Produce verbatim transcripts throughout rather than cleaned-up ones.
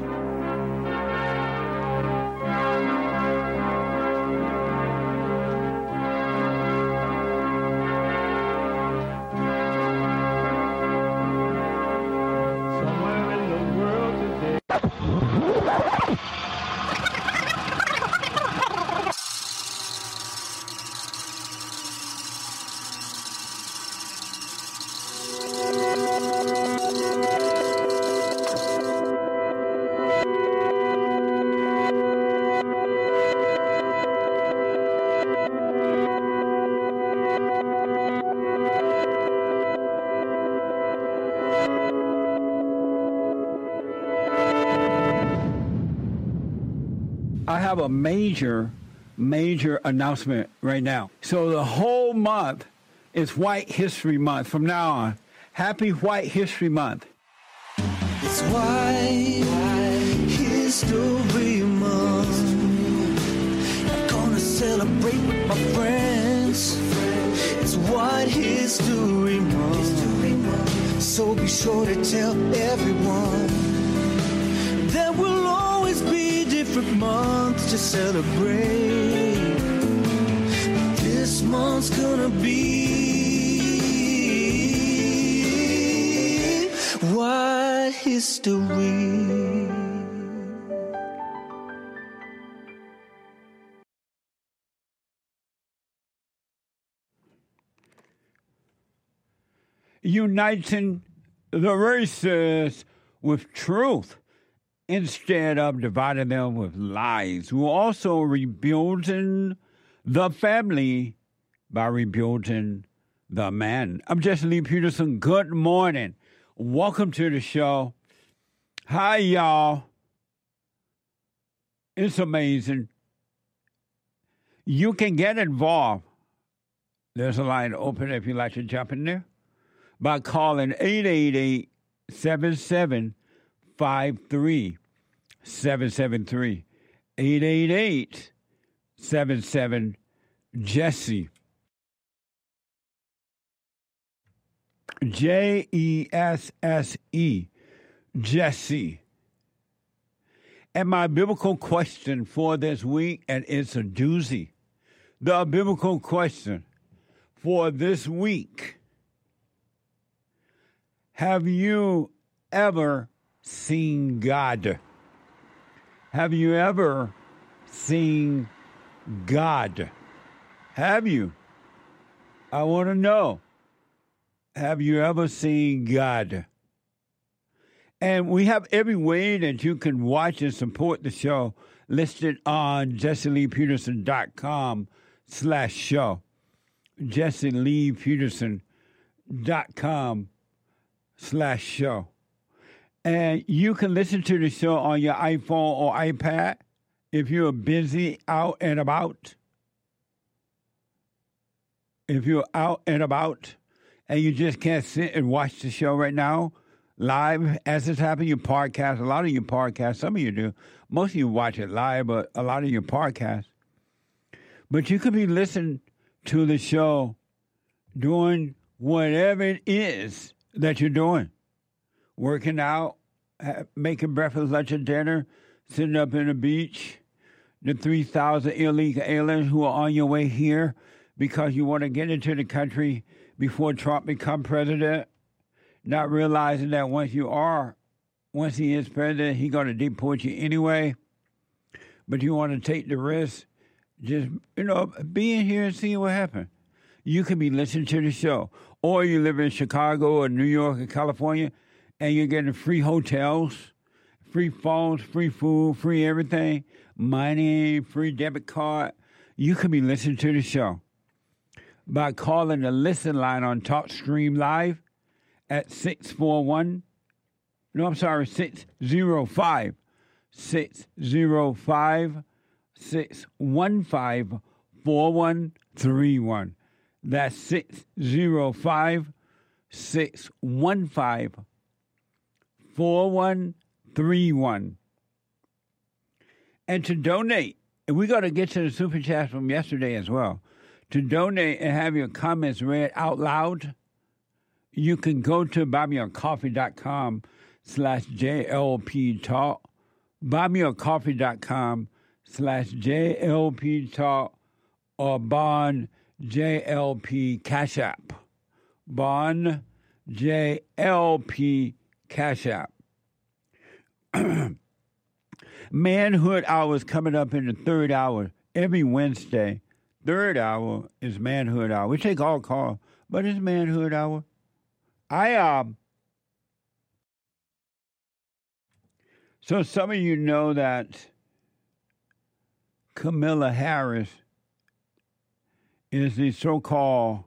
I have a major, major announcement right now. So the whole month is White History Month from now on. Happy White History Month. It's White History Month. I'm gonna celebrate with my friends. It's White History Month. So be sure to tell everyone there will always be different months to celebrate. This month's gonna be White History. Uniting the races with truth instead of dividing them with lies. We're also rebuilding the family by rebuilding the man. I'm Jesse Lee Peterson. Good morning. Welcome to the show. Hi, y'all. It's amazing. You can get involved. There's a line open if you'd like to jump in there by calling eight eight eight, seven seven five three seven seven three. eight eight eight, seven seven, Jesse. J E S S E. Jesse. And my biblical question for this week, and it's a doozy. The biblical question for this week. Have you ever seen God? Have you ever seen God? Have you? I want to know. Have you ever seen God? And we have every way that you can watch and support the show listed on jesse lee peterson dot com slash show. jesse lee peterson dot com slash show. And you can listen to the show on your iPhone or iPad if you're busy out and about. If you're out and about and you just can't sit and watch the show right now, live, as it's happening, you podcast. A lot of you podcast. Some of you do. Most of you watch it live, but a lot of you podcast. But you could be listening to the show doing whatever it is that you're doing. Working out, making breakfast, lunch, and dinner, sitting up in the beach, the three thousand illegal aliens who are on your way here because you want to get into the country before Trump becomes president, not realizing that once you are, once he is president, he's going to deport you anyway, but you want to take the risk, just, you know, being here and seeing what happens. You can be listening to the show, or you live in Chicago or New York or California, and you're getting free hotels, free phones, free food, free everything, money, free debit card. You can be listening to the show by calling the listen line on TalkStream Live at six four one, no, I'm sorry, six oh five, six oh five, six one five, four one three one. That's six oh five, six one five, four one three one. And to donate, and we got to get to the super chat from yesterday as well. To donate and have your comments read out loud, you can go to buymeacoffee.com slash JLP Talk, buymeacoffee.com slash JLP Talk or Bond J L P Cash App. Bond J L P Cash App. Manhood Hour is coming up in the third hour every Wednesday. Third hour is Manhood Hour. We take all calls, but it's Manhood Hour. I um. So some of you know that Kamala Harris is the so-called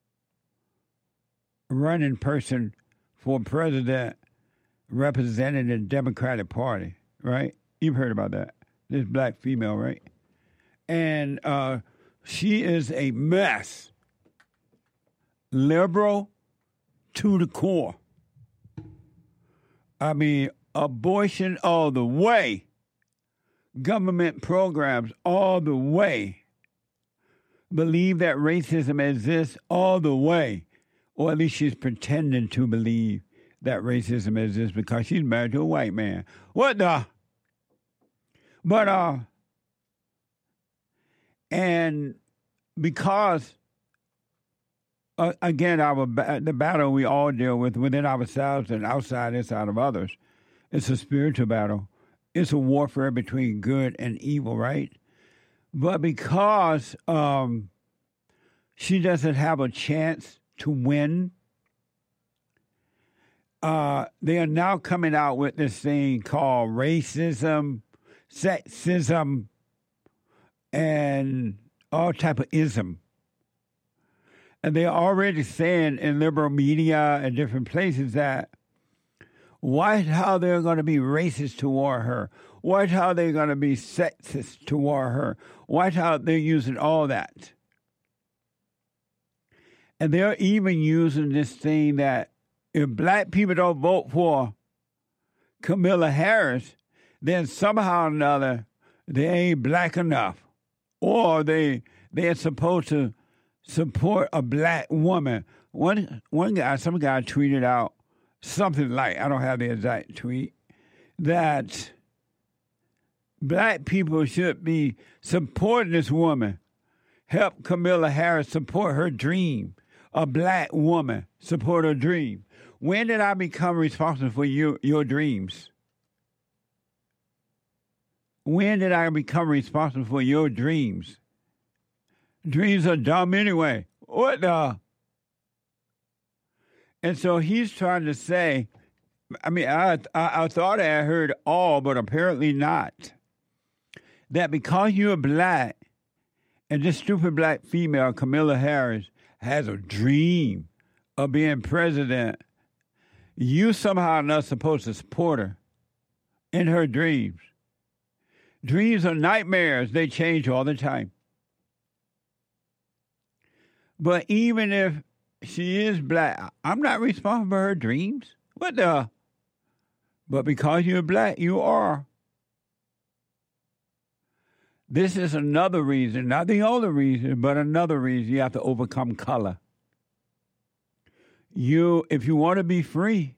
running person for president representing the Democratic Party, right? You've heard about that. This black female, right? And uh, she is a mess. Liberal to the core. I mean, abortion all the way. Government programs all the way. Believe that racism exists all the way. Or at least she's pretending to believe that racism exists because she's married to a white man. What the? But, uh, and because, uh, again, our the battle we all deal with within ourselves and outside inside of others, it's a spiritual battle. It's a warfare between good and evil, right? But because um, she doesn't have a chance to win, uh, they are now coming out with this thing called racism, sexism, and all type of ism. And they're already saying in liberal media and different places that watch how they're going to be racist toward her. Watch how they're going to be sexist toward her. Watch how they're using all that. And they're even using this thing that if black people don't vote for Kamala Harris, then somehow or another they ain't black enough. Or they they're supposed to support a black woman. One one guy, some guy tweeted out something like, I don't have the exact tweet, that black people should be supporting this woman. Help Kamala Harris support her dream. A black woman support her dream. When did I become responsible for your, your dreams? When did I become responsible for your dreams? Dreams are dumb anyway. What the? And so he's trying to say, I mean, I, I, I thought I heard all, but apparently not. That because you're black, and this stupid black female, Kamala Harris, has a dream of being president, you somehow are not supposed to support her in her dreams. Dreams are nightmares. They change all the time. But even if she is black, I'm not responsible for her dreams. What the? But because you're black, you are. This is another reason, not the only reason, but another reason you have to overcome color. You, if you want to be free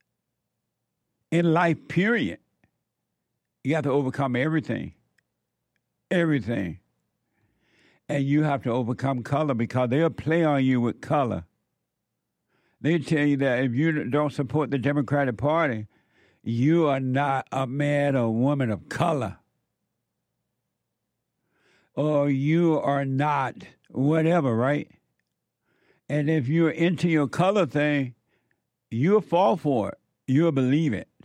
in life, period, you have to overcome everything. Everything. And you have to overcome color because they'll play on you with color. They tell you that if you don't support the Democratic Party, you are not a man or woman of color. Or you are not whatever, right? And if you're into your color thing, you'll fall for it. You'll believe it.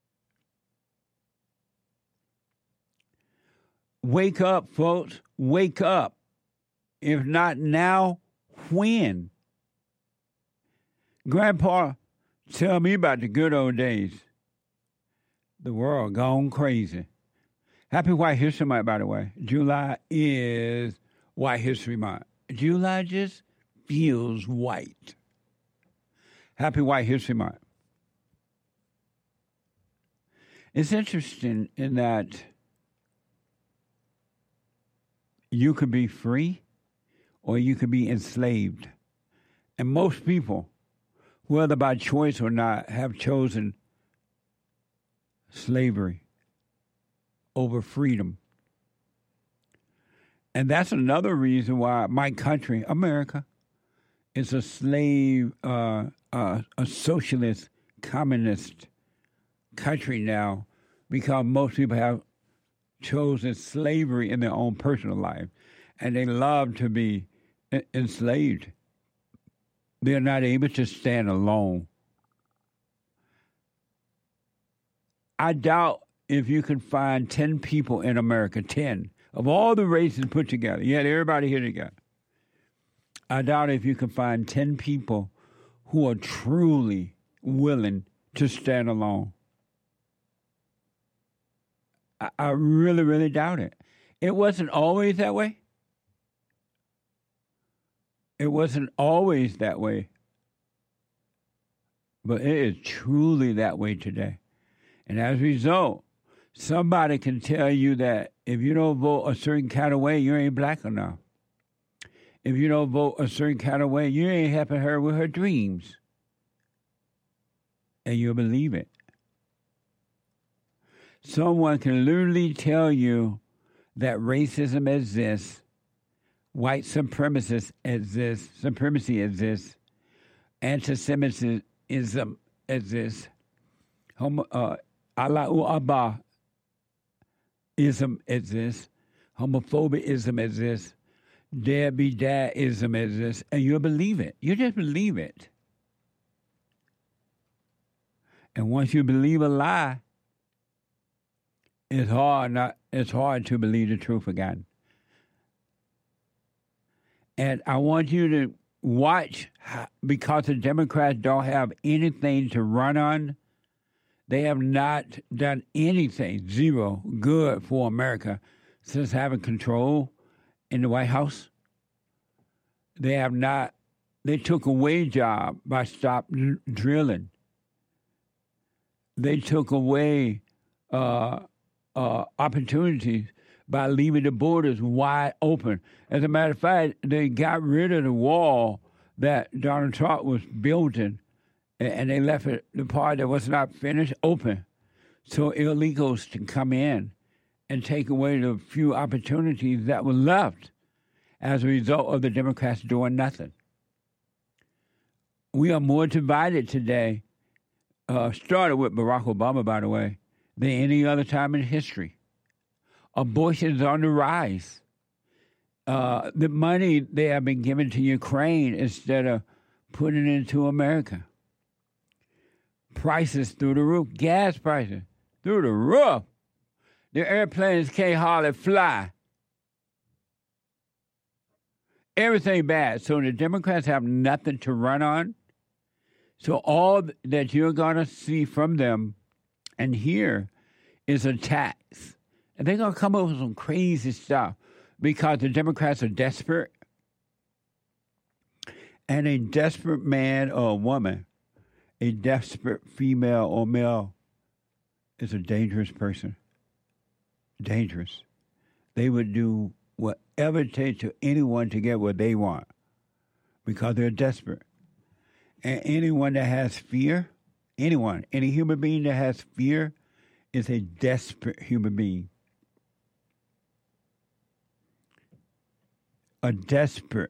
Wake up, folks. Wake up. If not now, when? Grandpa, tell me about the good old days. The world gone crazy. Happy White History Month, by the way. July is White History Month. July just feels white. Happy White History Month. It's interesting in that you could be free or you could be enslaved. And most people, whether by choice or not, have chosen slavery. over freedom. And that's another reason why my country, America, is a slave, uh, uh, a socialist, communist country now, because most people have chosen slavery in their own personal life, and they love to be enslaved. They're not able to stand alone. I doubt if you can find ten people in America, ten, of all the races put together, you had everybody here together. I doubt if you can find ten people who are truly willing to stand alone. I, I really, really doubt it. It wasn't always that way. It wasn't always that way. But it is truly that way today. And as a result, somebody can tell you that if you don't vote a certain kind of way, you ain't black enough. If you don't vote a certain kind of way, you ain't helping her with her dreams. And you'll believe it. Someone can literally tell you that racism exists, white supremacists exist, supremacy exists, anti-Semitism exists, homo, uh, Allahu Abba ism exists, homophobia-ism exists, deadbeat-dad-ism exists, and you'll believe it. You just believe it. And once you believe a lie, it's hard not. It's hard to believe the truth again. And I want you to watch, because the Democrats don't have anything to run on. They have not done anything, zero, good for America since having control in the White House. They have not. They took away jobs by stop drilling. They took away uh, uh, opportunities by leaving the borders wide open. As a matter of fact, they got rid of the wall that Donald Trump was building, and they left it, the part that was not finished open so illegals can come in and take away the few opportunities that were left as a result of the Democrats doing nothing. We are more divided today, uh, started with Barack Obama, by the way, than any other time in history. Abortion is on the rise. Uh, the money they have been giving to Ukraine instead of putting it into America. Prices through the roof. Gas prices through the roof. The airplanes can't hardly fly. Everything bad. So the Democrats have nothing to run on. So all that you're going to see from them and hear is attacks. And they're going to come up with some crazy stuff because the Democrats are desperate. And a desperate man or woman, a desperate female or male, is a dangerous person. Dangerous. They would do whatever it takes to anyone to get what they want because they're desperate. And anyone that has fear, anyone, any human being that has fear is a desperate human being. A desperate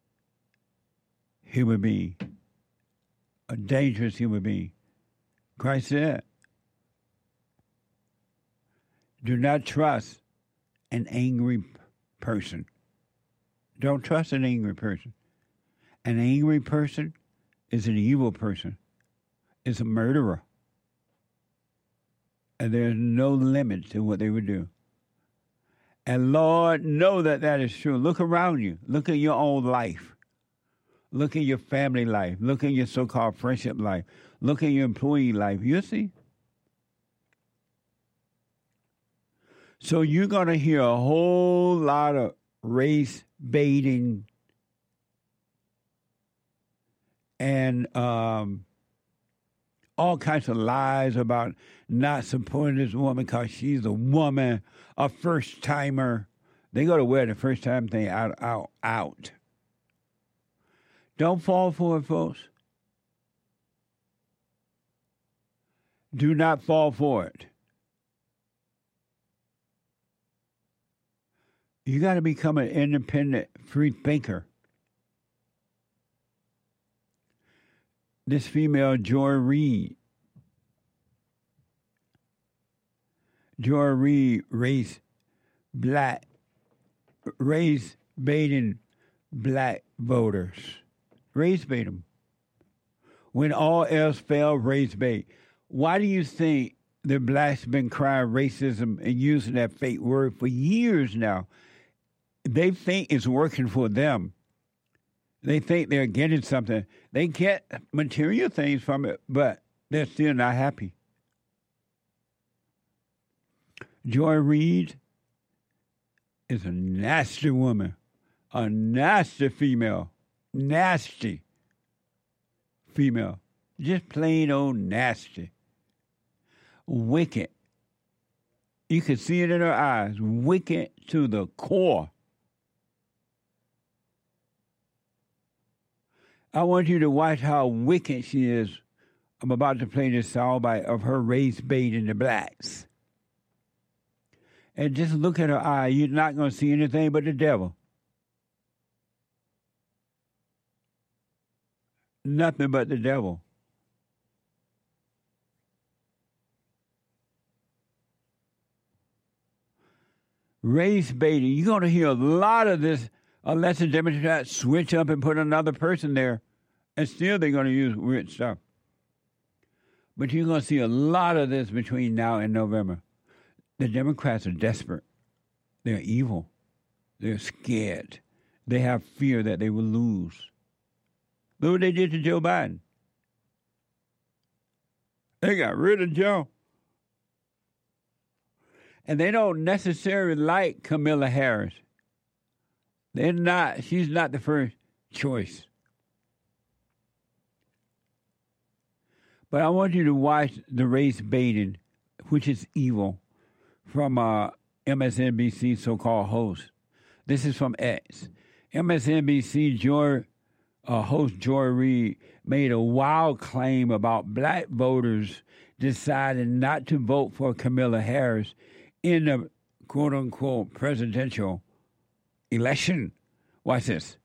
human being. A dangerous human being. Christ said, do not trust an angry person. Don't trust an angry person. An angry person is an evil person. Is a murderer. And there's no limit to what they would do. And Lord, know that that is true. Look around you. Look at your own life. Look at your family life. Look at your so-called friendship life. Look at your employee life. You see? So you're going to hear a whole lot of race baiting and um, all kinds of lies about not supporting this woman because she's a woman, a first-timer. They go to wear the first-time thing out, out, out. Don't fall for it, folks. Do not fall for it. You got to become an independent, free thinker. This female, Joy Reid. Joy Reid raised black, raised baiting black voters. Race bait them. When all else failed, race bait. Why do you think the blacks been crying racism and using that fake word for years now? They think it's working for them. They think they're getting something. They get material things from it, but they're still not happy. Joy Reid is a nasty woman, a nasty female, nasty female, just plain old nasty, wicked. You can see it in her eyes, wicked to the core. I want you to watch how wicked she is. I'm about to play this soundbite of her race baiting the blacks. And just look at her eye. You're not going to see anything but the devil. Nothing but the devil. Race baiting. You're going to hear a lot of this unless the Democrats switch up and put another person there. And still they're going to use weird stuff. But you're going to see a lot of this between now and November. The Democrats are desperate. They're evil. They're scared. They have fear that they will lose. Look what they did to Joe Biden. They got rid of Joe. And they don't necessarily like Kamala Harris. They're not, she's not the first choice. But I want you to watch the race baiting, which is evil, from uh, M S N B C so-called host. This is from X. M S N B C Joy, uh, host Joy Reid made a wild claim about black voters deciding not to vote for Kamala Harris in the quote-unquote presidential election. Watch this.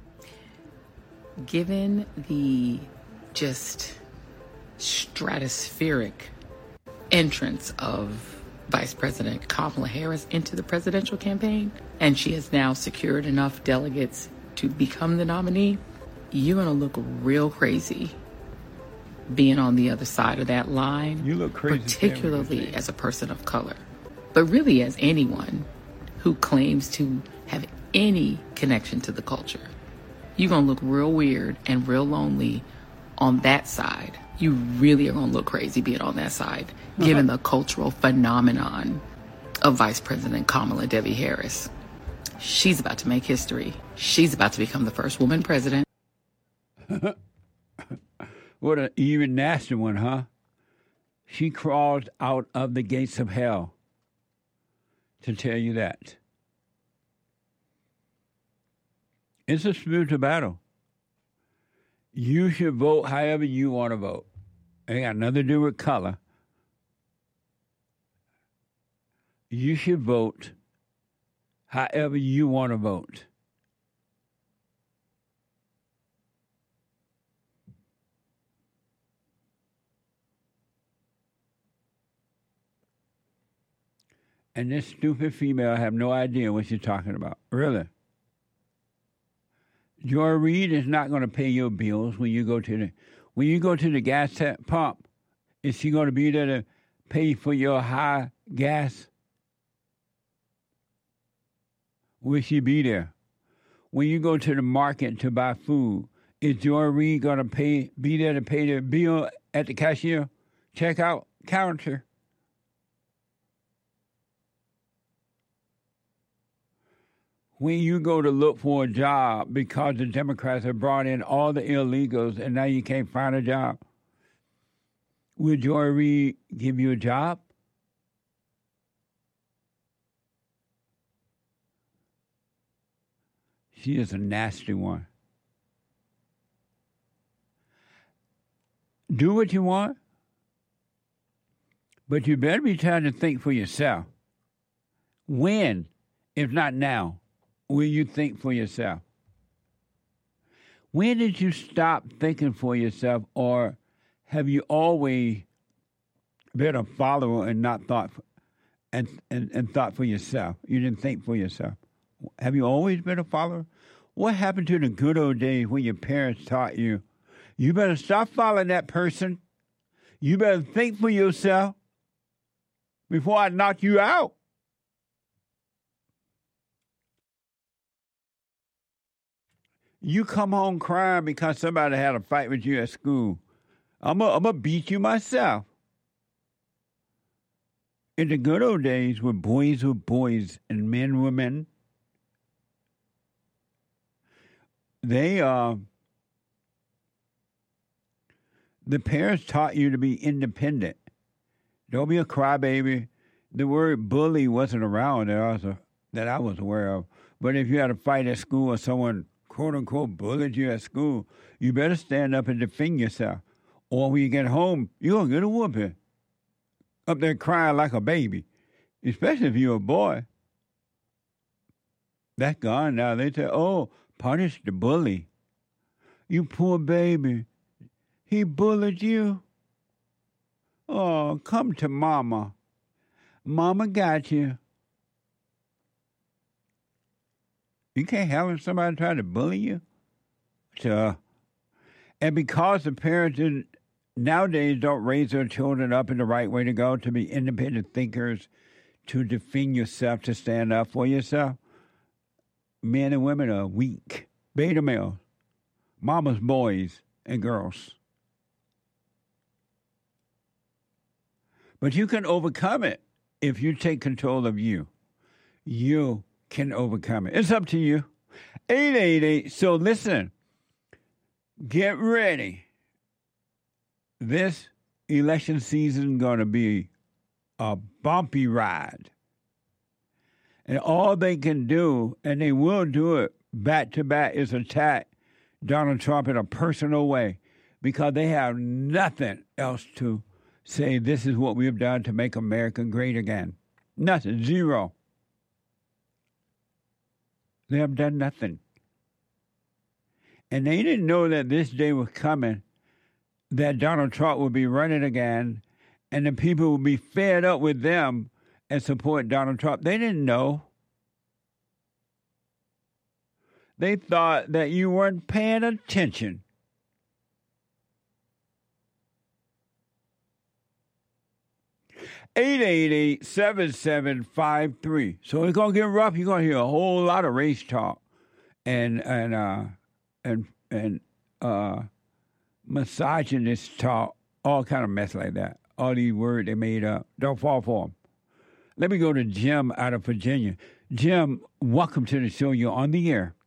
Given the just stratospheric entrance of Vice President Kamala Harris into the presidential campaign, and she has now secured enough delegates to become the nominee, you're going to look real crazy being on the other side of that line. You look crazy, particularly as a person of color, but really as anyone who claims to have any connection to the culture. You're going to look real weird and real lonely on that side. You really are going to look crazy being on that side, given the cultural phenomenon of Vice President Kamala Devi Harris. She's about to make history. She's about to become the first woman president. What an even nasty one, huh? She crawled out of the gates of hell to tell you that. It's a spiritual battle. You should vote however you want to vote. It ain't got nothing to do with color. You should vote however you want to vote. And this stupid female, I have no idea what she's talking about. Really. Joy Reid is not going to pay your bills when you go to the when you go to the gas t- pump. Is she going to be there to pay for your high gas? Will she be there? When you go to the market to buy food, is Joy Reid going to pay be there to pay the bill at the cashier checkout counter? When you go to look for a job because the Democrats have brought in all the illegals and now you can't find a job, will Joy Reid give you a job? She is a nasty one. Do what you want, but you better be trying to think for yourself. When if not now, will you think for yourself? When did you stop thinking for yourself, or have you always been a follower and not thought for, and, and, and thought for yourself? You didn't think for yourself. Have you always been a follower? What happened to the good old days when your parents taught you, you better stop following that person. You better think for yourself before I knock you out? You come home crying because somebody had a fight with you at school. I'm going to beat you myself. In the good old days, when boys were boys and men were men, they, uh, the parents taught you to be independent. Don't be a crybaby. The word bully wasn't around that I was, that I was aware of. But if you had a fight at school or someone, quote unquote, bullied you at school, you better stand up and defend yourself. Or when you get home, you're going to get a whooping. Up there crying like a baby, especially if you're a boy. That's gone now. They say, oh, punish the bully. You poor baby. He bullied you. Oh, come to mama. Mama got you. You can't have somebody try to bully you. So, and because the parents didn't, nowadays don't raise their children up in the right way to go, to be independent thinkers, to defend yourself, to stand up for yourself, men and women are weak. Beta males, mama's boys and girls. But you can overcome it if you take control of you. You can overcome it. It's up to you. eight eight eight. So listen, get ready. This election season is going to be a bumpy ride. And all they can do, and they will do it back to back, is attack Donald Trump in a personal way, because they have nothing else to say, this is what we've done to make America great again. Nothing. Zero. They have done nothing. And they didn't know that this day was coming, that Donald Trump would be running again, and the people would be fed up with them and support Donald Trump. They didn't know. They thought that you weren't paying attention. eight eight eight, seven seven five three. So it's going to get rough. You're going to hear a whole lot of race talk and, and, uh, and, and, uh, misogynist talk, all kind of mess like that. All these words they made up. Don't fall for them. Let me go to Jim out of Virginia. Jim, welcome to the show. You're on the air.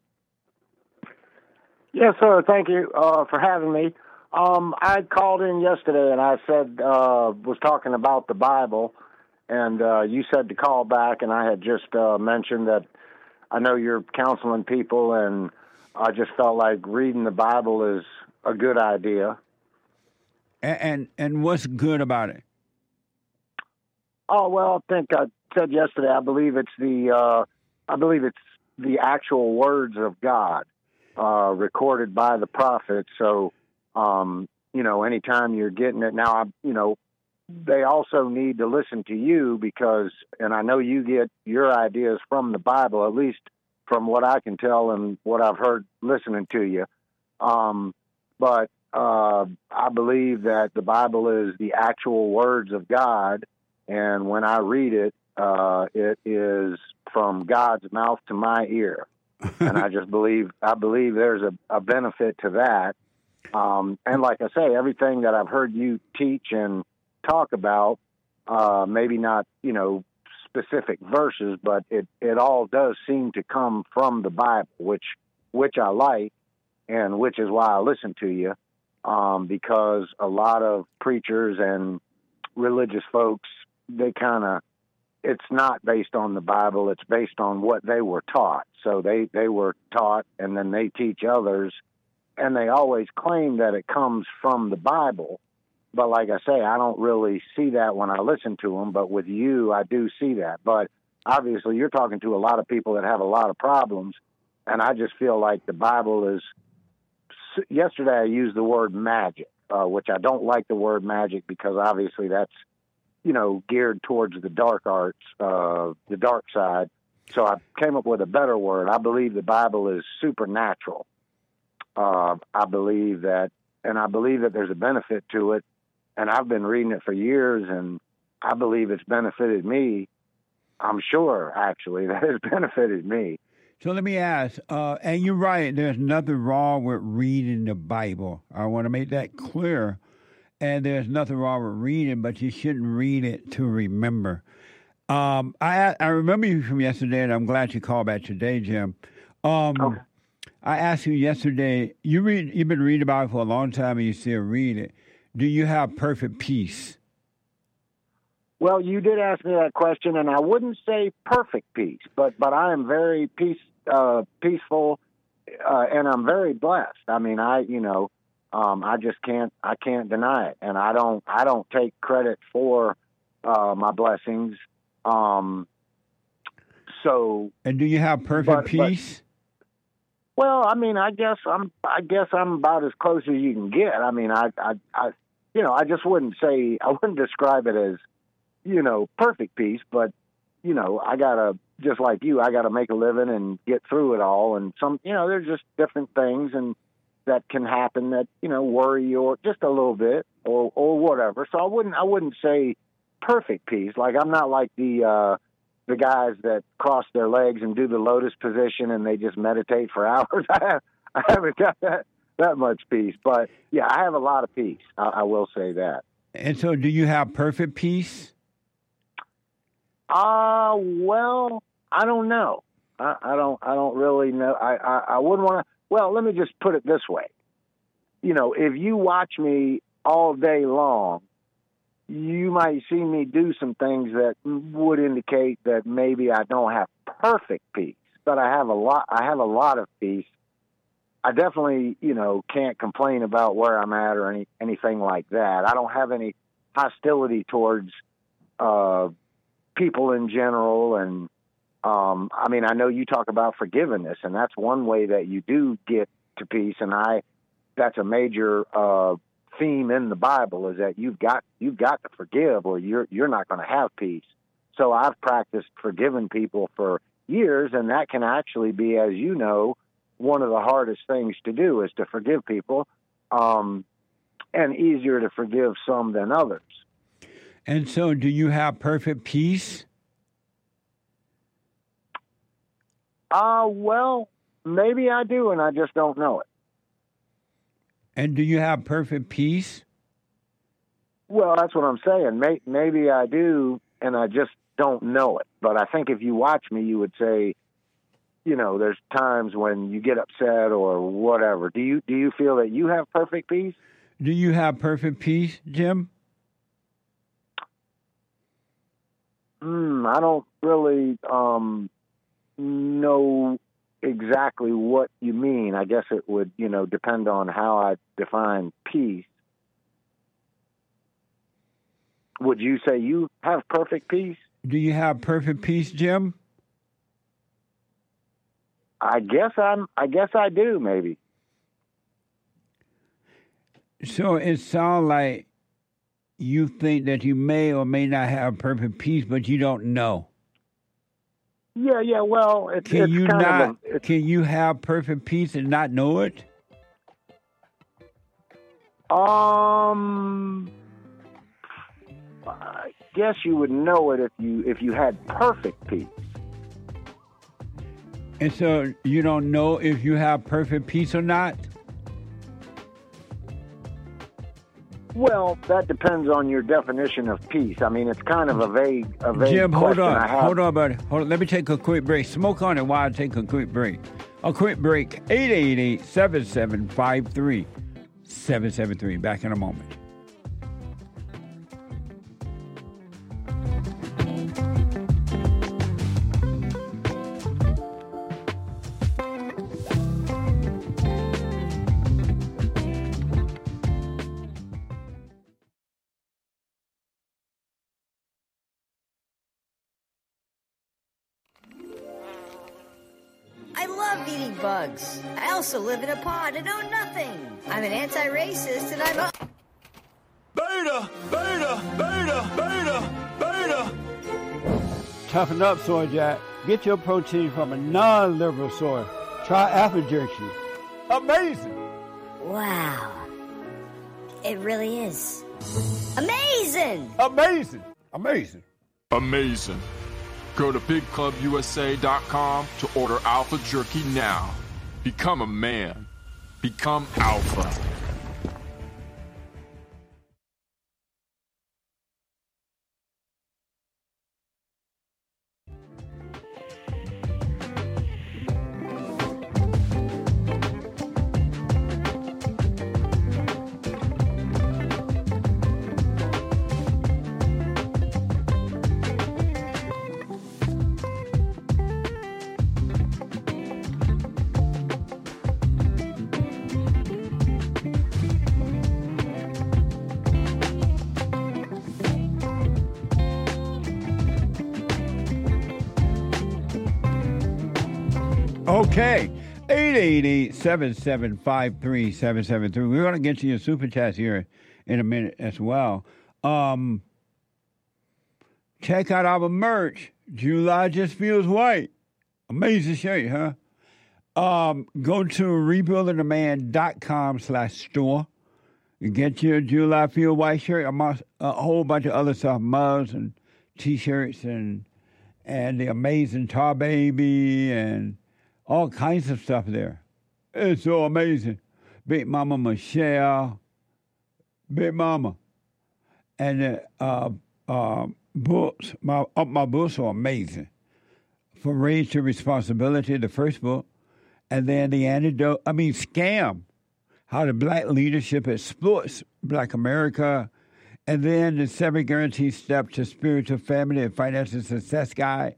Yes, sir. Thank you uh, for having me. Um, I called in yesterday and I said, uh, was talking about the Bible, and uh, you said to call back, and I had just uh, mentioned that I know you're counseling people, and I just felt like reading the Bible is a good idea. And, and and what's good about it? Oh, well, I think I said yesterday, I believe it's the uh, I believe it's the actual words of God uh, recorded by the prophets. So, um, you know, anytime you're getting it now, I, you know, they also need to listen to you because, and I know you get your ideas from the Bible, at least from what I can tell and what I've heard listening to you. Um, but uh, I believe that the Bible is the actual words of God, and when I read it, uh, it is from God's mouth to my ear, and I just believe I believe there's a, a benefit to that. Um, and like I say, everything that I've heard you teach and talk about, uh, maybe not you know specific verses, but it, it all does seem to come from the Bible, which which I like. And which is why I listen to you, um, because a lot of preachers and religious folks, they kind of, it's not based on the Bible, it's based on what they were taught. So they, they were taught, and then they teach others, and they always claim that it comes from the Bible. But like I say, I don't really see that when I listen to them, but with you, I do see that. But obviously you're talking to a lot of people that have a lot of problems, and I just feel like the Bible is. Yesterday I used the word magic, uh, which I don't like the word magic because obviously that's, you know, geared towards the dark arts, uh, the dark side. So I came up with a better word. I believe the Bible is supernatural. Uh, I believe that, and I believe that there's a benefit to it. And I've been reading it for years, and I believe it's benefited me. I'm sure, actually, that it's benefited me. So let me ask, uh, and you're right, there's nothing wrong with reading the Bible. I want to make that clear. And there's nothing wrong with reading, but you shouldn't read it to remember. Um, I I remember you from yesterday, and I'm glad you called back today, Jim. Um, Okay. I asked you yesterday, you read, you've been reading about it for a long time, and you still read it. Do you have perfect peace? Well, you did ask me that question, and I wouldn't say perfect peace, but but I am very peace uh, peaceful, uh, and I'm very blessed. I mean, I you know, um, I just can't I can't deny it, and I don't I don't take credit for uh, my blessings. Um, so, And do you have perfect But- but- peace? well, I mean, I guess I'm I guess I'm about as close as you can get. I mean, I I, I you know, I just wouldn't say I wouldn't describe it as, you know, perfect peace, but, you know, I got to, just like you, I got to make a living and get through it all. And some, you know, there's just different things and that can happen that, you know, worry you or just a little bit or, or whatever. So I wouldn't, I wouldn't say perfect peace. Like I'm not like the, uh, the guys that cross their legs and do the lotus position and they just meditate for hours. I, have, I haven't got that, that much peace, but yeah, I have a lot of peace. I, I will say that. And so do you have perfect peace? Uh, well, I don't know. I, I don't. I don't really know. I. I, I wouldn't want to. Well, let me just put it this way. You know, if you watch me all day long, you might see me do some things that would indicate that maybe I don't have perfect peace, but I have a lot. I have a lot of peace. I definitely, you know, can't complain about where I'm at or any anything like that. I don't have any hostility towards uh, people in general, and um, I mean, I know you talk about forgiveness, and that's one way that you do get to peace. And I, that's a major uh, theme in the Bible is that you've got you've got to forgive, or you're you're not going to have peace. So I've practiced forgiving people for years, and that can actually be, as you know, one of the hardest things to do is to forgive people, um, and easier to forgive some than others. And so do you have perfect peace? Uh, well, maybe I do, and I just don't know it. And do you have perfect peace? Well, that's what I'm saying. May, maybe I do, and I just don't know it. But I think if you watch me, you would say, you know, there's times when you get upset or whatever. Do you do you feel that you have perfect peace? Do you have perfect peace, Jim? Mm, I don't really um, know exactly what you mean. I guess it would, you know, depend on how I define peace. Would you say you have perfect peace? Do you have perfect peace, Jim? I guess I'm. I guess I do. Maybe. So it sounds like you think that you may or may not have perfect peace, but you don't know. Yeah. Yeah. Well, it's, Can it's you kind not? of. A, it's, can you have perfect peace and not know it? um. I guess you would know it if you if you had perfect peace. And so you don't know if you have perfect peace or not? Well, that depends on your definition of peace. I mean, it's kind of a vague, a vague Jim, hold question. on. I have. Hold on, buddy. Hold on. Let me take a quick break. Smoke on it while I take a quick break. A quick break. eight eight eight, seven seven five, three seven seven three. Back in a moment. love eating bugs. I also live in a pod and own nothing. I'm an anti-racist and I'm a... Beta! Beta! Beta! Beta! Beta! Toughen up, Soy Jack. Get your protein from a non-liberal source. Try Alpha Jerky. Amazing! Wow. It really is. Amazing! Amazing! Amazing! Amazing. Go to big club U S A dot com to order Alpha Jerky now. Become a man. Become Alpha. Okay, eight eight eight, seven seven five, three seven seven three. We're going to get to your super chats here in a minute as well. Um, check out our merch. July just feels white. Amazing shirt, huh? Um, go to rebuilding the man dot com slash store. You get your July Feel White shirt, amongst a whole bunch of other stuff, mugs and T-shirts and and the amazing Tar Baby and all kinds of stuff there. It's so amazing. Big Mama Michelle, Big Mama, and the uh, uh, books. My uh, my books are amazing. For Raise to Responsibility, the first book, and then the antidote. I mean, Scam. How the black leadership exploits Black America, and then the seven guaranteed steps to spiritual family and financial success guide.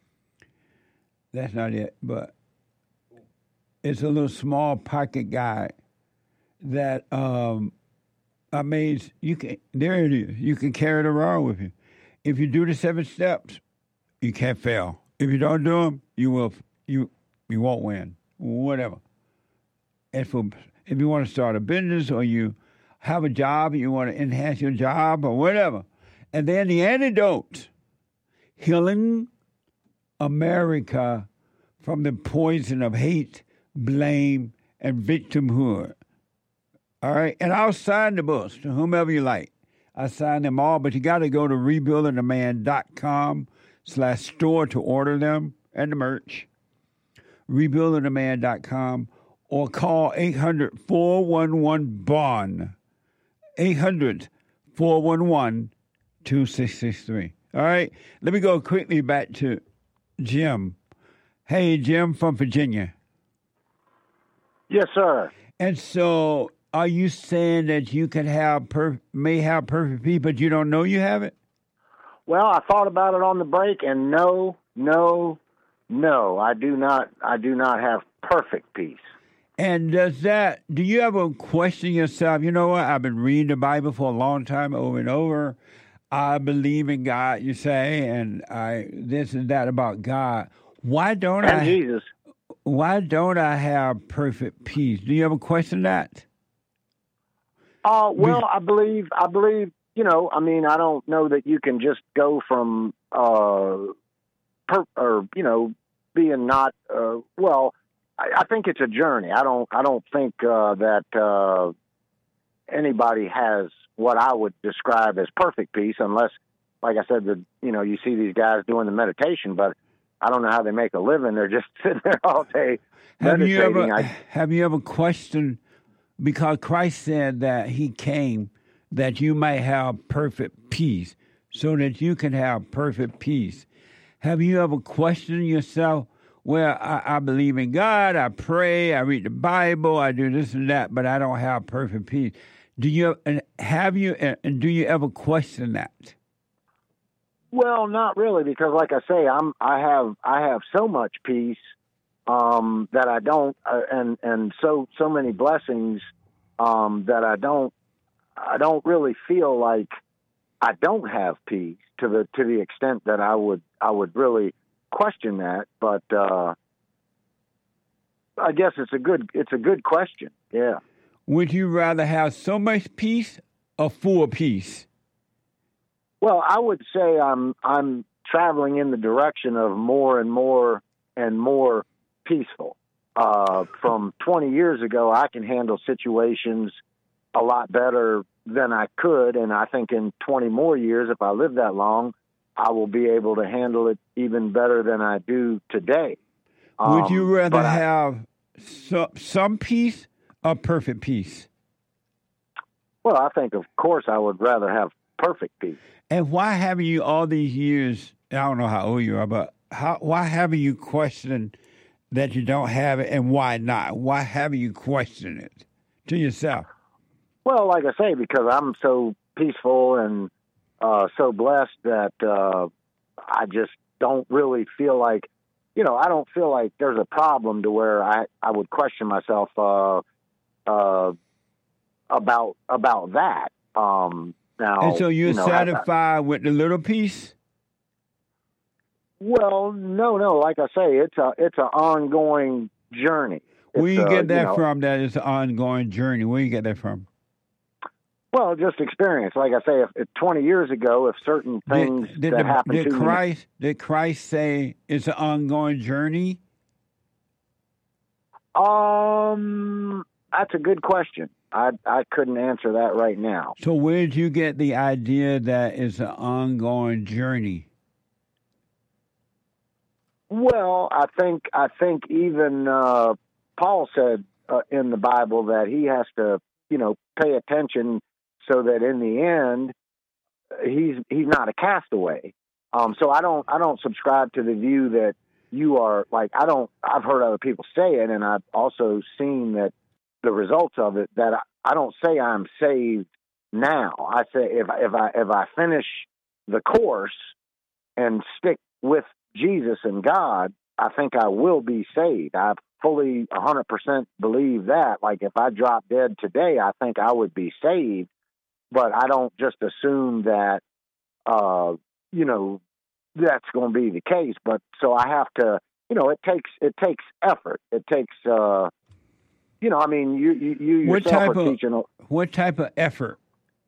That's not it, but it's a little small pocket guide that um, I made. You can there it is. You can carry it around with you. If you do the seven steps, you can't fail. If you don't do them, you will. You you won't win. Whatever. And for if you want to start a business or you have a job, you want to enhance your job or whatever. And then the antidote, healing America from the poison of hate, blame, and victimhood. All right? And I'll sign the books to whomever you like. I sign them all, but you got to go to rebuilding the man dot com slash store to order them and the merch. rebuilding the man dot com or call eight hundred, four one one, B O N. eight hundred, four one one, two six six three. All right? Let me go quickly back to Jim. Hey, Jim from Virginia. Yes, sir. And so are you saying that you can have per- may have perfect peace, but you don't know you have it? Well, I thought about it on the break, and no, no, no, I do not. I do not have perfect peace. And does that? Do you ever question yourself? You know what? I've been reading the Bible for a long time, over and over. I believe in God, you say, and I this and that about God. Why don't and I? Jesus. Why don't I have perfect peace? Do you ever question that? Uh, well, I believe, I believe, you know, I mean, I don't know that you can just go from, uh, per, or, you know, being not, uh, well, I, I think it's a journey. I don't, I don't think, uh, that, uh, anybody has what I would describe as perfect peace unless, like I said, the, you know, you see these guys doing the meditation, but I don't know how they make a living. They're just sitting there all day have meditating. You ever, I, have you ever questioned, because Christ said that he came that you might have perfect peace, so that you can have perfect peace. Have you ever questioned yourself, well, I, I believe in God, I pray, I read the Bible, I do this and that, but I don't have perfect peace. Do you, and have you, and do you ever question that? Well, not really, because like I say, I'm I have I have so much peace um, that I don't, uh, and and so so many blessings um, that I don't I don't really feel like I don't have peace to the to the extent that I would I would really question that. But uh, I guess it's a good it's a good question. Yeah. Would you rather have so much peace or full peace? Well, I would say I'm I'm traveling in the direction of more and more and more peaceful. Uh, from twenty years ago, I can handle situations a lot better than I could, and I think in twenty more years, if I live that long, I will be able to handle it even better than I do today. Um, Would you rather I, have so, some peace or perfect peace? Well, I think, of course, I would rather have perfect peace. And why haven't you all these years, I don't know how old you are, but how, why haven't you questioned that you don't have it, and why not? Why haven't you questioned it to yourself? Well, like I say, because I'm so peaceful and uh, so blessed that uh, I just don't really feel like, you know, I don't feel like there's a problem to where I, I would question myself uh, uh, about about that. Um, now, And so you're you know, satisfied I, with the little piece? Well, no, no. Like I say, it's a it's an ongoing journey. Where It's, you uh, get that you know, from? That it's an ongoing journey. Where you get that from? Well, just experience. Like I say, if, if twenty years ago, if certain things Did, did, that the, happened did to me, Christ did Christ say it's an ongoing journey? um, that's a good question. I I couldn't answer that right now. So where did you get the idea that it's an ongoing journey? Well, I think I think even uh, Paul said uh, in the Bible that he has to, you know, pay attention so that in the end he's he's not a castaway. Um, so I don't I don't subscribe to the view that you are like I don't I've heard other people say it, and I've also seen that the results of it. That I, I don't say I'm saved now. I say if if I if I finish the course and stick with Jesus and God, I think I will be saved. I fully one hundred percent believe that. Like if I drop dead today, I think I would be saved, but I don't just assume that, uh, you know, that's going to be the case. But so I have to, you know, it takes, it takes effort. It takes, uh, you know, I mean, you, you, you What yourself type are of teaching. what type of effort?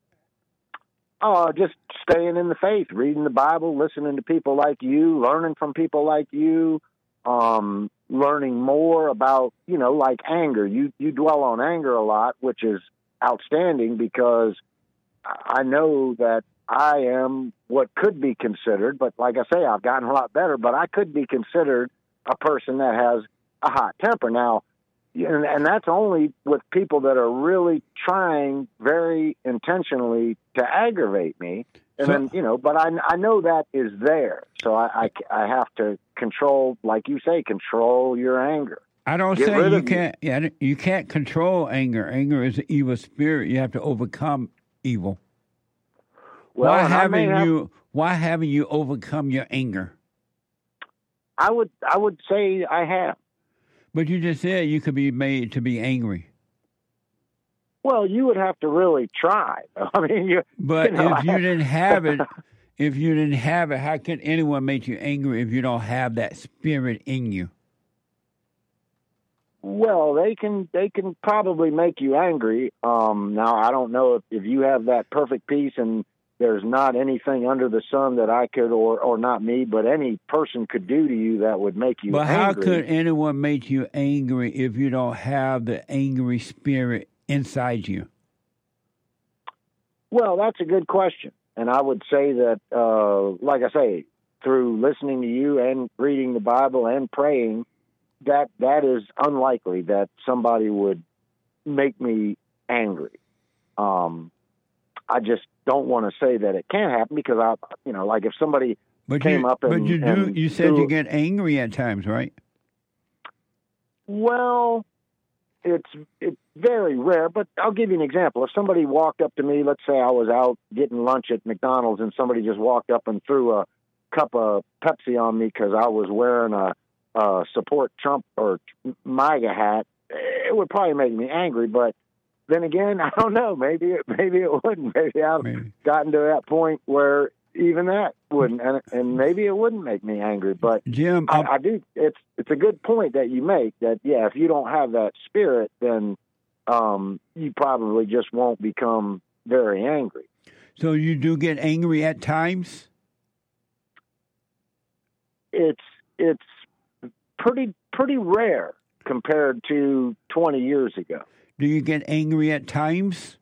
Uh, just staying in the faith, reading the Bible, listening to people like you, learning from people like you, um, learning more about, you know, like anger. You you dwell on anger a lot, which is outstanding because I know that I am what could be considered, but like I say, I've gotten a lot better, but I could be considered a person that has a hot temper. Now, and, and that's only with people that are really trying very intentionally to aggravate me. And So- then, you know, but I, I know that is there. So I, I, I have to control, like you say, control your anger. I don't Get say rid you of you. can't. Yeah, you can't control anger. Anger is an evil spirit. You have to overcome evil. Well, why and I may haven't have- you? Why haven't you overcome your anger? I would, I would say I have. But you just said you could be made to be angry. Well, you would have to really try. I mean, you. But you know, if you I- didn't have it, if you didn't have it, how can anyone make you angry if you don't have that spirit in you? Well, they can they can probably make you angry. Um, now, I don't know if, if you have that perfect peace and there's not anything under the sun that I could, or, or not me, but any person could do to you that would make you But how angry. could anyone make you angry if you don't have the angry spirit inside you? Well, that's a good question. And I would say that, uh, like I say, through listening to you and reading the Bible and praying, that that is unlikely that somebody would make me angry. Um, I just don't want to say that it can't happen because I, you know, like if somebody But came you, up and but you do. and You said you threw- get angry at times, right? Well, it's it's very rare, but I'll give you an example. If somebody walked up to me, let's say I was out getting lunch at McDonald's, and somebody just walked up and threw a cup of Pepsi on me because I was wearing a, a support Trump or MAGA hat, it would probably make me angry. But then again, I don't know. Maybe it, maybe it wouldn't. Maybe I've Maybe. gotten to that point where even that wouldn't, and, and maybe it wouldn't make me angry. But Jim, I, um, I do. It's it's a good point that you make. That yeah, if you don't have that spirit, then um, you probably just won't become very angry. so you do get angry at times? It's it's pretty pretty rare compared to twenty years ago. Do you get angry at times?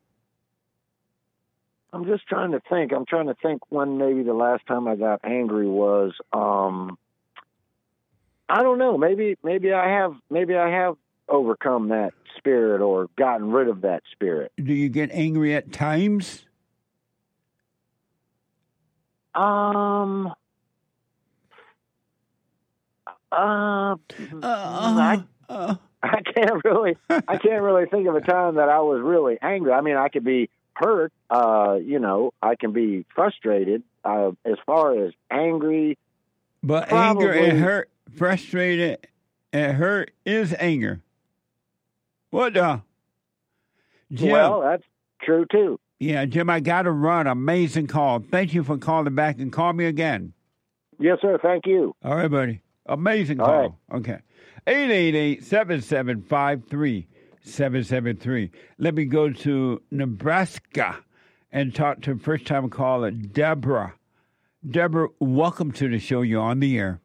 I'm just trying to think. I'm trying to think when maybe the last time I got angry was. Um, I don't know. Maybe maybe I have maybe I have overcome that spirit or gotten rid of that spirit. Do you get angry at times? Um. Uh, I, uh, I can't really I can't really think of a time that I was really angry. I mean, I could be hurt. Uh, you know, I can be frustrated. Uh, as far as angry, but probably, anger and hurt, frustrated and hurt is anger. What the? Jim, well, that's true too. yeah, Jim, I got to run. Amazing call. Thank you for calling back and call me again. Yes, sir. Thank you. All right, buddy. Amazing All call. right. Okay. eight eight eight, seven seven five, three seven seven three. Let me go to Nebraska and talk to first-time caller Deborah. Deborah, welcome to the show. You're on the air.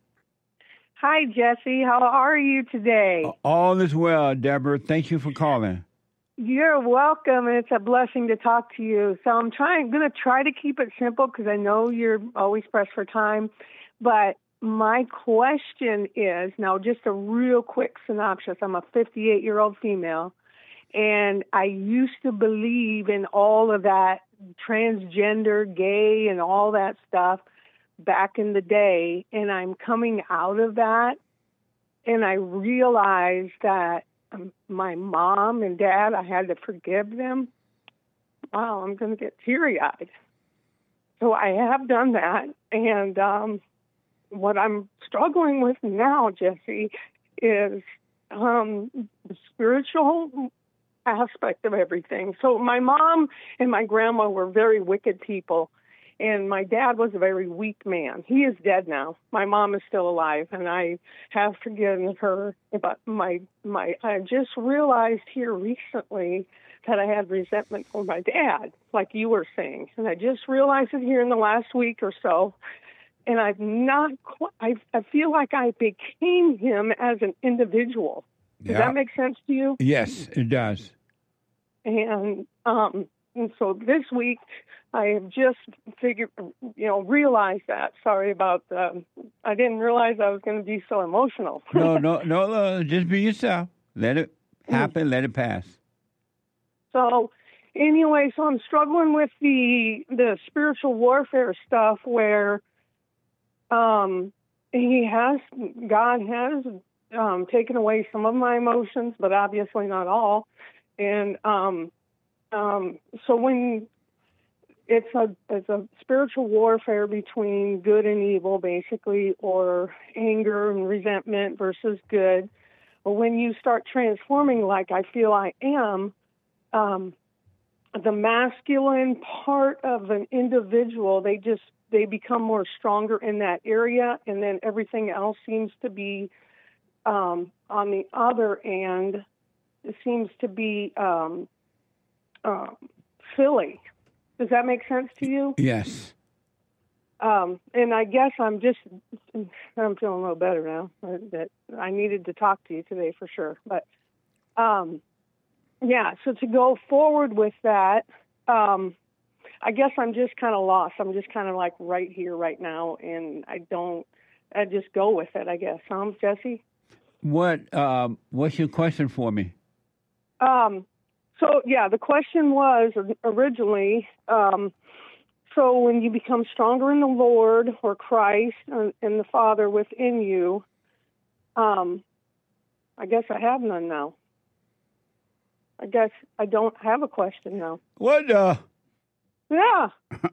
Hi, Jesse. How are you today? All is well, Deborah. Thank you for calling. You're welcome, and it's a blessing to talk to you. So I'm trying, going to try to keep it simple because I know you're always pressed for time. But my question is, now just a real quick synopsis. I'm a fifty-eight-year-old female, and I used to believe in all of that transgender, gay, and all that stuff back in the day, and I'm coming out of that, and I realized that um, my mom and dad, I had to forgive them. Wow, I'm going to get teary-eyed. So I have done that, and um, what I'm struggling with now, Jesse, is um, the spiritual aspect of everything. So my mom and my grandma were very wicked people, and my dad was a very weak man. He is dead now. My mom is still alive, and I have forgiven her. But my my I just realized here recently that I had resentment for my dad, like you were saying, and I just realized it here in the last week or so. And I've not. Qu- I I feel like I became him as an individual. Does Yeah. that make sense to you? Yes, it does. And um, and so this week, I have just figured, you know, realized that. Sorry about the. I didn't realize I was going to be so emotional. No, no, no, no. Just be yourself. Let it happen. Let it pass. So anyway, so I'm struggling with the the spiritual warfare stuff where um, he has God has um, taken away some of my emotions, but obviously not all. And um, um, so when it's a it's a spiritual warfare between good and evil, basically, or anger and resentment versus good. But when you start transforming, like I feel I am, um, the masculine part of an individual, they just they become more stronger in that area, and then everything else seems to be um, on the other end. It seems to be um, uh, silly. Does that make sense to you? Yes. Um, and I guess I'm just, I'm feeling a little better now. That I needed to talk to you today for sure. But, um, yeah, so to go forward with that, um, I guess I'm just kind of lost. I'm just kind of like right here, right now, and I don't, I just go with it, I guess. Huh, Jesse? What, um, what's your question for me? Um, so, yeah, the question was originally, um, so when you become stronger in the Lord or Christ and, and the Father within you, um, I guess I have none now. I guess I don't have a question now. What the? Yeah.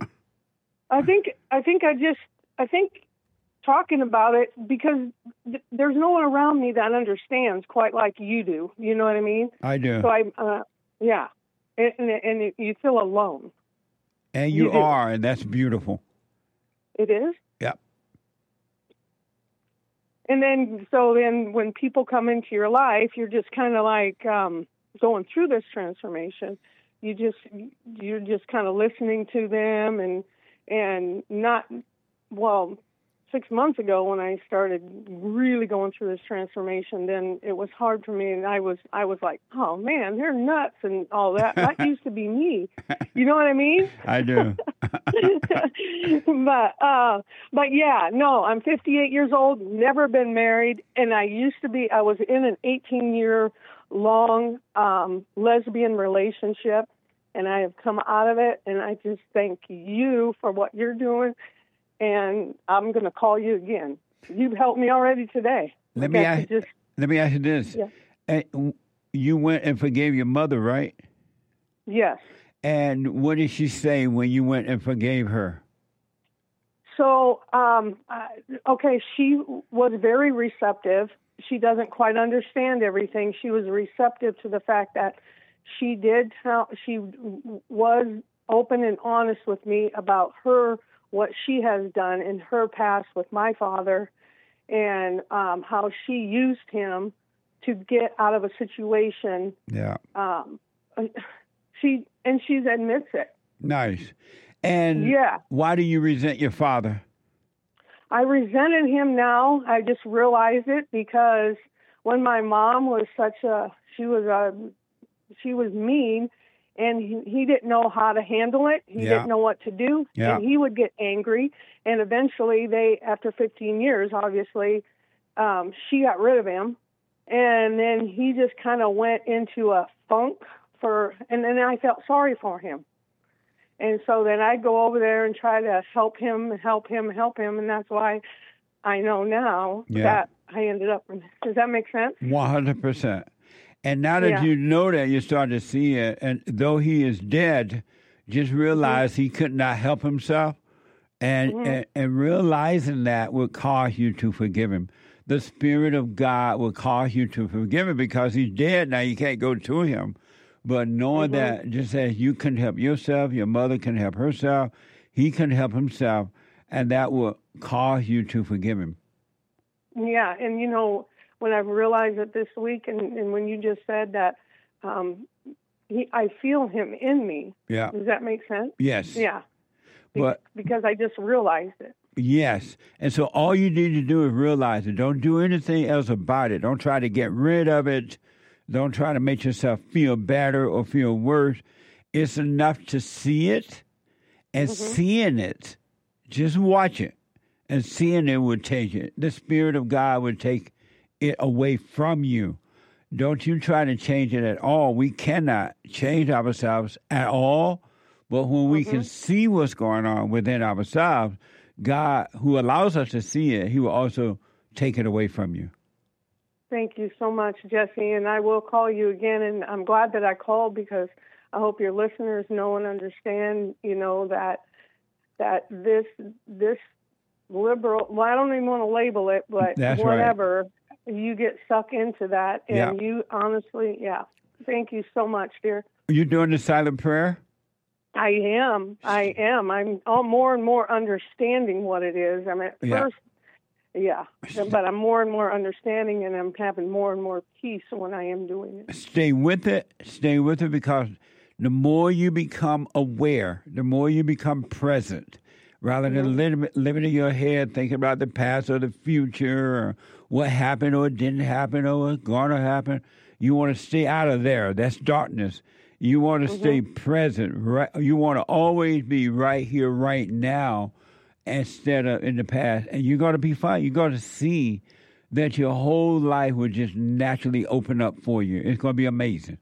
I think, I think I just, I think talking about it, because th- there's no one around me that understands quite like you do. You know what I mean? I do. So I, uh, yeah. And, and, and you feel alone. And you, You do. are, and that's beautiful. It is? Yep. And then, so then when people come into your life, you're just kind of like um, going through this transformation. You just, you're just kind of listening to them and, and not, well, six months ago when I started really going through this transformation, then it was hard for me. And I was, I was like, oh man, they're nuts and all that. That used to be me. You know what I mean? I do. but, uh, but yeah, no, I'm fifty-eight years old, never been married. And I used to be, I was in an eighteen year long, um, lesbian relationship, and I have come out of it. And I just thank you for what you're doing. And I'm going to call you again. You've helped me already today. Let me ask, just, let me ask you this. Yeah. And you went and forgave your mother, right? Yes. And what did she say when you went and forgave her? So, um, uh, okay, she was very receptive. She doesn't quite understand everything. She was receptive to the fact that she did tell, she was open and honest with me about her, what she has done in her past with my father, and um, how she used him to get out of a situation. Yeah. Um, she and she admits it. Nice. And yeah. Why do you resent your father? I resented him now. I just realized it because when my mom was such a, she was a, she was mean, and he, he didn't know how to handle it. He yeah. didn't know what to do. Yeah. And he would get angry. And eventually they, after fifteen years, obviously, um, she got rid of him. And then he just kind of went into a funk for, and then I felt sorry for him. And so then I'd go over there and try to help him, help him, help him. And that's why I know now yeah. that I ended up, does that make sense? one hundred percent. And now that yeah. you know that, you start to see it. And though he is dead, just realize mm-hmm. he could not help himself. And, mm-hmm. and and realizing that will cause you to forgive him. The Spirit of God will cause you to forgive him because he's dead now. You can't go to him. But knowing mm-hmm. that just as you can help yourself, your mother can help herself, he can help himself, and that will cause you to forgive him. Yeah, and you know, when I've realized it this week, and, and when you just said that, um, he, I feel him in me. Yeah. Does that make sense? Yes. Yeah. Be- but, because I just realized it. Yes. And so all you need to do is realize it. Don't do anything else about it. Don't try to get rid of it. Don't try to make yourself feel better or feel worse. It's enough to see it, and mm-hmm. seeing it, just watch it, and seeing it will take it. The Spirit of God will take it away from you. Don't you try to change it at all. We cannot change ourselves at all, but when we mm-hmm. can see what's going on within ourselves, God, who allows us to see it, he will also take it away from you. Thank you so much, Jesse, and I will call you again, and I'm glad that I called because I hope your listeners know and understand, you know, that that this this liberal, well, I don't even want to label it, but That's whatever, right. you get stuck into that, and yeah. you honestly, yeah. Thank you so much, dear. Are you doing the silent prayer? I am. I am. I'm all more and more understanding what it is. I mean, at yeah. first, yeah, but I'm more and more understanding, and I'm having more and more peace when I am doing it. Stay with it. Stay with it, because the more you become aware, the more you become present, rather than mm-hmm. living, living in your head, thinking about the past or the future, or what happened or didn't happen or what's going to happen. You want to stay out of there. That's darkness. You want to mm-hmm. stay present. Right? You want to always be right here, right now, instead of in the past. And you're going to be fine. You're going to see that your whole life will just naturally open up for you. It's going to be amazing.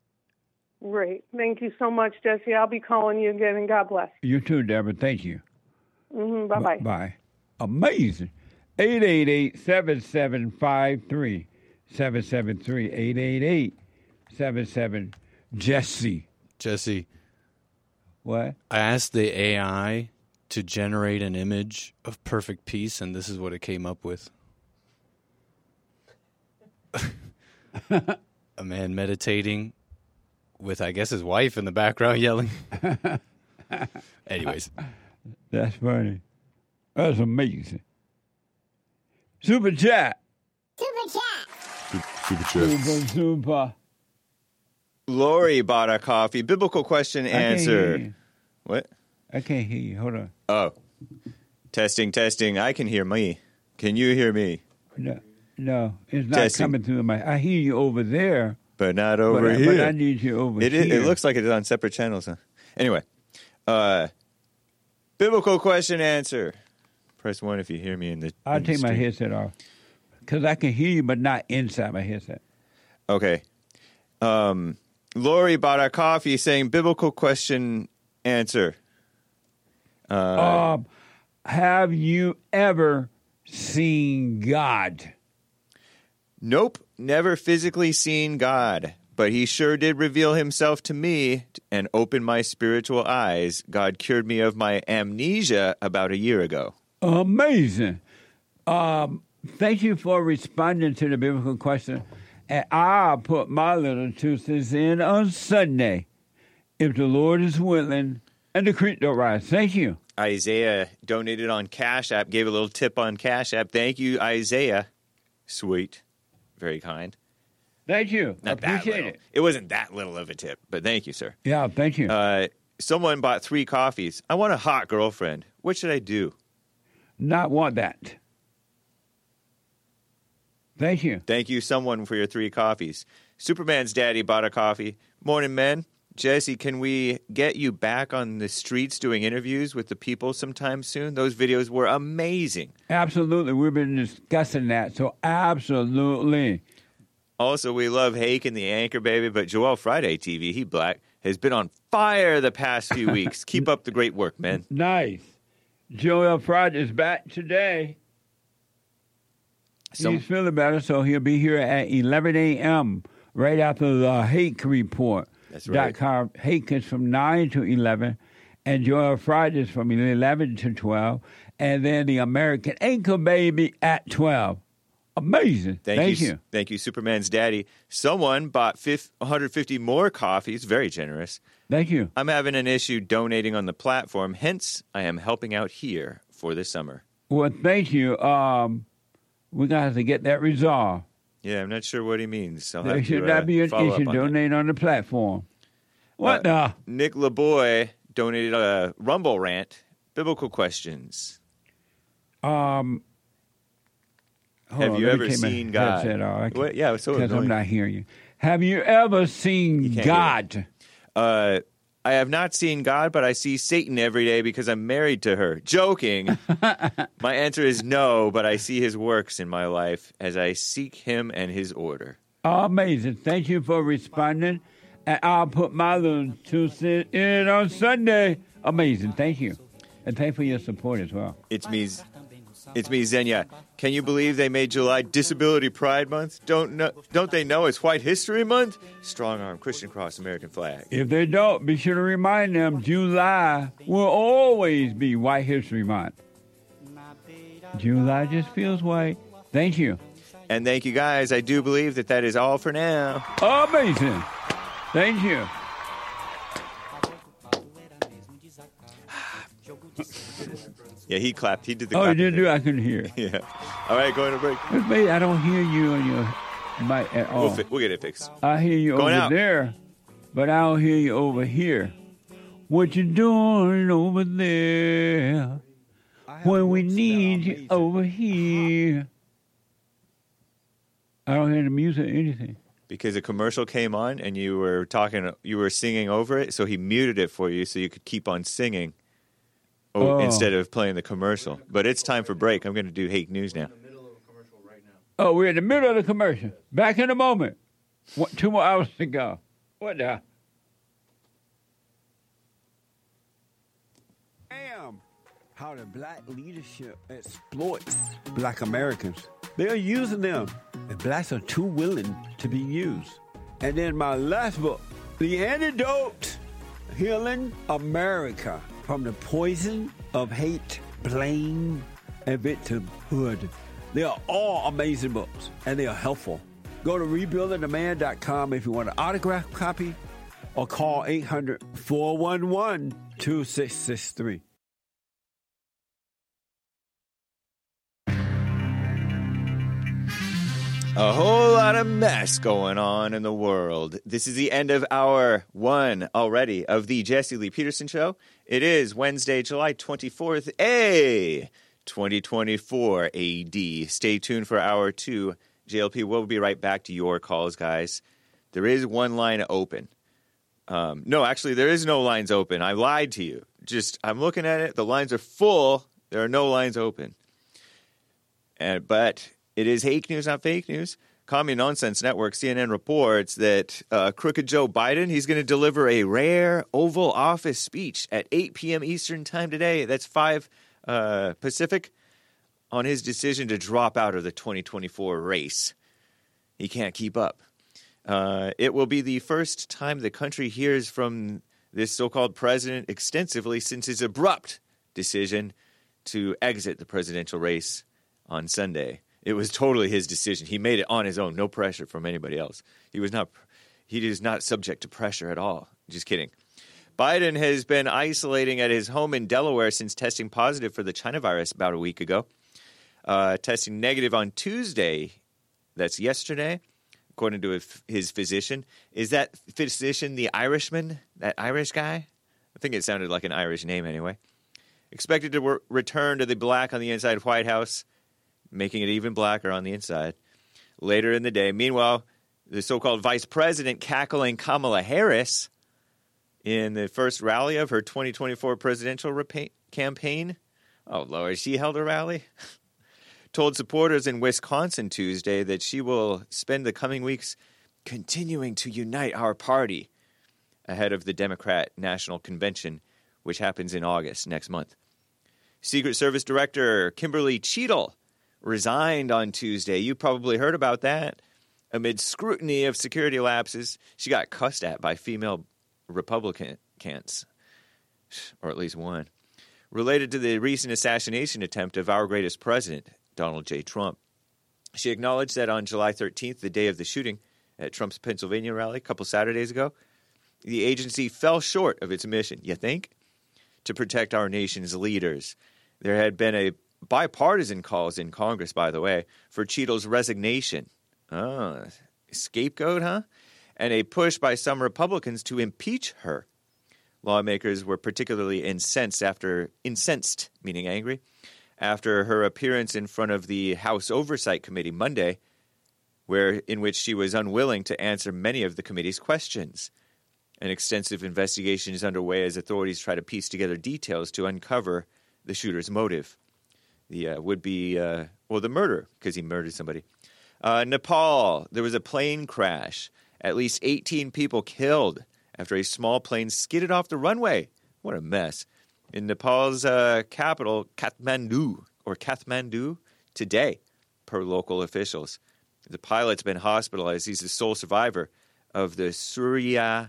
Great. Thank you so much, Jesse. I'll be calling you again, and God bless. You too, Deborah. Thank you. Mm-hmm. Bye-bye. Bye. Amazing. eight eight eight, seven seven five, three seven seven three. eight eight eight, seven seven, Jesse. Jesse. What? I asked the A I to generate an image of perfect peace, and this is what it came up with. A man meditating with, I guess, his wife in the background yelling. Anyways. That's funny. That's amazing. Super chat. Super chat. Super chat. Super, super. Lori bought a coffee. Biblical question I can't hear answer. you. What? I can't hear you. Hold on. Oh. Testing, testing. I can hear me. Can you hear me? No, no, it's not Testing. coming through my. I hear you over there, But not over but, I, here. but I need you over It, here. is, it looks like it is on separate channels. Huh? Anyway, uh, biblical question answer. Press one if you hear me in the. I'll in the take my stream. headset off because I can hear you, but not inside my headset. Okay. Um, Lori bought our coffee saying biblical question answer. Uh, Um, have you ever seen God? Nope, never physically seen God, but he sure did reveal himself to me and open my spiritual eyes. God cured me of my amnesia about a year ago. Amazing. Um, thank you for responding to the biblical question. And I'll put my little two cents in on Sunday, if the Lord is willing, and the creek don't rise. Thank you. Isaiah donated on Cash App, gave a little tip on Cash App. Thank you, Isaiah. Sweet. Very kind. Thank you. Not that Appreciate little. it. It wasn't that little of a tip, but thank you, sir. Yeah, thank you. Uh, someone bought three coffees. I want a hot girlfriend. What should I do? Not want that. Thank you. Thank you, someone, for your three coffees. Superman's daddy bought a coffee. Morning, men. Jesse, can we get you back on the streets doing interviews with the people sometime soon? Those videos were amazing. Absolutely. We've been discussing that. So, absolutely. Also, we love Hake and the Anchor Baby, but Joel Friday T V, he black, has been on fire the past few weeks. Keep up the great work, man. Nice. Joel Friday is back today. Some- He's feeling better, so he'll be here at eleven a.m. right after the Hake Report. That's right. Com. Hake is from nine to eleven, and Joel Friday is from eleven to twelve, and then the American Anchor Baby at twelve. Amazing. Thank, Thank you. you. Thank you, Superman's daddy. Someone bought one hundred fifty more coffees. Very generous. Thank you. I'm having an issue donating on the platform. Hence, I am helping out here for the summer. Well, thank you. Um, we're going to have to get that resolved. Yeah, I'm not sure what he means. I'll have There to, should uh, not be an follow up issue. on that. Donate on the platform. What Uh, the? Nick LeBoy donated a Rumble rant. Biblical questions. Um, hold Have on, you let me ever take my seen God? headset off. I What? Yeah, it's so Because I'm annoying. not hearing you. Have you ever seen can't God? Uh, I have not seen God, but I see Satan every day because I'm married to her. Joking. My answer is no, but I see his works in my life as I seek him and his order. Amazing. Thank you for responding. And I'll put my little two cents in on Sunday. Amazing. Thank you. And thank you for your support as well. It's me, it's me, Xenia. Can you believe they made July Disability Pride Month? Don't know, don't they know it's White History Month? Strong arm, Christian cross, American flag. If they don't, be sure to remind them July will always be White History Month. July just feels white. Thank you. And thank you guys. I do believe that that is all for now. Amazing. Thank you. Yeah, he clapped. He did the Oh, you clapping didn't do thing. it? I couldn't hear. Yeah. All right, going to break. But wait, I don't hear you on your mic at all. We'll, fi- we'll get it fixed. I hear you Going over out. there, but I don't hear you over here. What you doing over there when we need you over here? I don't hear the music or anything. Because a commercial came on and you were talking, you were singing over it, so he muted it for you so you could keep on singing o- Oh. instead of playing the commercial. But it's time for break. I'm going to do Hake News now. Oh, we're in the middle of the commercial. Back in a moment. One, two more hours to go. What the? Damn. How the black leadership exploits black Americans. They're using them, and blacks are too willing to be used. And then my last book, The Antidote, Healing America from the Poison of Hate, Blame, and Victimhood. They are all amazing books, and they are helpful. Go to rebuilding the man dot com if you want an autographed copy, or call eight hundred, four one one, two six six three. A whole lot of mess going on in the world. This is the end of hour one already of the Jesse Lee Peterson Show. It is Wednesday, July twenty-fourth, A, twenty twenty-four A D. Stay tuned for hour two. J L P will be right back to your calls, guys. There is one line open. Um, no, actually, there is no lines open. I lied to you. Just, I'm looking at it. The lines are full. There are no lines open. And, but it is fake news, not fake news. Commie Nonsense Network, C N N, reports that uh, Crooked Joe Biden, he's going to deliver a rare Oval Office speech at eight p.m. Eastern time today. That's five uh, Pacific, on his decision to drop out of the twenty twenty-four race. He can't keep up. Uh, it will be the first time the country hears from this so-called president extensively since his abrupt decision to exit the presidential race on Sunday. It was totally his decision. He made it on his own, no pressure from anybody else. He was not he is not subject to pressure at all. Just kidding. Biden has been isolating at his home in Delaware since testing positive for the China virus about a week ago. Uh, testing negative on Tuesday, that's yesterday, according to his physician. Is that physician the Irishman, that Irish guy? I think it sounded like an Irish name anyway. Expected to re- return to the black on the inside of White House, making it even blacker on the inside later in the day. Meanwhile, the so-called vice president cackling Kamala Harris in the first rally of her twenty twenty-four presidential repa- campaign. Oh, Lord, she held a rally? Told supporters in Wisconsin Tuesday that she will spend the coming weeks continuing to unite our party ahead of the Democrat National Convention, which happens in August next month. Secret Service Director Kimberly Cheadle resigned on Tuesday. You probably heard about that. Amid scrutiny of security lapses, she got cussed at by female Republicans, or at least one, related to the recent assassination attempt of our greatest president, Donald J. Trump. She acknowledged that on July thirteenth, the day of the shooting at Trump's Pennsylvania rally a couple Saturdays ago, the agency fell short of its mission, you think, to protect our nation's leaders. There had been a bipartisan calls in Congress, by the way, for Cheadle's resignation. Oh, scapegoat, huh? And a push by some Republicans to impeach her. Lawmakers were particularly incensed after, incensed, meaning angry, after her appearance in front of the House Oversight Committee Monday, where in which she was unwilling to answer many of the committee's questions. An extensive investigation is underway as authorities try to piece together details to uncover the shooter's motive. The uh, would-be, uh, well, the murder, because he murdered somebody. Uh, Nepal, there was a plane crash. At least eighteen people killed after a small plane skidded off the runway. What a mess. In Nepal's uh, capital, Kathmandu, or Kathmandu, today, per local officials. The pilot's been hospitalized. He's the sole survivor of the Surya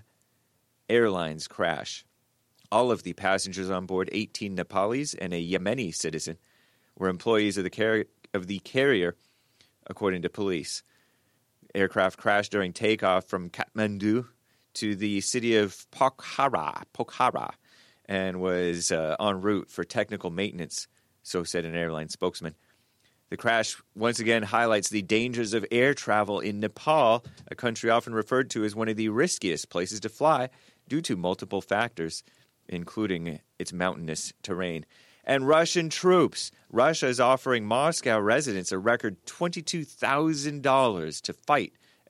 Airlines crash. All of the passengers on board, eighteen Nepalis and a Yemeni citizen, were employees of the, car- of the carrier, according to police. Aircraft crashed during takeoff from Kathmandu to the city of Pokhara, Pokhara and was uh, en route for technical maintenance, so said an airline spokesman. The crash once again highlights the dangers of air travel in Nepal, a country often referred to as one of the riskiest places to fly due to multiple factors, including its mountainous terrain. And Russian troops. Russia is offering Moscow residents a record twenty-two thousand dollars to fight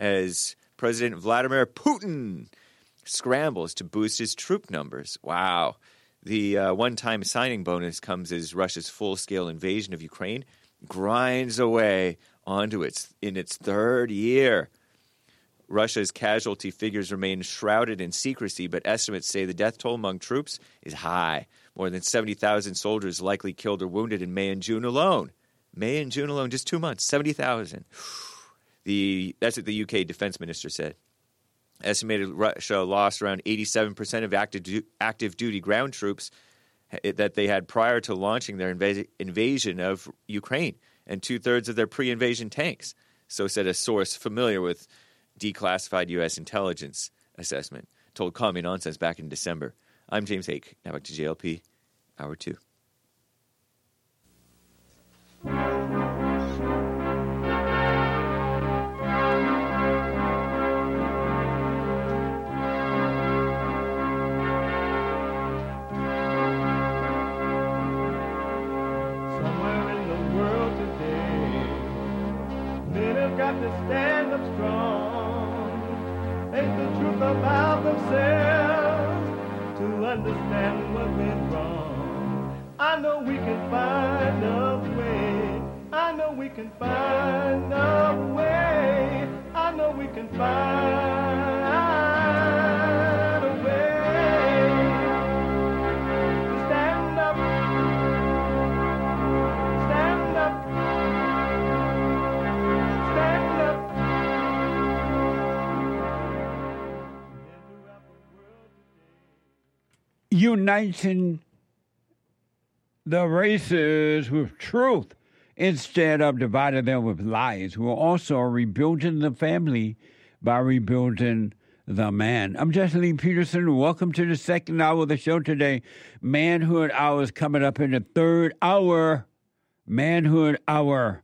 as President Vladimir Putin scrambles to boost his troop numbers. Wow. The uh, one-time signing bonus comes as Russia's full-scale invasion of Ukraine grinds away onto its in its third year. Russia's casualty figures remain shrouded in secrecy, but estimates say the death toll among troops is high. More than seventy thousand soldiers likely killed or wounded in May and June alone. May and June alone, just two months, seventy thousand. The, that's what the U K defense minister said. Estimated Russia lost around eighty-seven percent of active, du- active duty ground troops that they had prior to launching their inv- invasion of Ukraine, and two-thirds of their pre-invasion tanks, so said a source familiar with declassified U S intelligence assessment, told Commie Nonsense back in December. I'm James Hake. Now back to J L P, Hour two. got to stand up strong, face the truth about themselves, to understand what went wrong. I know we can find a way. I know we can find a way. I know we can find a way to stand up, stand up, stand up. Uniting the races with truth instead of dividing them with lies. We're also rebuilding the family by rebuilding the man. I'm Jesse Lee Peterson. Welcome to the second hour of the show today. Manhood Hour is coming up in the third hour. Manhood Hour.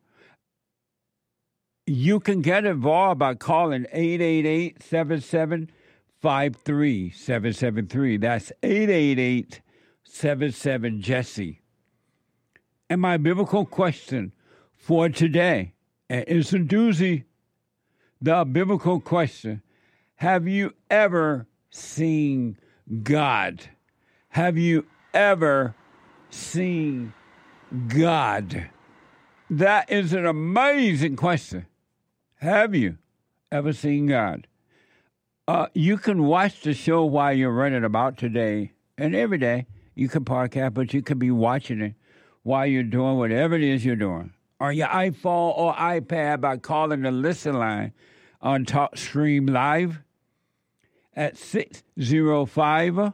You can get involved by calling eight eight eight, seven seven five three seven seven three. That's eight eight eight, seven seven, Jesse. And my biblical question for today, and it's a doozy, the biblical question, have you ever seen God? Have you ever seen God? That is an amazing question. Have you ever seen God? Uh, you can watch the show while you're running about today, and every day you can podcast, but you can be watching it while you're doing whatever it is you're doing, on your iPhone or iPad by calling the listen line on TalkStream Live at six oh five,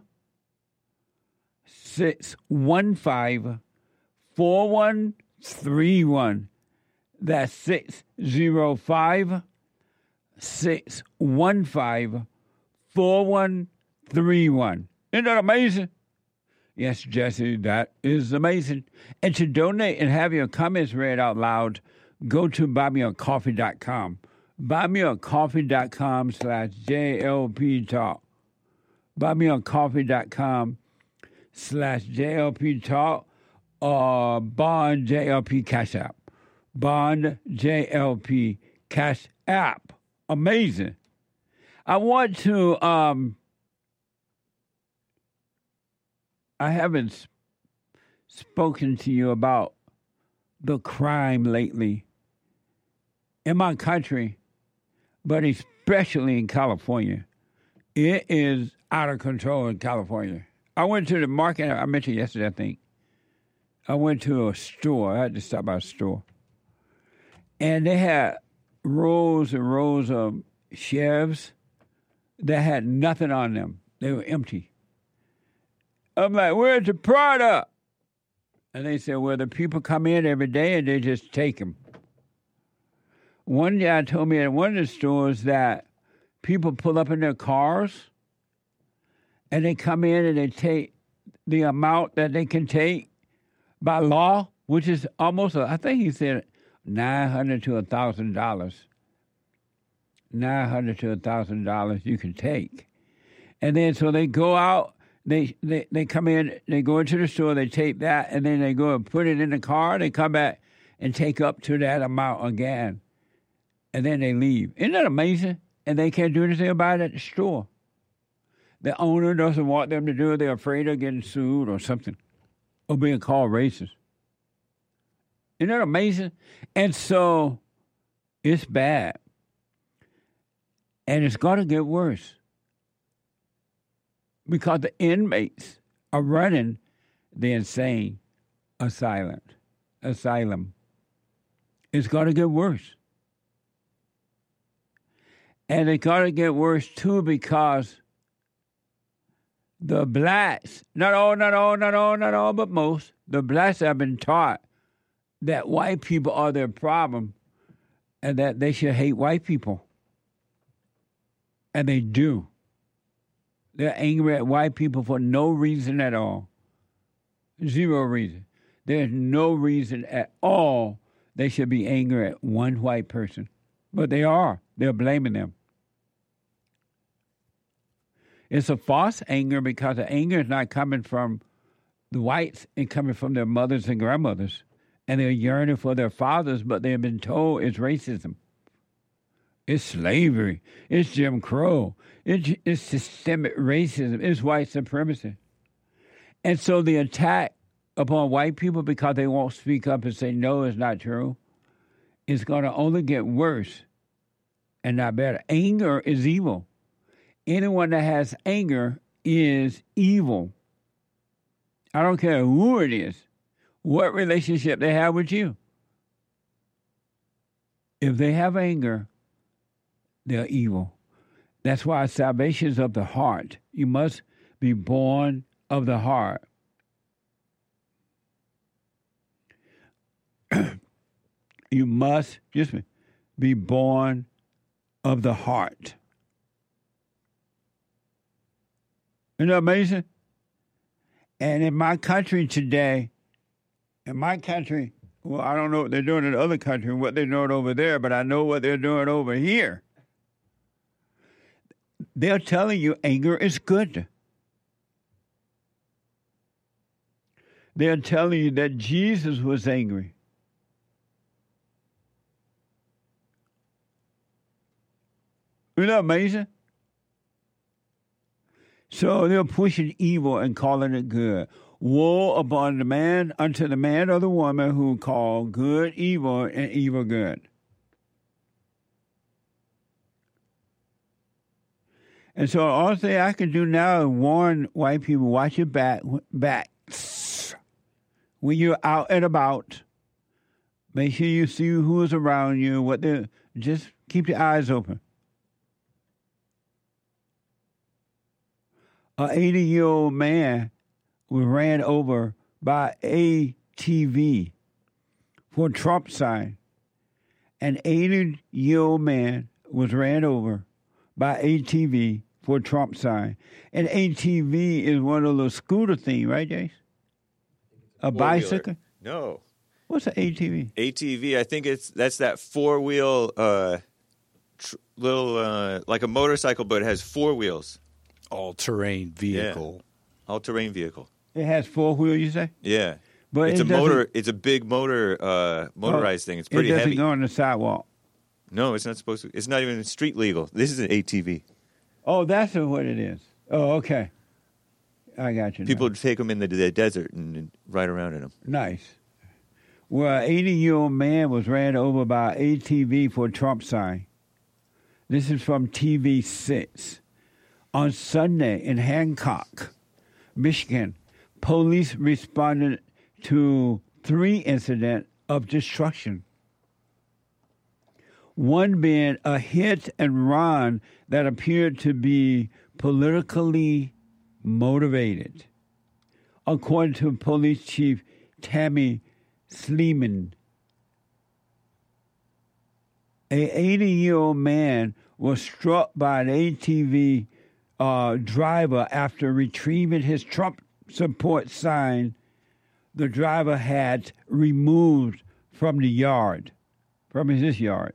six one five, four one three one. That's six oh five, six one five, four one three one. Isn't that amazing? Yes, Jesse, that is amazing. And to donate and have your comments read out loud, go to buy me a coffee dot com. buy me a coffee dot com slash J L P talk. buy me a coffee dot com slash J L P talk or Bond J L P Cash App. Bond J L P Cash App. Amazing. I want to... um. I haven't sp- spoken to you about the crime lately in my country, but especially in California. It is out of control in California. I went to the market, I mentioned yesterday, I think. I went to a store. I had to stop by a store. And they had rows and rows of shelves that had nothing on them. They were empty. I'm like, where's the product? And they said, well, the people come in every day and they just take them. One guy told me at one of the stores that people pull up in their cars and they come in and they take the amount that they can take by law, which is almost, a, I think he said nine hundred dollars to one thousand dollars. nine hundred dollars to one thousand dollars you can take. And then so they go out. They, they they come in, they go into the store, they take that, and then they go and put it in the car. They come back and take up to that amount again. And then they leave. Isn't that amazing? And they can't do anything about it at the store. The owner doesn't want them to do it. They're afraid of getting sued or something, or being called racist. Isn't that amazing? And so it's bad. And it's going to get worse. Because the inmates are running the insane asylum. Asylum. It's going to get worse. And it's going to get worse, too, because the blacks, not all, not all, not all, not all, but most, the blacks have been taught that white people are their problem and that they should hate white people. And they do. They're angry at white people for no reason at all. Zero reason. There's no reason at all they should be angry at one white person. But they are. They're blaming them. It's a false anger because the anger is not coming from the whites. It's coming from their mothers and grandmothers. And they're yearning for their fathers, but they've been told it's racism. It's slavery. It's Jim Crow. It's, it's systemic racism. It's white supremacy. And so the attack upon white people because they won't speak up and say, no, it's not true, is going to only get worse and not better. Anger is evil. Anyone that has anger is evil. I don't care who it is, what relationship they have with you. If they have anger, they're evil. That's why salvation is of the heart. You must be born of the heart. You must, just be born of the heart. Isn't that amazing? And in my country today, in my country, well, I don't know what they're doing in the other country, what they're doing over there, but I know what they're doing over here. They're telling you anger is good. They're telling you that Jesus was angry. Isn't that amazing? So they're pushing evil and calling it good. Woe upon the man, unto the man or the woman who call good evil and evil good. And so all thing I can do now is warn white people, watch your back, backs. When you're out and about, make sure you see who is around you, what they just keep your eyes open. An eighty-year-old man was ran over by A T V for a Trump sign. An eighty-year-old man was ran over by A T V for a Trump sign. And A T V is one of those scooter things, right, Jace? A bicycle? No. What's an A T V? A T V, I think it's that's that four-wheel uh, tr- little, uh, like a motorcycle, but it has four wheels. All-terrain vehicle. Yeah. All-terrain vehicle. It has four wheels, you say? Yeah. But it's it a motor. It's a big motor, uh, motorized oh, thing. It's pretty heavy. It doesn't heavy. go on the sidewalk. No, it's not supposed to. It's not even street legal. This is an A T V. Oh, that's what it is. Oh, okay. I got you. People now. take them in the, the desert and, and ride around in them. Nice. Well, an eighty-year-old man was ran over by A T V for a Trump sign. This is from T V six. On Sunday in Hancock, Michigan, police responded to three incidents of destruction. One being a hit and run that appeared to be politically motivated. According to Police Chief Tammy Sleeman, an eighty-year-old man was struck by an A T V uh, driver after retrieving his Trump support sign the driver had removed from the yard, from his yard.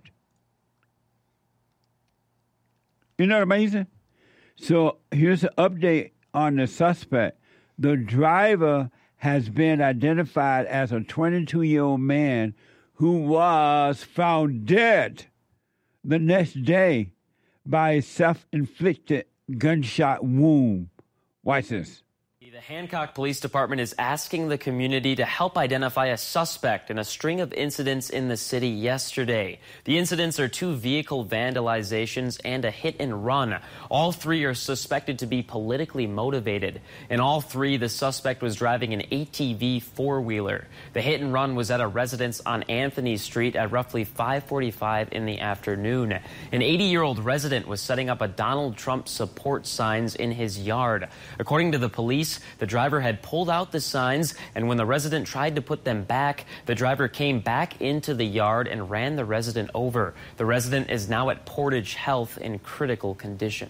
Isn't that amazing? So here's an update on the suspect. The driver has been identified as a twenty-two-year-old man who was found dead the next day by a self-inflicted gunshot wound. Watch this. The Hancock Police Department is asking the community to help identify a suspect in a string of incidents in the city yesterday. The incidents are two vehicle vandalizations and a hit and run. All three are suspected to be politically motivated. In all three, the suspect was driving an A T V four-wheeler. The hit and run was at a residence on Anthony Street at roughly five forty-five in the afternoon. An eighty-year-old resident was setting up a Donald Trump support signs in his yard. According to the police, the driver had pulled out the signs, and when the resident tried to put them back, the driver came back into the yard and ran the resident over. The resident is now at Portage Health in critical condition.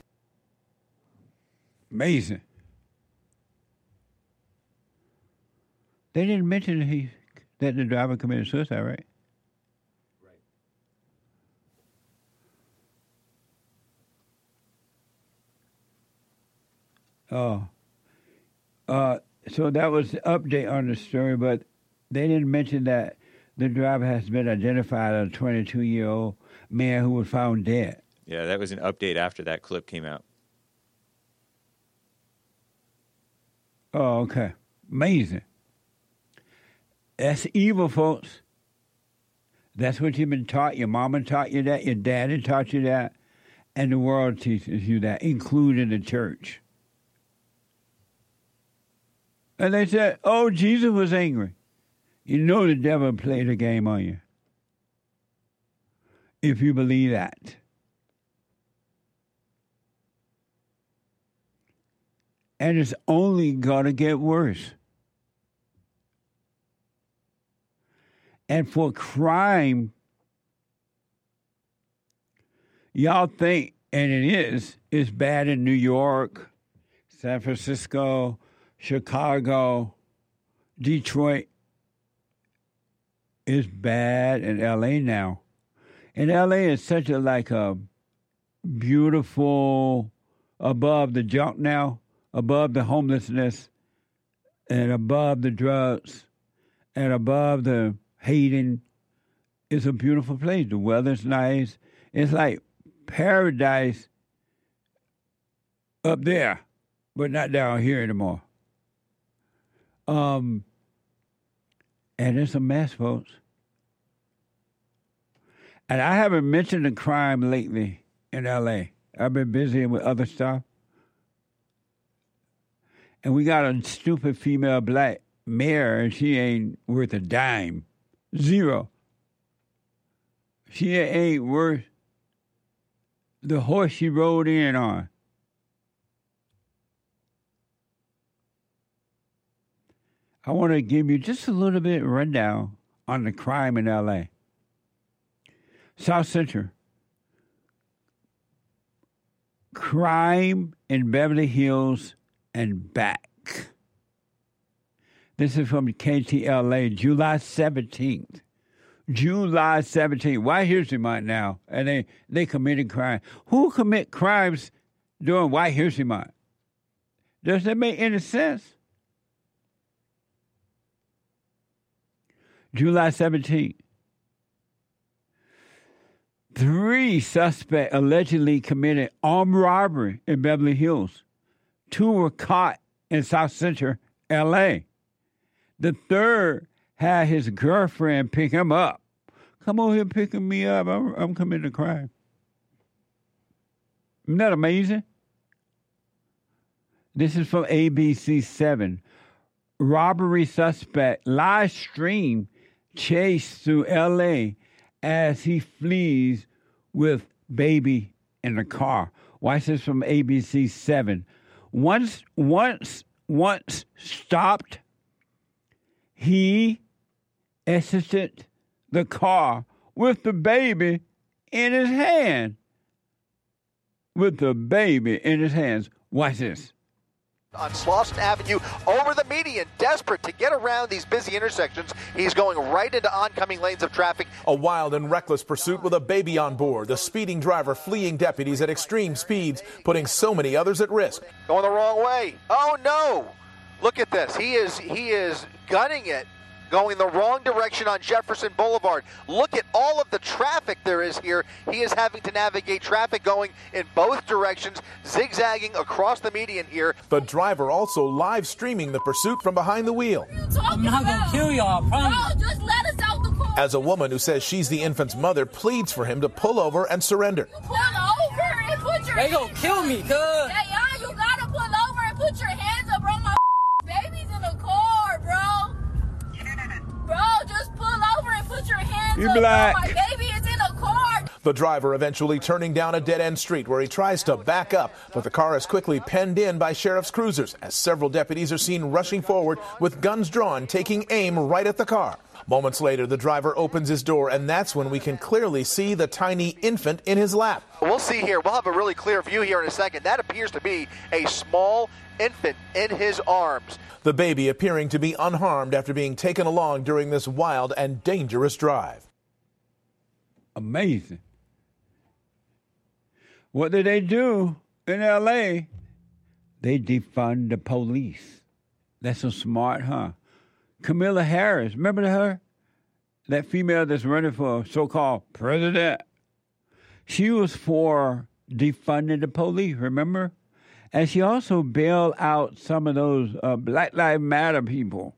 Amazing. They didn't mention that, he, that the driver committed suicide, right? Right. Oh. Uh, so that was the update on the story, but they didn't mention that The driver has been identified as a twenty-two-year-old man who was found dead. Yeah, that was an update after that clip came out. Oh, okay. Amazing. That's evil, folks. That's what you've been taught. Your mama taught you that. Your daddy taught you that. And the world teaches you that, including the church. And they said, oh, Jesus was angry. You know the devil played a game on you. If you believe that. And it's only going to get worse. And for crime, y'all think, and it is, it's bad in New York, San Francisco, Chicago, Detroit. It's bad in L A now. And L A is such a, like a beautiful, above the junk now, above the homelessness, and above the drugs, and above the hating. It's a beautiful place. The weather's nice. It's like paradise up there, but not down here anymore. Um, and it's a mess, folks. And I haven't mentioned the crime lately in L A. I've been busy with other stuff. And we got a stupid female black mayor, and she ain't worth a dime. Zero. She ain't worth the horse she rode in on. I want to give you just a little bit of rundown on the crime in L A. South Central. Crime in Beverly Hills and back. This is from K T L A, July seventeenth. July seventeenth. White History Month now, and they, they committed crime. Who commit crimes during White History Month? Does that make any sense? July seventeenth. Three suspects allegedly committed armed robbery in Beverly Hills. Two were caught in South Central L A. The third had his girlfriend pick him up. Come on here picking me up. I'm, I'm committing a crime. Isn't that amazing? This is from A B C seven. Robbery suspect live stream chase through L A as he flees with baby in the car. Watch this from A B C seven. Once, once, once stopped, he exited the car with the baby in his hand. With the baby in his hands. Watch this. On Slauson Avenue over the median, desperate to get around these busy intersections. He's going right into oncoming lanes of traffic. A wild and reckless pursuit with a baby on board. The speeding driver fleeing deputies at extreme speeds, putting so many others at risk. Going the wrong way. Oh no! Look at this. He is he is gunning it, going the wrong direction on Jefferson Boulevard. Look at all of the traffic there is here. He is having to navigate traffic going in both directions, zigzagging across the median here. The driver also live streaming the pursuit from behind the wheel. I'm not going to kill y'all, I promise. Bro, just let us out the car. As a woman who says she's the infant's mother pleads for him to pull over and surrender. Pull over and put your They hands gonna kill me, cuz. Dayan, you gotta pull over and put your hands up, bro. My baby's in the car, bro. Bro, just pull over and put your hands You're up. black. Bro. My baby is in the car. The driver eventually turning down a dead-end street where he tries to back up, but the car is quickly penned in by sheriff's cruisers as several deputies are seen rushing forward with guns drawn, taking aim right at the car. Moments later, the driver opens his door, and that's when we can clearly see the tiny infant in his lap. We'll see here. We'll have a really clear view here in a second. That appears to be a small infant in his arms. The baby appearing to be unharmed after being taken along during this wild and dangerous drive. Amazing. What did they do in L A? They defund the police. That's so smart, huh? Kamala Harris, remember her? that female that's running for so-called president, she was for defunding the police, remember? And she also bailed out some of those uh, Black Lives Matter people.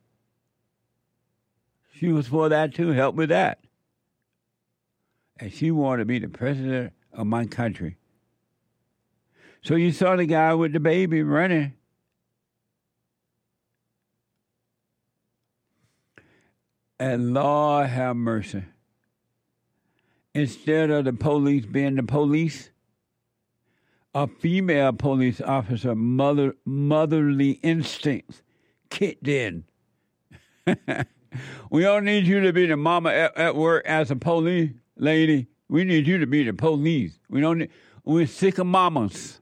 She was for that too, help with that. And she wanted to be the president of my country. So you saw the guy with the baby running. And Lord have mercy. Instead of the police being the police, a female police officer, mother, motherly instincts kicked in. We don't need you to be the mama at, at work as a police lady. We need you to be the police. We don't need, we're sick of mamas.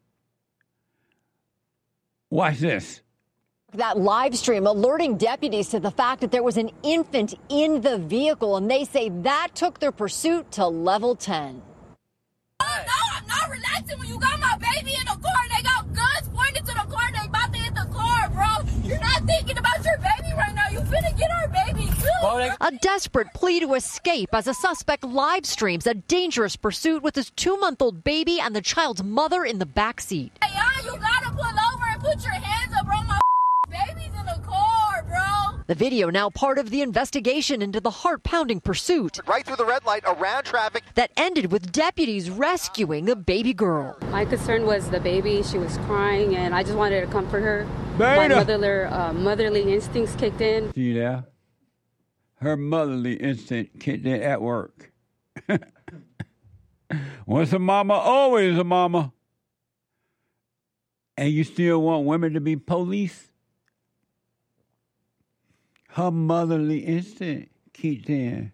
Watch this. That live stream alerting deputies to the fact that there was an infant in the vehicle, and they say that took their pursuit to level ten. Oh, no, I'm not relaxing when you got my baby in the car and they got guns pointed to the car and they about to hit the car, bro. You're not thinking about your baby right now. You finna get our baby, too. A desperate plea to escape as a suspect live streams a dangerous pursuit with his two-month-old baby and the child's mother in the backseat. Hey, you gotta pull over and put your hands up, bro. My baby's in the car, bro. The video now part of the investigation into the heart-pounding pursuit. Right through the red light, around traffic. That ended with deputies rescuing the baby girl. My concern was the baby. She was crying, and I just wanted to comfort her. Beta. My motherly, uh, motherly instincts kicked in. See there? Her motherly instinct kicked in at work. Once a mama, always a mama. And you still want women to be police? Her motherly instinct kicked in.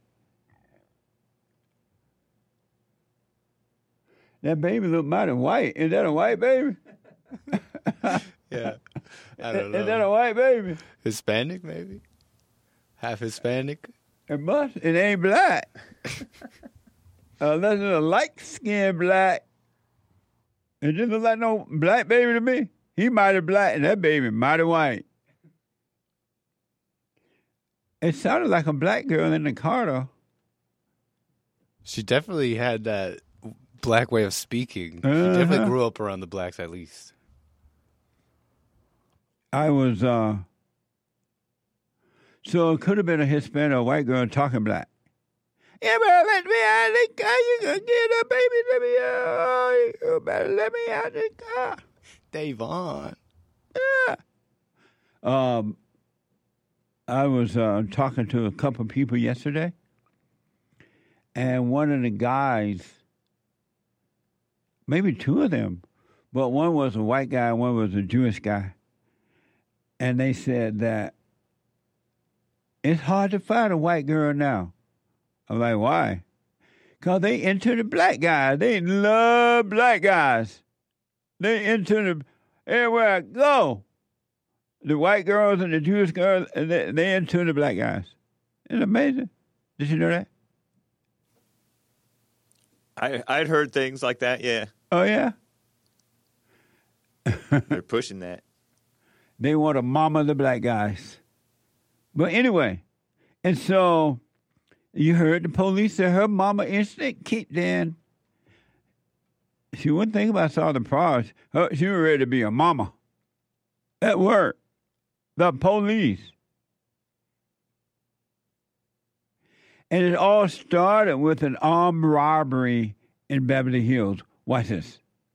That baby look mighty white. Is that a white baby? Yeah. I don't know. Is that a white baby? Hispanic, maybe? Half Hispanic? It must. It ain't black. Unless it's a light-skinned black. It didn't look like no black baby to me. He mighty black and that baby mighty white. It sounded like a black girl in the car, though. She definitely had that black way of speaking. Uh-huh. She definitely grew up around the blacks, at least. I was, uh... So it could have been a Hispanic or white girl talking black. Yeah, better let me out of the car. You gonna get a baby? Let me out. You better let me out of the car. Davon. Yeah. Um, I was uh, talking to a couple of people yesterday, and one of the guys, maybe two of them, but one was a white guy and one was a Jewish guy, and they said that it's hard to find a white girl now. I'm like, why? Because they into the black guys. They love black guys. They into the, everywhere I go, the white girls and the Jewish girls, they, they into the black guys. It's amazing. Did you know that? I, I'd heard things like that, yeah. Oh, yeah? They're pushing that. They want to mama the black guys. But anyway, and so you heard the police say her mama instinct kicked in. She wouldn't think about all the problems. Her, she was ready to be a mama. At work. The police. And it all started with an armed robbery in Beverly Hills. Watch this.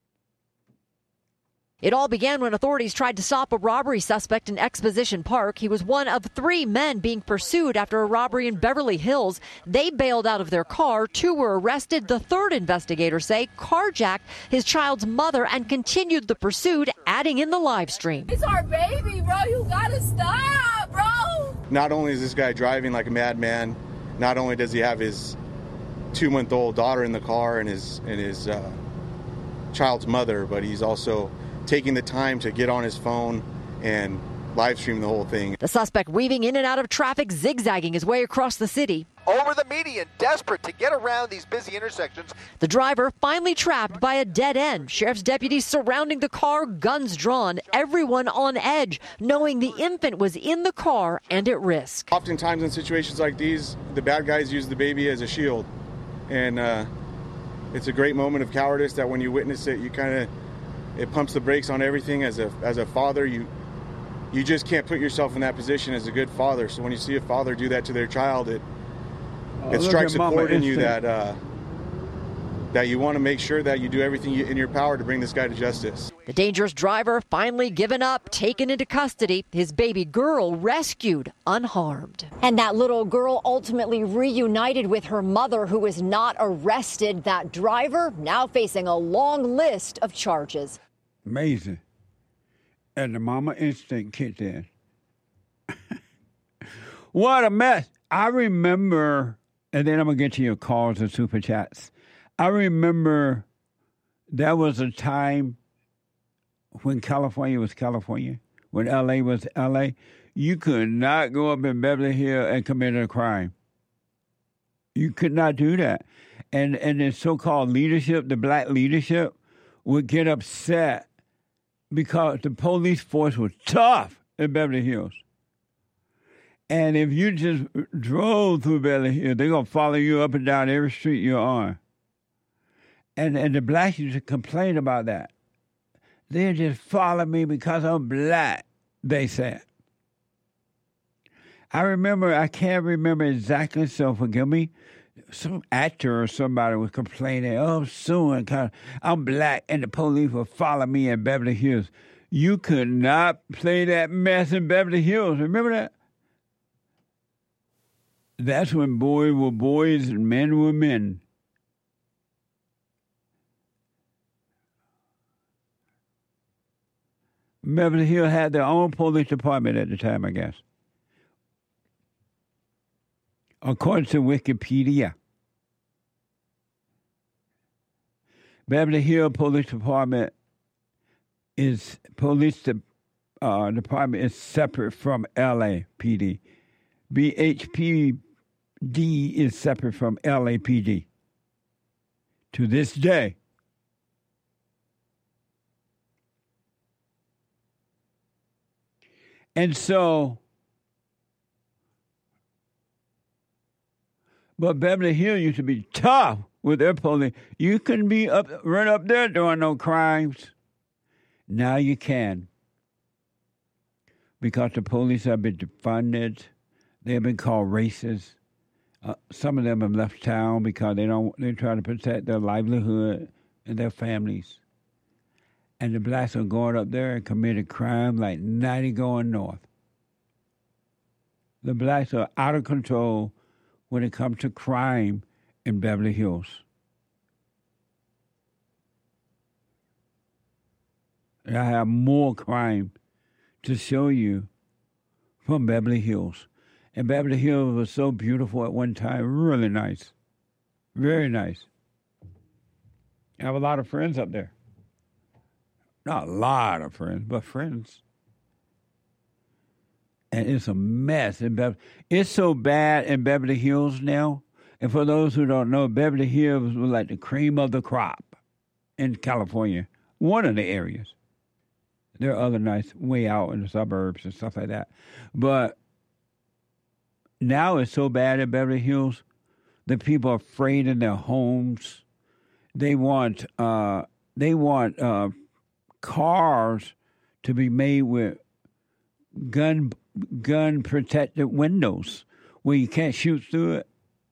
It all began when authorities tried to stop a robbery suspect in Exposition Park. He was one of three men being pursued after a robbery in Beverly Hills. They bailed out of their car. Two were arrested. The third, investigators say, carjacked his child's mother and continued the pursuit, adding in the live stream. It's our baby, bro. You gotta stop, bro. Not only is this guy driving like a madman, not only does he have his two-month-old daughter in the car and his and his uh, child's mother, but he's also taking the time to get on his phone and live stream the whole thing. The suspect weaving in and out of traffic, zigzagging his way across the city. over the median, desperate to get around these busy intersections. The driver finally trapped by a dead end. Sheriff's deputies surrounding the car, guns drawn, everyone on edge, knowing the infant was in the car and at risk. Oftentimes in situations like these, the bad guys use the baby as a shield. And uh, it's a great moment of cowardice that when you witness it, you kind of, it pumps the brakes on everything. As a as a father, you you just can't put yourself in that position as a good father. So when you see a father do that to their child, it Oh, it look strikes at a Mama chord in you Instinct. that uh, that you want to make sure that you do everything you- in your power to bring this guy to justice. The dangerous driver finally given up, taken into custody. His baby girl rescued unharmed. And that little girl ultimately reunited with her mother, who was not arrested. That driver now facing a long list of charges. Amazing. And the Mama Instinct kicked in. What a mess. I remember, and then I'm going to get to your calls and super chats. I remember there was a time when California was California, when L A was L A. You could not go up in Beverly Hills and commit a crime. You could not do that. And, and the so-called leadership, the black leadership, would get upset because the police force was tough in Beverly Hills. And if you just drove through Beverly Hills, they're going to follow you up and down every street you're on. And and the blacks used to complain about that. They just follow me because I'm black, they said. I remember, I can't remember exactly, so forgive me, some actor or somebody was complaining, oh, I'm suing, cause I'm black, and the police will follow me in Beverly Hills. You could not play that mess in Beverly Hills. Remember that? That's when boys were boys and men were men. Beverly Hills had their own police department at the time, I guess. According to Wikipedia. Beverly Hills Police Department is police de, uh, department is separate from L A P D. B H P D is separate from L A P D. To this day. And so, but Beverly Hills used to be tough with their police. You couldn't be up, run up there doing no crimes. Now you can. Because the police have been defunded. They have been called racist. Uh, some of them have left town because they don't. They're trying to protect their livelihood and their families. And the blacks are going up there and committing crime like ninety going north. The blacks are out of control when it comes to crime in Beverly Hills. And I have more crime to show you from Beverly Hills. And Beverly Hills was so beautiful at one time, really nice. Very nice. I have a lot of friends up there. Not a lot of friends, but friends. And it's a mess in Beverly. It's so bad in Beverly Hills now. And for those who don't know, Beverly Hills was like the cream of the crop in California. One of the areas. There are other nice way out in the suburbs and stuff like that. But now it's so bad in Beverly Hills that people are afraid in their homes. They want uh, they want uh, cars to be made with gun gun protected windows where you can't shoot through it.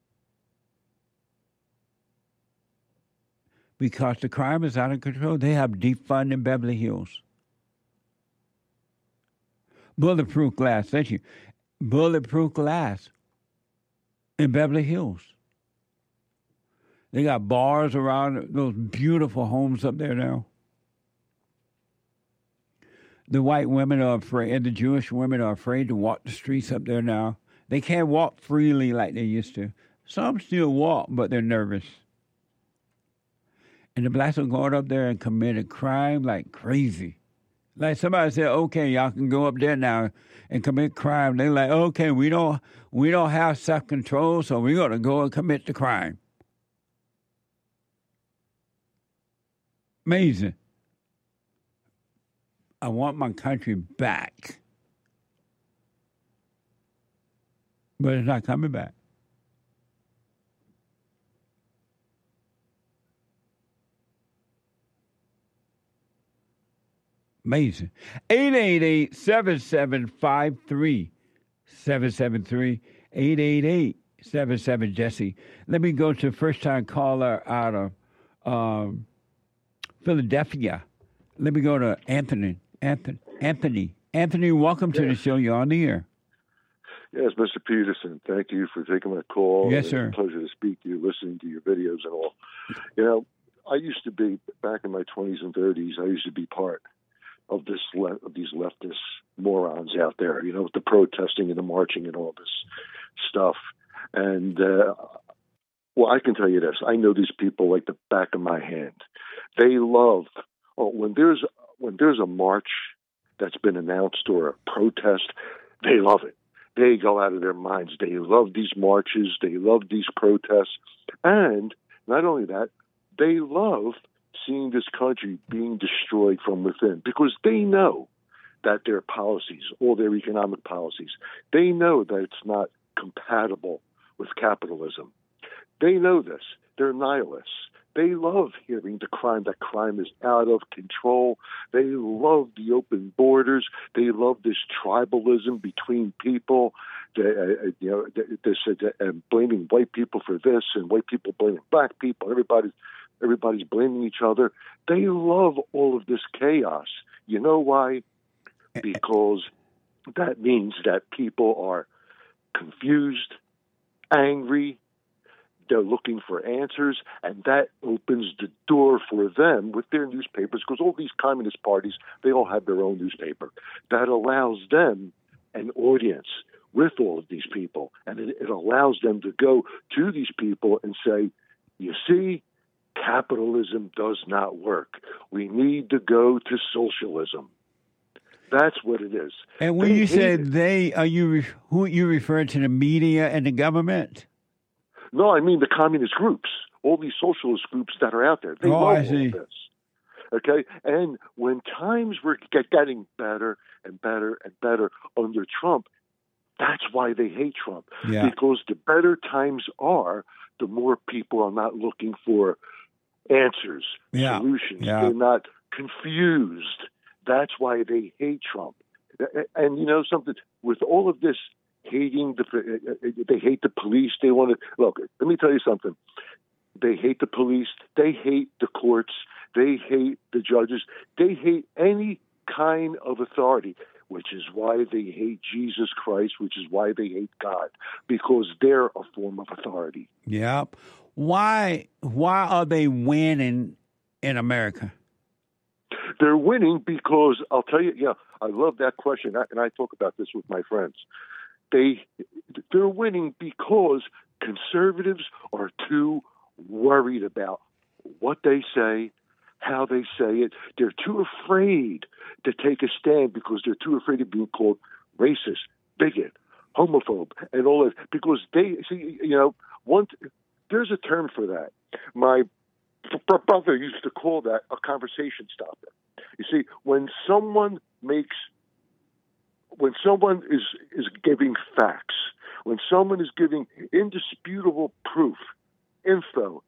Because the crime is out of control. They have defunded Beverly Hills. Bulletproof glass, thank you. Bulletproof glass in Beverly Hills. They got bars around those beautiful homes up there now. The white women are afraid, and the Jewish women are afraid to walk the streets up there now. They can't walk freely like they used to. Some still walk, but they're nervous. And the blacks are going up there and committing crime like crazy. Like somebody said, okay, y'all can go up there now and commit crime. They're like, okay, we don't we don't have self-control, so we're going to go and commit the crime. Amazing. I want my country back. But it's not coming back. Amazing. eight eight eight, seven seven five, three seven seven three. eight eight eight, seven seven, Jesse. Let me go to first-time caller out of um, Philadelphia. Let me go to Anthony. Anthony. Anthony. Anthony, welcome to the show. You're on the air. Yes, Mister Peterson, thank you for taking my call. Yes, sir. It's a pleasure to speak to you, listening to your videos and all. You know, I used to be, back in my twenties and thirties, I used to be part of this le- of these leftist morons out there, you know, with the protesting and the marching and all this stuff. And, uh, well, I can tell you this. I know these people like the back of my hand. They love, oh, when there's when there's a march that's been announced or a protest, they love it. They go out of their minds. They love these marches. They love these protests. And not only that, they love seeing this country being destroyed from within, because they know that their policies, all their economic policies, they know that it's not compatible with capitalism. They know this. They're nihilists. They love hearing the crime, that crime is out of control. They love the open borders. They love this tribalism between people. The, uh, you know, this uh, blaming white people for this and white people blaming black people. Everybody's everybody's blaming each other. They love all of this chaos. You know why? Because that means that people are confused, angry. They're looking for answers, and that opens the door for them with their newspapers, because all these communist parties, they all have their own newspaper. That allows them an audience with all of these people, and it, it allows them to go to these people and say, you see, capitalism does not work. We need to go to socialism. That's what it is. And when They you hate say it. they, are you re- who you refer to the media and the government? No, I mean the communist groups, all these socialist groups that are out there. They Oh, love I see. all of this. Okay? And when times were get, getting better and better and better under Trump, that's why they hate Trump. Yeah. Because the better times are, the more people are not looking for answers, Yeah. solutions. Yeah. They're not confused. That's why they hate Trump. And you know something, with all of this hating, the, they hate the police. They want to, look, let me tell you something. They hate the police. They hate the courts. They hate the judges. They hate any kind of authority, which is why they hate Jesus Christ, which is why they hate God, because they're a form of authority. Yep. Why, why are they winning in America? They're winning because, I'll tell you, yeah, I love that question, and I talk about this with my friends. They, they're winning because conservatives are too worried about what they say, how they say it. They're too afraid to take a stand because they're too afraid of being called racist, bigot, homophobe, and all that. Because they, see, you know, one, there's a term for that. My brother used to call that a conversation stopper. You see, when someone makes When someone is, is giving facts, when someone is giving indisputable proof, info,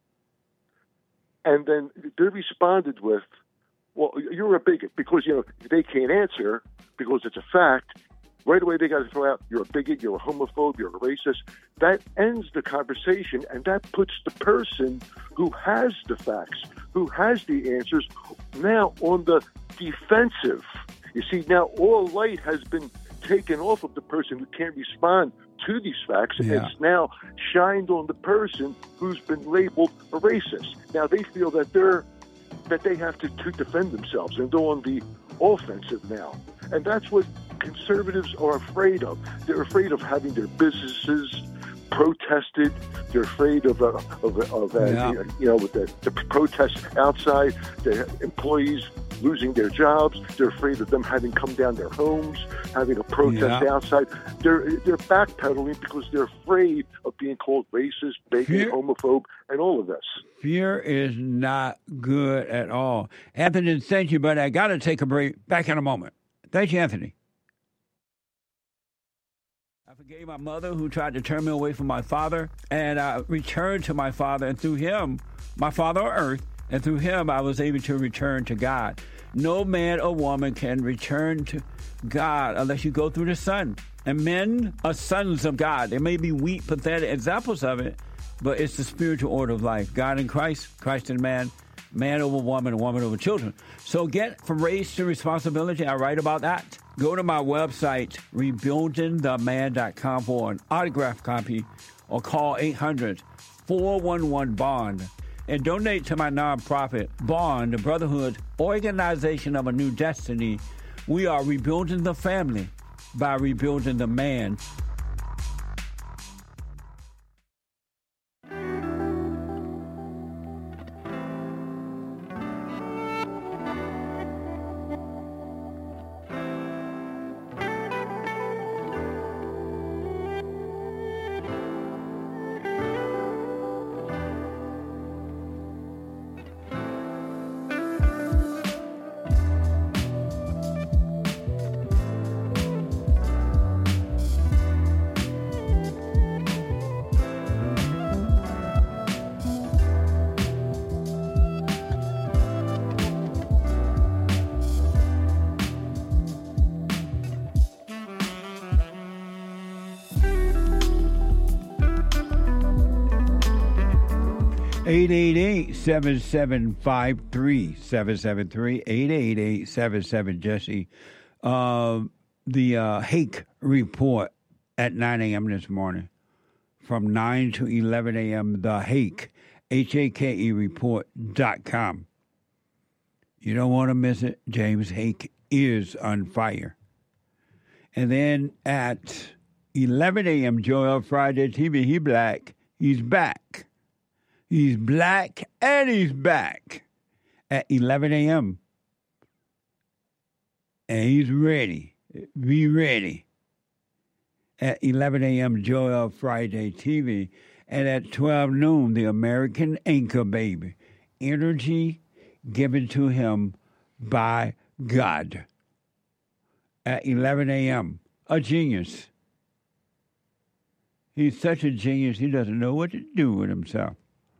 and then they're responded with, well, you're a bigot, because, you know, they can't answer because it's a fact, right away they got to throw out, you're a bigot, you're a homophobe, you're a racist. That ends the conversation, and that puts the person who has the facts, who has the answers, now on the defensive. You see, now all light has been taken off of the person who can't respond to these facts, and Yeah. it's now shined on the person who's been labeled a racist. Now they feel that they're that they have to, to defend themselves and go on the offensive now. And that's what conservatives are afraid of. They're afraid of having their businesses protested. They're afraid of, uh, of, of uh, Yeah. you know, with the, the protests outside, the employees losing their jobs. They're afraid of them having come down their homes, having a protest Yeah. outside. They're they're backpedaling because they're afraid of being called racist, bigot, Fear- homophobe, and all of this. Fear is not good at all. Anthony, thank you, but I got to take a break. Back in a moment. Thank you, Anthony. I forgave my mother who tried to turn me away from my father, and I returned to my father, and through him, my father on earth, and through him, I was able to return to God. No man or woman can return to God unless you go through the Son. And men are sons of God. They may be weak, pathetic examples of it, but it's the spiritual order of life. God in Christ, Christ in man, man over woman, woman over children. So get from race to responsibility. I write about that. Go to my website, rebuilding the man dot com for an autographed copy, or call eight hundred, four one one, BOND. And donate to my nonprofit, Bond, the Brotherhood Organization of a New Destiny. We are rebuilding the family by rebuilding the man. eight eight eight, seven seven five, three seven seven three, eight eight eight, seven seven, Jesse. Uh, the uh, Hake Report at nine a.m. this morning. From nine to eleven a.m., the Hake, H A K E report dot com. You don't want to miss it. James Hake is on fire. And then at eleven a.m., Joel Friday T V, he black, he's back. He's black and he's back at eleven a.m. And he's ready. Be ready. At eleven a.m., Joel Friday T V. And at twelve noon, the American Anchor Baby. Energy given to him by God. At eleven a.m., a genius. He's such a genius, he doesn't know what to do with himself.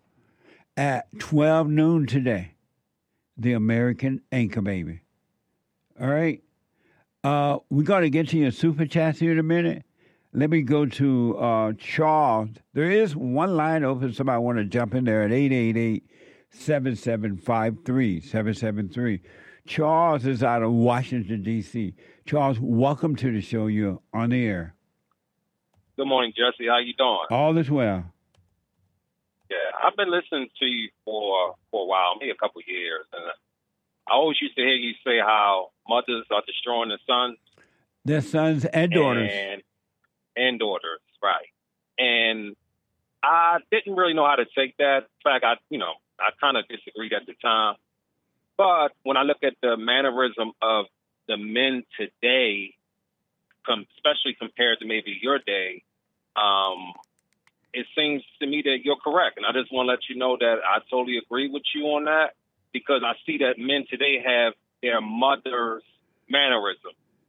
At twelve noon today, the American Anchor Baby. All right? Uh, we're going to get to your super chats here in a minute. Let me go to uh, Charles. There is one line open. Somebody want to jump in there at eight eight eight, seven seven five, three seven seven three. Charles is out of Washington, D C Charles, welcome to the show. You're on the air. Good morning, Jesse. How you doing? All is well. Yeah, I've been listening to you for for a while, maybe a couple of years, and I always used to hear you say how mothers are destroying their sons, Their sons and daughters. and and daughters, right? And I didn't really know how to take that. In fact, I you know I kind of disagreed at the time, but when I look at the mannerism of the men today, com- especially compared to maybe your day, um, it seems to me that you're correct. And I just want to let you know that I totally agree with you on that, because I see that men today have their mother's mannerism.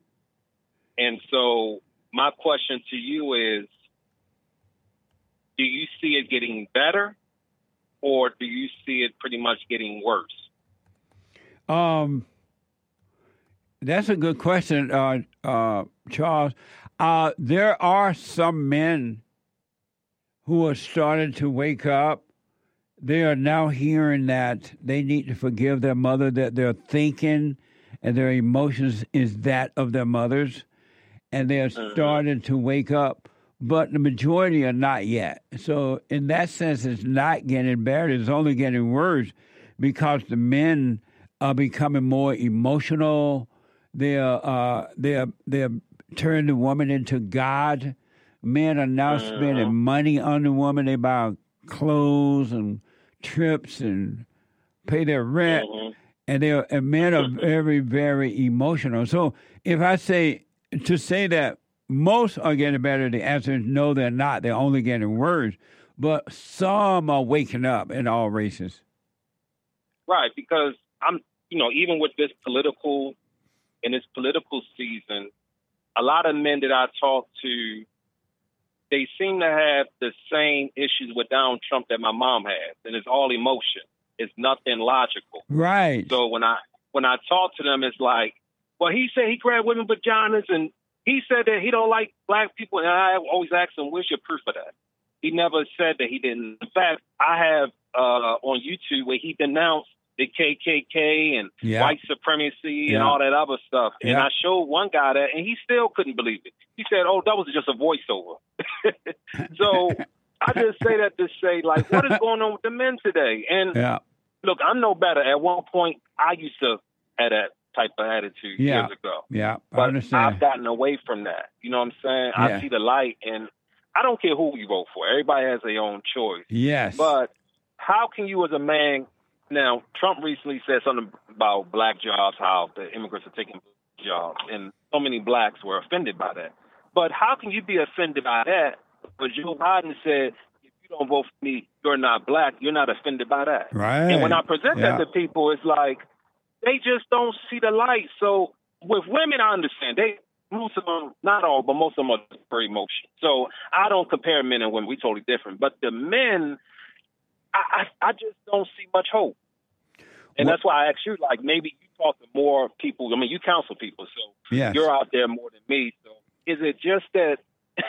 And so my question to you is, do you see it getting better, or do you see it pretty much getting worse? Um, that's a good question, uh, uh, Charles. Uh, there are some men who are starting to wake up. They are now hearing that they need to forgive their mother, that their thinking and their emotions is that of their mothers, and they're starting to wake up. But the majority are not yet. So in that sense, it's not getting better. It's only getting worse because the men are becoming more emotional. They're uh, they're they're turning the woman into God. Men are now Mm-hmm. spending money on the woman. They buy clothes and trips and pay their rent. Mm-hmm. And they are, and men are very, very emotional. So if I say, to say that most are getting better, the answer is no, they're not. They're only getting worse. But some are waking up in all races. Right, because I'm, you know, even with this political, in this political season, a lot of men that I talk to, they seem to have the same issues with Donald Trump that my mom has, and it's all emotion. It's nothing logical. Right. So when I when I talk to them, it's like, well, he said he grabbed women vaginas, and he said that he don't like black people, and I always ask him, where's your proof of that? He never said that he didn't. In fact, I have uh, on YouTube where he denounced the K K K and Yeah. white supremacy Yeah. and all that other stuff. And Yeah. I showed one guy that, and he still couldn't believe it. He said, oh, that was just a voiceover. So I just say that to say, like, what is going on with the men today? And Yeah. look, I'm no better. At one point, I used to have that type of attitude Yeah. years ago. Yeah. I But understand. I've gotten away from that. You know what I'm saying? Yeah. I see the light, and I don't care who you vote for. Everybody has their own choice. Yes. But how can you as a man, now, Trump recently said something about black jobs, how the immigrants are taking jobs, and so many blacks were offended by that. But how can you be offended by that when Joe Biden said, if you don't vote for me, you're not black, you're not offended by that? Right. And when I present Yeah. that to people, it's like, they just don't see the light. So with women, I understand. They most of them, not all, but most of them are very emotional. So I don't compare men and women. We totally different. But the men, I, I, I just don't see much hope. And What- that's why I asked you, like, maybe you talk to more people. I mean, you counsel people, so Yes. you're out there more than me. So is it just that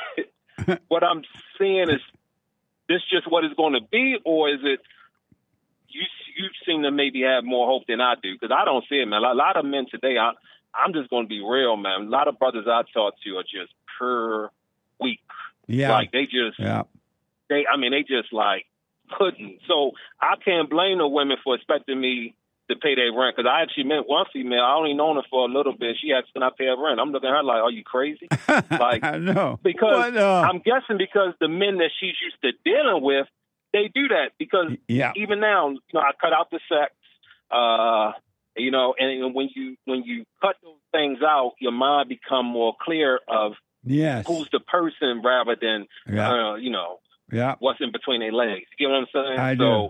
what I'm seeing is this just what it's going to be, or is it you you seem to maybe have more hope than I do? Because I don't see it, man. A lot of men today, I, I'm just going to be real, man. A lot of brothers I talk to are just pure weak. Yeah. Like, they just, Yeah. they, I mean, they just like couldn't. So I can't blame the women for expecting me to pay their rent. Because I actually met one female, I only known her for a little bit. She asked, can I pay her rent? I'm looking at her like, are you crazy? Like, I know. because What, uh, I'm guessing because the men that she's used to dealing with, they do that. Because Yeah. even now, you know, I cut out the sex, uh, you know, and when you when you cut those things out, your mind become more clear of Yes. who's the person rather than, Yeah. uh, you know, Yeah. what's in between their legs. You know what I'm saying? I do. So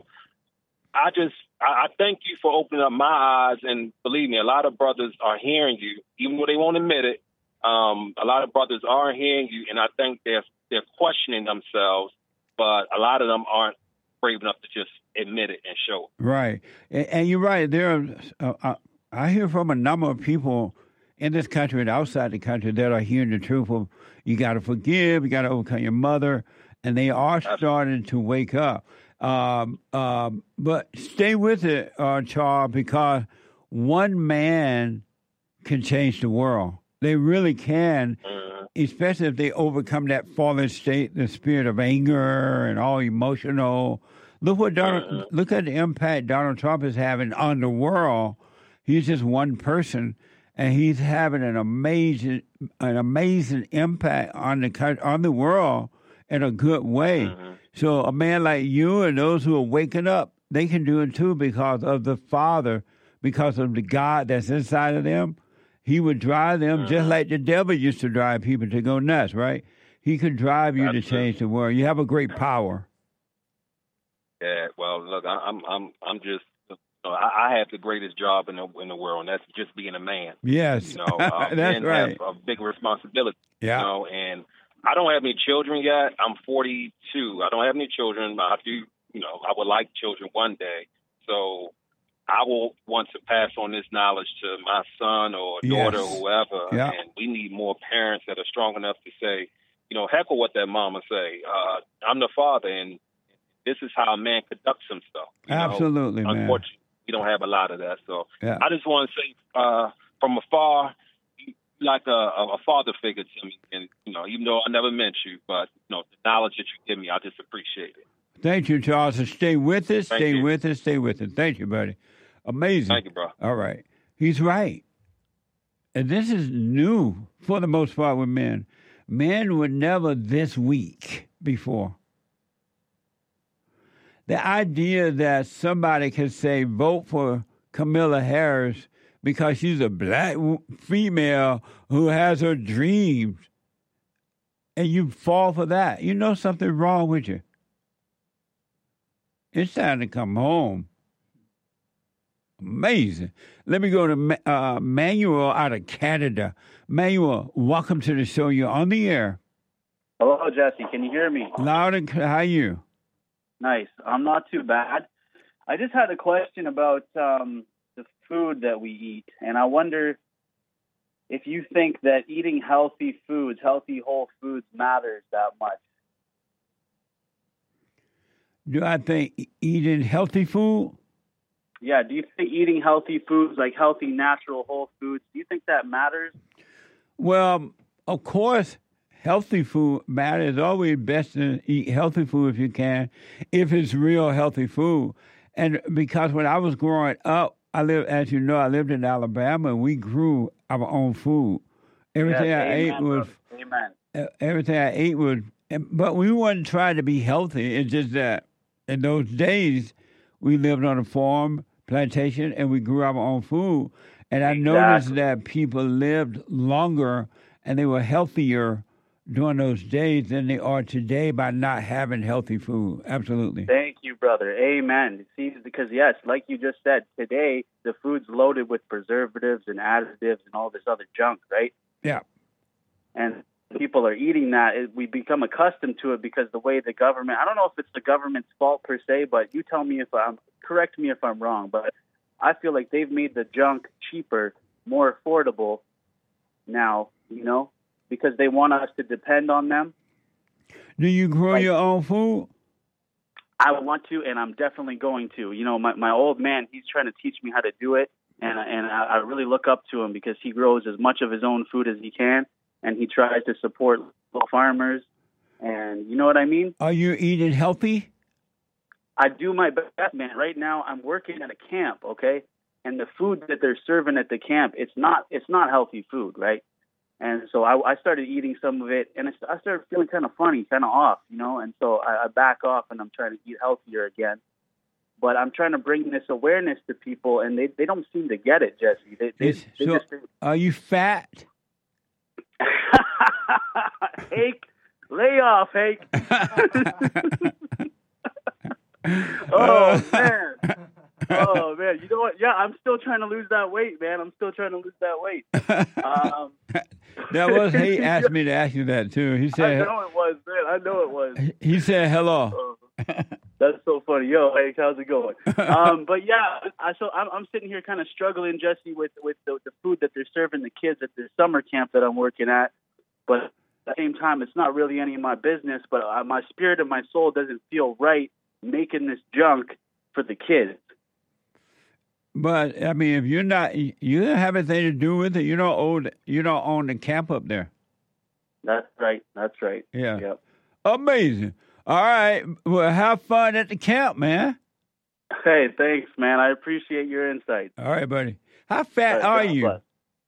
I just, I, I thank you for opening up my eyes. And believe me, a lot of brothers are hearing you, even though they won't admit it. Um, a lot of brothers are hearing you, and I think they're they're questioning themselves, but a lot of them aren't brave enough to just admit it and show it. Right. And, and you're right. There are, uh, uh, I hear from a number of people in this country and outside the country that are hearing the truth of you got to forgive, you got to overcome your mother, and they are starting to wake up. Um, um, but stay with it, uh, Charles, because one man can change the world. They really can, especially if they overcome that fallen state, the spirit of anger and all emotional. Look what Donald, look at the impact Donald Trump is having on the world. He's just one person, and he's having an amazing, an amazing impact on the coun- on the world in a good way. So a man like you and those who are waking up, they can do it too because of the Father, because of the God that's inside of them. He would drive them just like the devil used to drive people to go nuts, right? He could drive you to change the world. You have a great power. Yeah, well, look, I, I'm, I'm, I'm just, you know, I, I have the greatest job in the in the world, and that's just being a man. Yes, you know, uh, that's men right. have a big responsibility. Yeah. You know, and I don't have any children yet. I'm forty-two. I don't have any children. I do, you know, I would like children one day. So I will want to pass on this knowledge to my son or daughter Yes. or whoever. Yeah. And we need more parents that are strong enough to say, you know, heck with what that mama say. Uh, I'm the father, and this is how a man conducts himself. you know. Absolutely, man. Unfortunately, we don't have a lot of that. So Yeah. I just want to say, uh, from afar, you like a, a father figure to me. And, you know, even though I never met you, but, you know, the knowledge that you give me, I just appreciate it. Thank you, Charles. And stay with us. Thank stay you. with us. Stay with us. Thank you, buddy. Amazing. Thank you, bro. All right. He's right. And this is new for the most part with men. Men were never this weak before. The idea that somebody could say, vote for Kamala Harris because she's a black female who has her dreams, and you fall for that, you know something wrong with you. It's time to come home. Amazing. Let me go to uh, Manuel out of Canada. Manuel, welcome to the show. You're on the air. Hello, Jesse. Can you hear me? Loud and clear. How are you? Nice. I'm not too bad. I just had a question about um, the food that we eat, and I wonder if you think that eating healthy foods, healthy whole foods, matters that much. Do I think eating healthy food? Yeah. Do you think eating healthy foods, like healthy, natural, whole foods, do you think that matters? Well, of course, healthy food matters. It's always best to eat healthy food if you can, if it's real healthy food. And because when I was growing up, I lived, as you know, I lived in Alabama, and we grew our own food. Everything yes, I amen, ate was amen. Everything I ate was, but we wasn't trying to be healthy. It's just that in those days, we lived on a farm, plantation, and we grew our own food. And I Exactly. noticed that people lived longer and they were healthier during those days than they are today by not having healthy food. Absolutely. Thank you, brother. Amen. See, because, yes, like you just said, today the food's loaded with preservatives and additives and all this other junk, right? Yeah. And people are eating that. It, we become accustomed to it because the way the government, I don't know if it's the government's fault per se, but you tell me if I'm, correct me if I'm wrong, but I feel like they've made the junk cheaper, more affordable now, you know, because they want us to depend on them. Do you grow Like- your own food? I want to, and I'm definitely going to. You know, my, my old man, he's trying to teach me how to do it, and, and I, I really look up to him because he grows as much of his own food as he can, and he tries to support local farmers, and you know what I mean? Are you eating healthy? I do my best, man. Right now, I'm working at a camp, okay? And the food that they're serving at the camp, it's not it's not healthy food, right? And so I, I started eating some of it, and it's, I started feeling kind of funny, kind of off, you know? And so I, I back off, and I'm trying to eat healthier again. But I'm trying to bring this awareness to people, and they, they don't seem to get it, Jesse. They, they, Yes. they So, just are you fat? Hake, lay off, Hake. Oh, man. Oh, man. You know what? Yeah, I'm still trying to lose that weight, man. I'm still trying to lose that weight. Um, That was he asked me to ask you that too. He I said know it was, man. I know it was. he said hello. Oh, that's so funny. Yo, Hake, how's it going? Um, but yeah, I, so I'm, I'm sitting here kind of struggling, Jesse, with, with the, the food that they're serving the kids at the summer camp that I'm working at. But at the same time, it's not really any of my business, but uh, my spirit and my soul doesn't feel right making this junk for the kids. But I mean, if you're not, you don't have anything to do with it. You don't own, you don't own the camp up there. That's right. That's right. Yeah. Yep. Amazing. All right. Well, have fun at the camp, man. Hey, thanks, man. I appreciate your insight. All right, buddy. How fat All are right, God you? bless.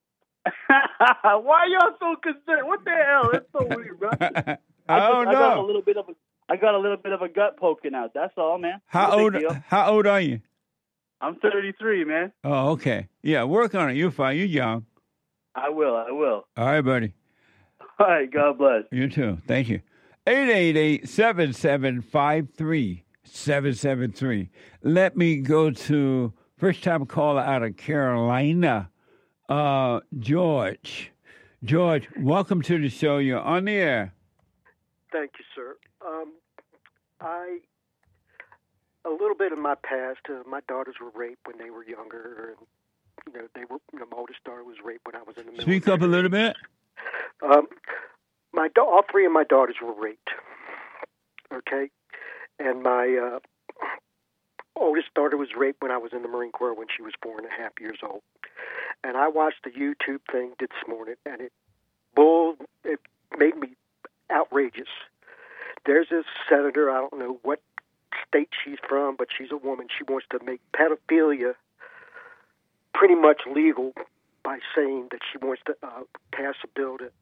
Why y'all so concerned? What the hell? That's so weird, bro. I I, don't just, I got a know. little bit of a, I got a little bit of a gut poking out. That's all, man. How No big old? deal. How old are you? I'm thirty-three, man. Oh, okay. Yeah, work on it. You're fine. You're young. I will. I will. All right, buddy. All right. God bless. You too. Thank you. eight eight eight, seven seven five, three seven seven three. Let me go to first time caller out of Carolina, uh, George. George, welcome to the show. You're on the air. Thank you, sir. Um, I a little bit of my past. Uh, my daughters were raped when they were younger, and you know they were. You know, my oldest daughter was raped when I was in the military. Speak up a little bit. Um, my da- all three of my daughters were raped. Okay, and my uh, oldest daughter was raped when I was in the Marine Corps when she was four and a half years old. And I watched the YouTube thing this morning, and it bull it made me outrageous. There's this senator, I don't know what state she's from, but she's a woman. She wants to make pedophilia pretty much legal by saying that she wants to uh, pass a bill to get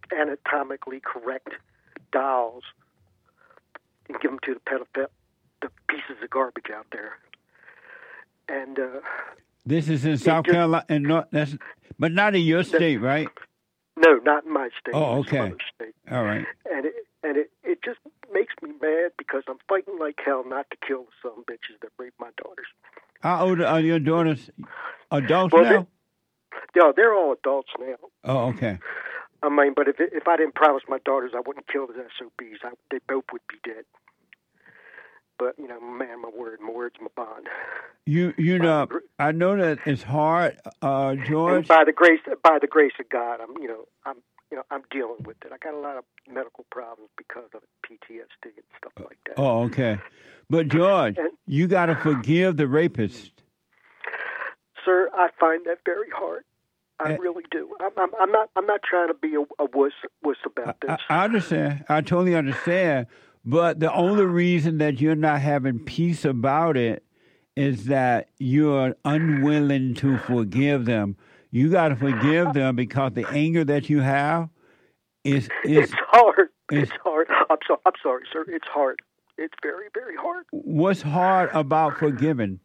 anatomically correct dolls and give them to the pedophile, the pieces of garbage out there. And uh, this is in South just, Carolina, and North, that's, but not in your state, right? No, not in my state. Oh, in some okay. other state. All right. And it and it, it just makes me mad because I'm fighting like hell not to kill the son of bitches that raped my daughters. How old are your daughters? Adults well, now? They, yeah, they're all adults now. Oh, okay. I mean, but if if I didn't promise my daughters I wouldn't kill the S O Bs, I, they both would be dead. But, you know, man, my word, my word's my bond. You you know, I know that it's hard, uh, George. And by the grace by the grace of God, I'm you know I'm you know I'm dealing with it. I got a lot of medical problems because of it, P T S D and stuff like that. Oh, okay. But George, and, you got to forgive the rapist. Sir, I find that very hard. I uh, really do. I'm, I'm, I'm not. I'm not trying to be a, a wuss, wuss about this. I, I understand. I totally understand. But the only reason that you're not having peace about it is that you're unwilling to forgive them. You got to forgive them because the anger that you have is is it's hard. Is, it's hard. I'm sorry. I'm sorry, sir. It's hard. It's very, very hard. What's hard about forgiving?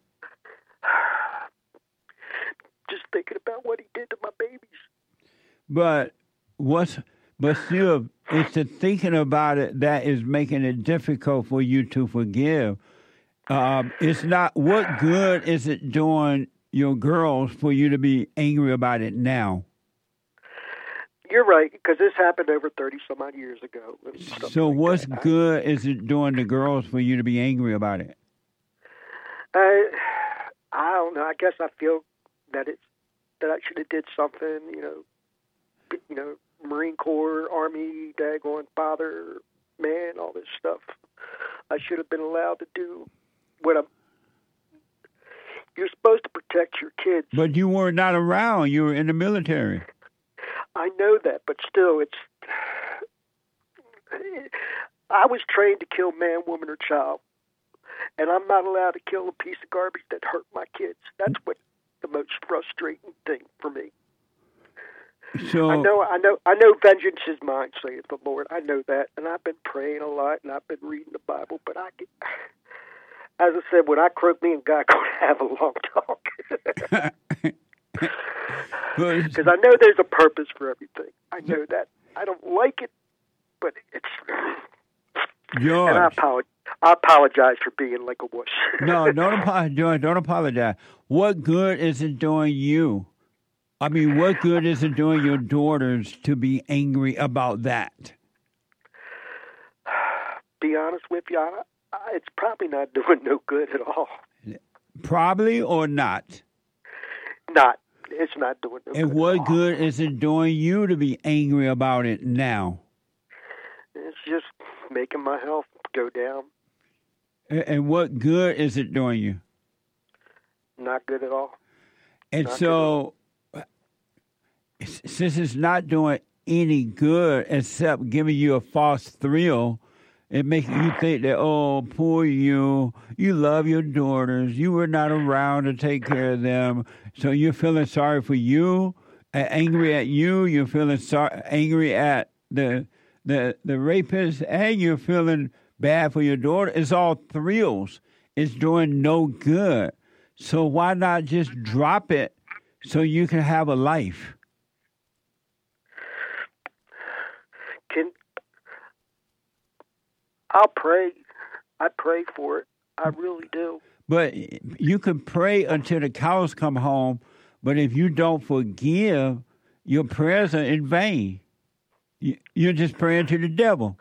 Just thinking about what he did to my babies. But what's but still, it's the thinking about it that is making it difficult for you to forgive. Um, it's not, what good is it doing your girls for you to be angry about it now? You're right, because this happened over thirty some odd years ago. So like what's that. good is it doing the girls for you to be angry about it? I, I don't know. I guess I feel that it's that I should have did something. You know, you know, Marine Corps, Army, daggone father, man, all this stuff. I should have been allowed to do what I'm. You're supposed to protect your kids. But you were not around. You were in the military. I know that, but still, it's. I was trained to kill man, woman, or child, and I'm not allowed to kill a piece of garbage that hurt my kids. That's what the most frustrating thing for me. So I know, I know, I know. Vengeance is mine, saith the Lord. I know that, and I've been praying a lot, and I've been reading the Bible. But I, get, as I said, when I croak, me and God going to have a long talk. Because I know there's a purpose for everything. I know that. I don't like it, but it's. George. And I apologize. I apologize for being like a wuss. No, don't apologize. George, don't apologize. What good is it doing you? I mean, what good is it doing your daughters to be angry about that? Be honest with you, I, I, it's probably not doing no good at all. Probably or not? Not. It's not doing no and good. And what good is it doing you to be angry about it now? It's just making my health go down. And, and what good is it doing you? Not good at all. And not so, since it's not doing any good except giving you a false thrill, it makes you think that, oh, poor you, you love your daughters, you were not around to take care of them, so you're feeling sorry for you, angry at you, you're feeling sorry, angry at the the the rapist, and you're feeling bad for your daughter. It's all thrills. It's doing no good. So why not just drop it so you can have a life? Can I'll pray. I pray for it. I really do. But you can pray until the cows come home, but if you don't forgive, your prayers are in vain. You're just praying to the devil.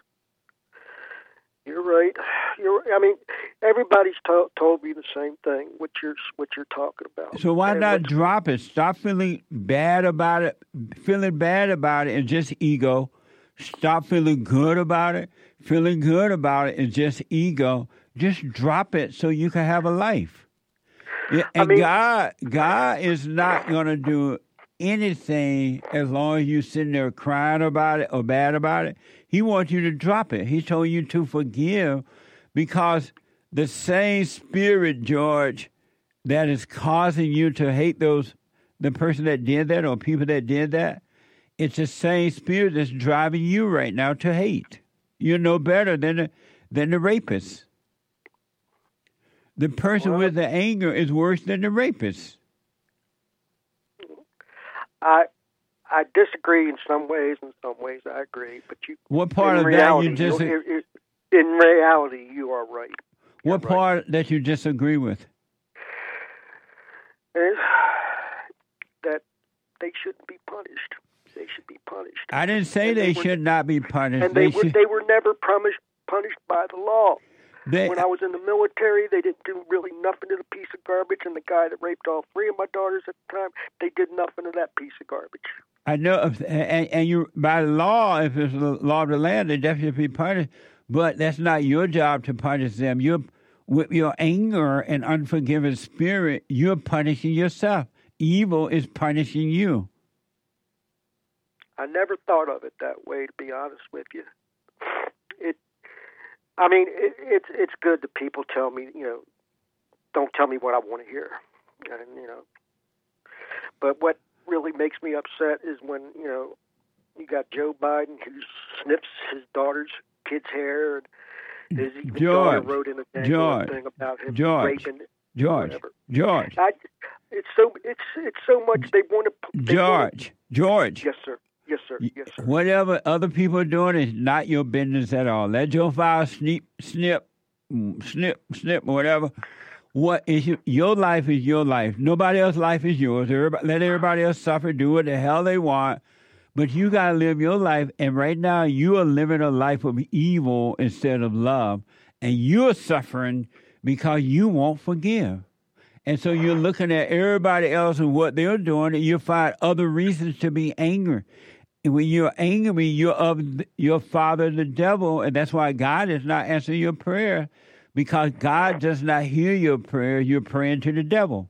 You're right. You're. I mean, everybody's to- told me the same thing. What you're what you're talking about. So why and not drop it? Stop feeling bad about it. Feeling bad about it is just ego. Stop feeling good about it. Feeling good about it is just ego. Just drop it so you can have a life. And I mean, God, God is not going to do anything as long as you're sitting there crying about it or bad about it. He wants you to drop it. He told you to forgive because the same spirit, George, that is causing you to hate those, the person that did that or people that did that, it's the same spirit that's driving you right now to hate. You're no better than the, than the rapist. The person Well, with the anger is worse than the rapist. I I disagree in some ways. In some ways, I agree. But you, What part in of reality, that you dis- you- you- in reality, you are right. What part that you disagree with? Is that they shouldn't be punished. They should be punished. I didn't say And they, were- should not be punished. And they, They were should- they were never punished punished by the law. They- when I was in the military, they didn't do really nothing to the piece of garbage, and the guy that raped all three of my daughters at the time, they did nothing to that piece of garbage. I know, if- and, and you by law, if it's the law of the land, they definitely should be punished. But that's not your job to punish them. You're with your anger and unforgiving spirit, you're punishing yourself. Evil is punishing you. I never thought of it that way, to be honest with you. It, I mean, it, it's it's good that people tell me, you know, don't tell me what I want to hear, and you know. But what really makes me upset is when you know you got Joe Biden who snips his daughter's kid's hair, and his even daughter George, wrote in a thing, George, thing about him George, raping. George, whatever. George, I, it's so it's it's so much they want to. They wanna- George, George. Yes, sir. Yes, sir. Yes, sir. Whatever other people are doing is not your business at all. Let your file snip, snip, mm, snip, snip, whatever. What is your, your life is your life. Nobody else's life is yours. Everybody, let everybody else suffer, do what the hell they want. But you got to live your life. And right now, you are living a life of evil instead of love. And you're suffering because you won't forgive. And so you're looking at everybody else and what they're doing, and you find other reasons to be angry. And when you're angry, you're of your father, the devil, and that's why God is not answering your prayer, because God does not hear your prayer. You're praying to the devil.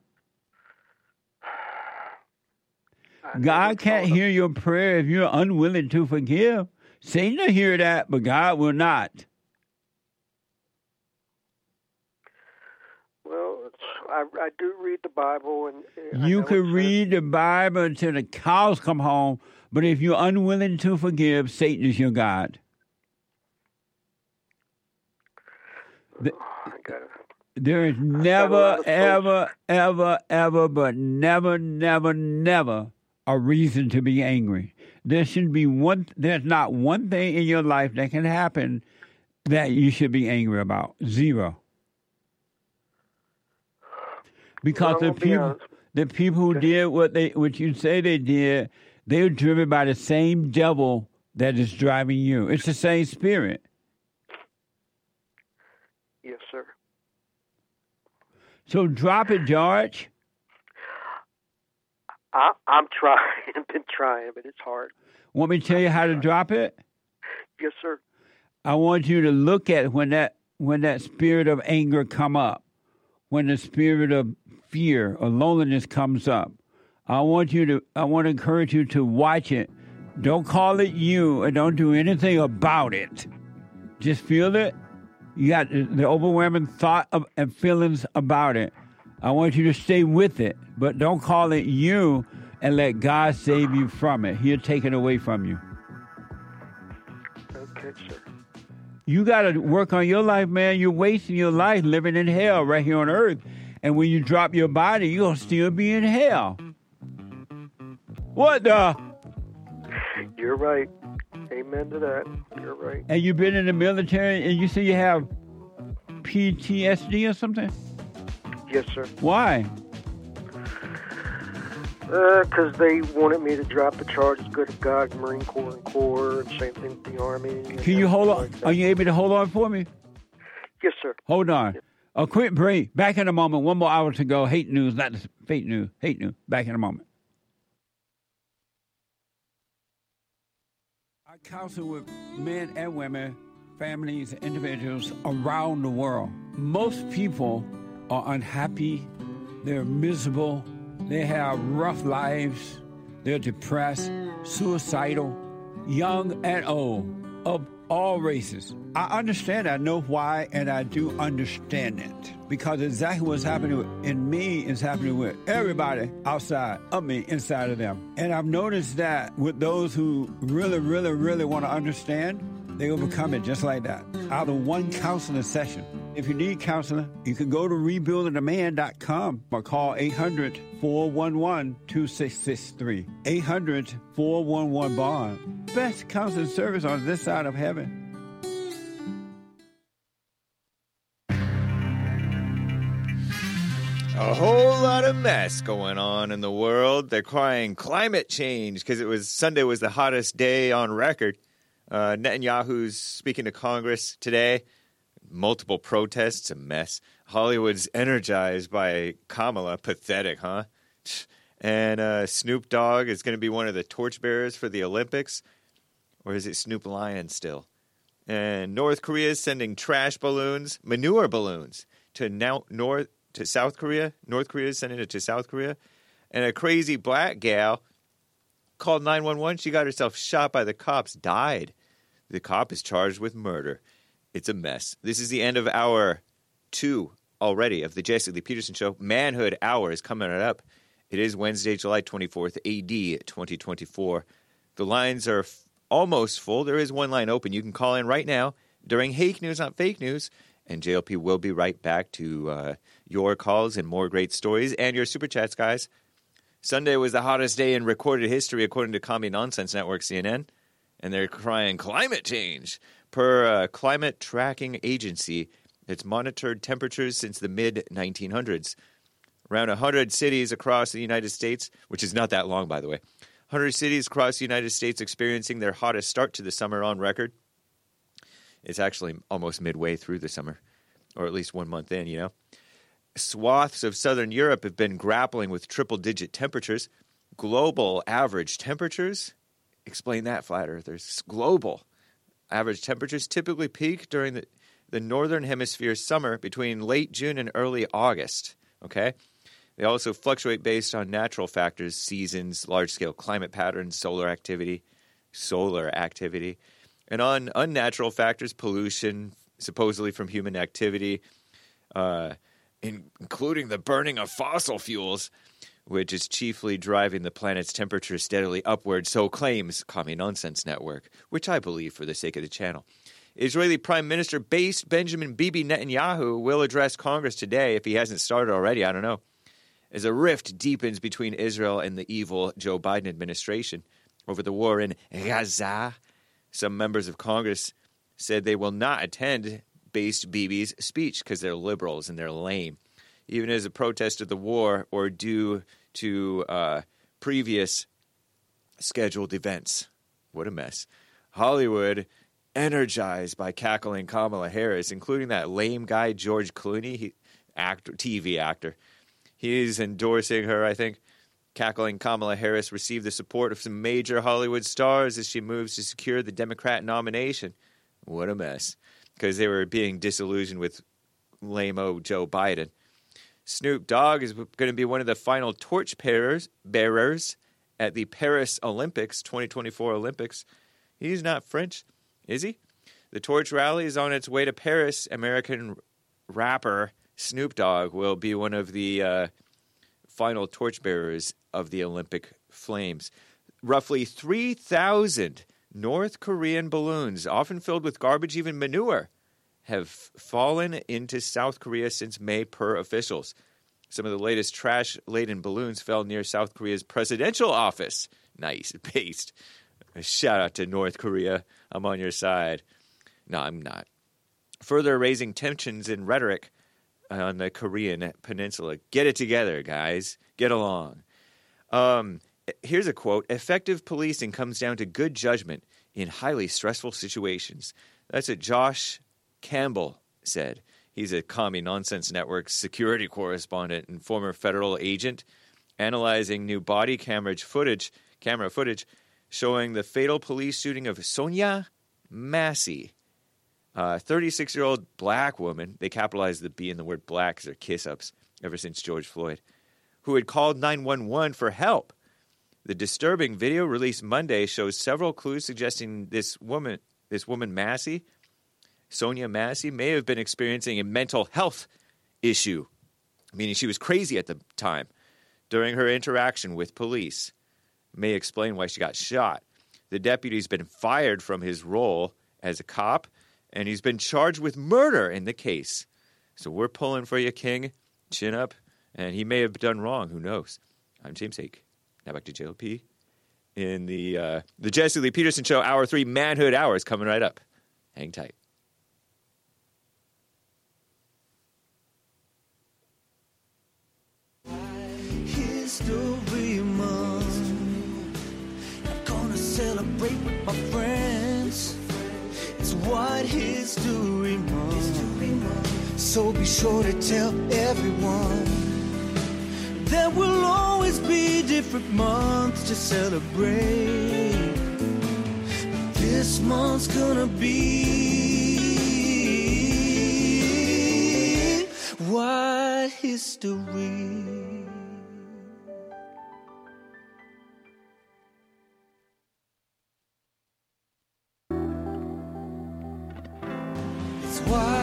God can't hear your prayer if you're unwilling to forgive. Satan will hear that, but God will not. Well, it's, I, I do read the Bible, and and I You know can it read the Bible until the cows come home, but if you're unwilling to forgive, Satan is your God. The- There is never, ever, ever, ever, but never, never, never a reason to be angry. There should be one. There's not one thing in your life that can happen that you should be angry about. Zero. Because Well, the I'll be people, honest. the people who did what they, what you say they did, they were driven by the same devil that is driving you. It's the same spirit. Yes, sir. So drop it, George. I, I'm trying. I've been trying, but it's hard. Want me to tell you how to drop it? Yes, sir. I want you to look at when that when that spirit of anger come up, when the spirit of fear or loneliness comes up. I want you to I want to encourage you to watch it. Don't call it you and don't do anything about it. Just feel it. You got the, the overwhelming thought of, and feelings about it. I want you to stay with it, but don't call it you and let God save you from it. He'll take it away from you. Okay, sir. You got to work on your life, man. You're wasting your life living in hell right here on earth. And when you drop your body, you're going to still be in hell. What the? You're right. Amen to that. You're right. And you've been in the military and you say you have P T S D or something? Yes, sir. Why? Because uh, they wanted me to drop the charges, go to God, Marine Corps and Corps, and same thing with the Army. Can you hold on? Are you able to hold on for me? Yes, sir. Hold on. A quick break. Back in a moment. One more hour to go. Hate news, not fake news. Hate news. Back in a moment. I counsel with men and women, families, individuals around the world. Most people are unhappy. They're miserable. They have rough lives. They're depressed, suicidal, young and old, of all races. I understand. I know why, and I do understand it. Because exactly what's happening in me is happening with everybody outside of me, inside of them. And I've noticed that with those who really, really, really want to understand, they overcome it just like that, out of one counseling session. If you need counseling, you can go to rebuilding a man dot com or call eight hundred, four one one, two six six three. eight hundred, four one one, bond. Best counseling service on this side of heaven. A whole lot of mess going on in the world. They're crying climate change because it was Sunday was the hottest day on record. Uh, Netanyahu's speaking to Congress today. Multiple protests, a mess. Hollywood's energized by Kamala. Pathetic, huh? And uh, Snoop Dogg is going to be one of the torchbearers for the Olympics. Or is it Snoop Lion still? And North Korea is sending trash balloons, manure balloons, to now North to South Korea. North Korea is sending it to South Korea. And a crazy black gal called nine one one. She got herself shot by the cops, died. The cop is charged with murder. It's a mess. This is the end of hour two already of the Jesse Lee Peterson Show. Manhood Hour is coming up. It is Wednesday, July twenty-fourth, A D twenty twenty-four. The lines are f- almost full. There is one line open. You can call in right now during Hake News, Not Fake News. And J L P will be right back to uh, your calls and more great stories and your Super Chats, guys. Sunday was the hottest day in recorded history, according to Commie Nonsense Network, C N N. And they're crying climate change. Per a climate tracking agency that's monitored temperatures since the mid nineteen hundreds. Around one hundred cities across the United States, which is not that long, by the way. one hundred cities across the United States experiencing their hottest start to the summer on record. It's actually almost midway through the summer, or at least one month in, you know. Swaths of southern Europe have been grappling with triple-digit temperatures. Global average temperatures? Explain that, flat earthers. Global average temperatures typically peak during the, the northern hemisphere summer between late June and early August, okay? They also fluctuate based on natural factors, seasons, large-scale climate patterns, solar activity, solar activity, and on unnatural factors, pollution, supposedly from human activity, uh, in, including the burning of fossil fuels, which is chiefly driving the planet's temperature steadily upward, so claims Commie Nonsense Network, which I believe for the sake of the channel. Israeli Prime Minister-based Benjamin Bibi Netanyahu will address Congress today, if he hasn't started already, I don't know, as a rift deepens between Israel and the evil Joe Biden administration over the war in Gaza. Some members of Congress said they will not attend based Bibi's speech because they're liberals and they're lame, even as a protest of the war or due to uh, previous scheduled events. What a mess. Hollywood energized by cackling Kamala Harris, including that lame guy George Clooney, he, actor, T V actor. He's endorsing her, I think. Cackling Kamala Harris received the support of some major Hollywood stars as she moves to secure the Democrat nomination. What a mess. Because they were being disillusioned with lame-o Joe Biden. Snoop Dogg is going to be one of the final torch bearers, bearers at the Paris Olympics, twenty twenty-four Olympics. He's not French, is he? The torch rally is on its way to Paris. American rapper Snoop Dogg will be one of the uh, final torchbearers of the Olympic flames. Roughly three thousand North Korean balloons, often filled with garbage, even manure, have fallen into South Korea since May, per officials. Some of the latest trash-laden balloons fell near South Korea's presidential office. Nice, based. A shout out to North Korea. I'm on your side. No, I'm not. Further raising tensions in rhetoric on the Korean peninsula. Get it together, guys. Get along. Um, here's a quote. Effective policing comes down to good judgment in highly stressful situations. That's what Josh Campbell said. He's a Commie Nonsense Network security correspondent and former federal agent, analyzing new body camera footage, camera footage showing the fatal police shooting of Sonia Massey, a thirty-six-year-old black woman. They capitalized the B in the word black because they're kiss-ups ever since George Floyd, who had called nine one one for help. The disturbing video released Monday shows several clues suggesting this woman this woman Massey, Sonia Massey, may have been experiencing a mental health issue, meaning she was crazy at the time during her interaction with police. May explain why she got shot. The deputy's been fired from his role as a cop, and he's been charged with murder in the case. So we're pulling for you, King. Chin up. And he may have done wrong. Who knows? I'm James Hake. Now back to J L P in the uh, the Jesse Lee Peterson Show, Hour three, Manhood Hour is coming right up. Hang tight. History Month. I'm gonna celebrate with my friends. It's White History Month. So be sure to tell everyone there will always be different months to celebrate. This month's gonna be White History. It's white.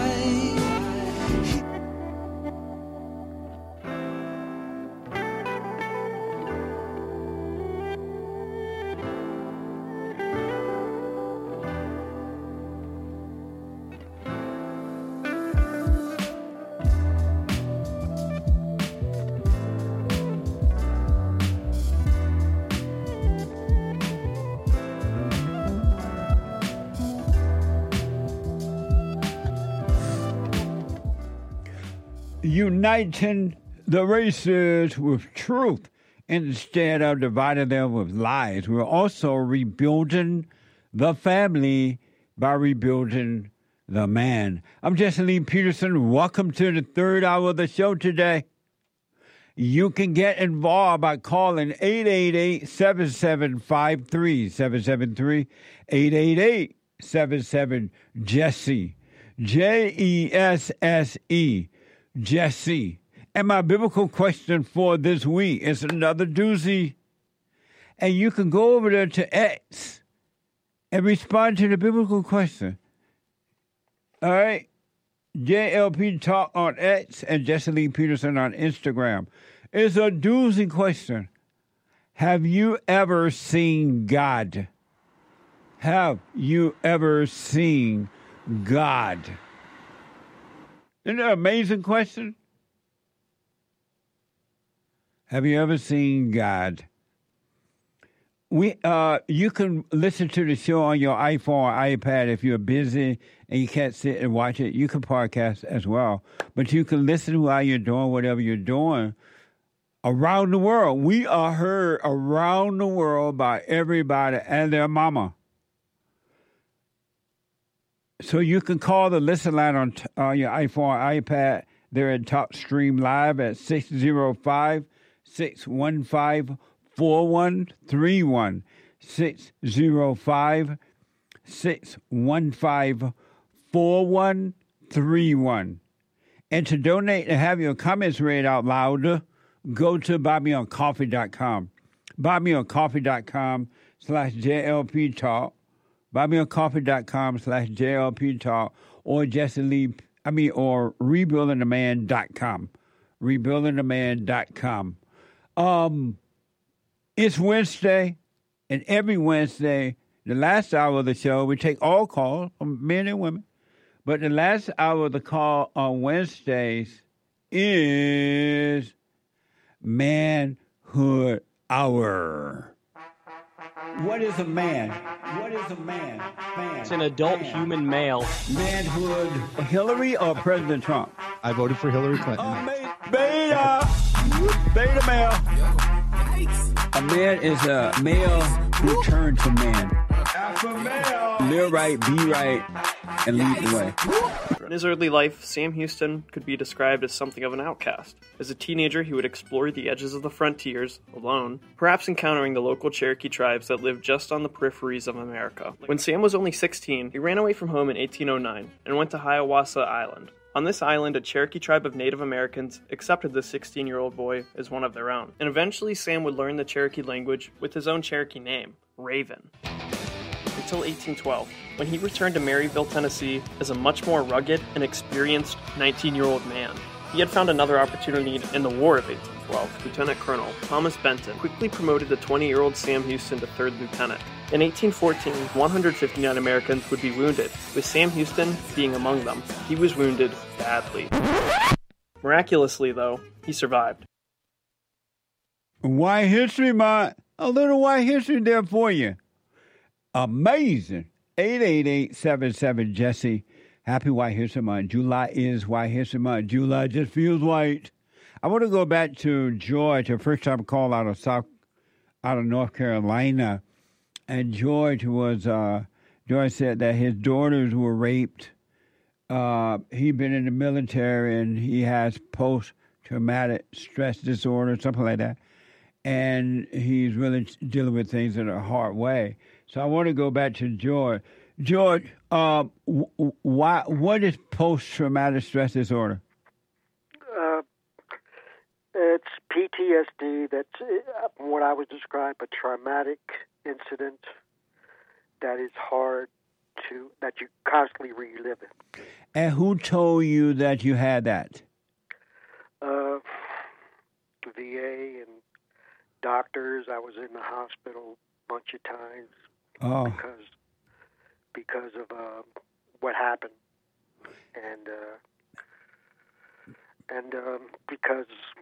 Uniting the races with truth instead of dividing them with lies. We're also rebuilding the family by rebuilding the man. I'm Jesse Lee Peterson. Welcome to the third hour of the show today. You can get involved by calling eight eight eight, seven seven five, three seven seven three, eight eight eight, seven seven, Jesse, J E S S E. Jesse. And my biblical question for this week is another doozy. And you can go over there to X and respond to the biblical question. All right? J L P Talk on X and Jesse Lee Peterson on Instagram. It's a doozy question. Have you ever seen God? Have you ever seen God? Isn't that an amazing question? Have you ever seen God? We, uh, you can listen to the show on your iPhone or iPad if you're busy and you can't sit and watch it. You can podcast as well. But you can listen while you're doing whatever you're doing around the world. We are heard around the world by everybody and their mama. So you can call the listen line on t- uh, your iPhone or iPad. They're at Top Stream Live at six oh five, six one five, four one three one. six oh five, six one five, four one three one. And to donate and have your comments read out loud, go to buy me on coffee dot com. buy me on coffee dot com slash J L P Talk. buy me on coffee dot com slash J L P Talk or Jesse Lee, I mean, or rebuilding the man dot com. rebuilding the man dot com. Um, it's Wednesday, and every Wednesday, the last hour of the show, we take all calls from men and women. But the last hour of the call on Wednesdays is Manhood Hour. What is a man? What is a man? man it's an adult man. Human male. Manhood. Hillary or President Trump? I voted for Hillary Clinton. Oh, beta. Beta male. A man is a male who turns to man. Alpha male. Live right, be right, and lead the way. In his early life, Sam Houston could be described as something of an outcast. As a teenager, he would explore the edges of the frontiers, alone, perhaps encountering the local Cherokee tribes that lived just on the peripheries of America. When Sam was only sixteen, he ran away from home in eighteen oh nine and went to Hiawassee Island. On this island, a Cherokee tribe of Native Americans accepted the sixteen-year-old boy as one of their own. And eventually, Sam would learn the Cherokee language with his own Cherokee name, Raven. In until eighteen twelve, when he returned to Maryville, Tennessee as a much more rugged and experienced nineteen-year-old man. He had found another opportunity in the War of eighteen twelve. Lieutenant Colonel Thomas Benton quickly promoted the twenty-year-old Sam Houston to third lieutenant. In eighteen fourteen, one hundred fifty-nine Americans would be wounded, with Sam Houston being among them. He was wounded badly. Miraculously, though, he survived. White History Month. A little White History there for you. Amazing. eight eight eight, seven seven, Jesse. Happy White History Month. July is White History Month. July just feels white. I want to go back to George, a first time call out of South, out of North Carolina. And George was, uh, George said that his daughters were raped. Uh, he'd been in the military and he has post-traumatic stress disorder, something like that. And he's really dealing with things in a hard way. So I want to go back to George. George, uh, why? What is post-traumatic stress disorder? Uh, it's P T S D. That's uh, what I would describe a traumatic incident that is hard to, that you constantly relive it. And who told you that you had that? Uh, V A and doctors. I was in the hospital a bunch of times oh. because because of uh, what happened, and uh, and um, because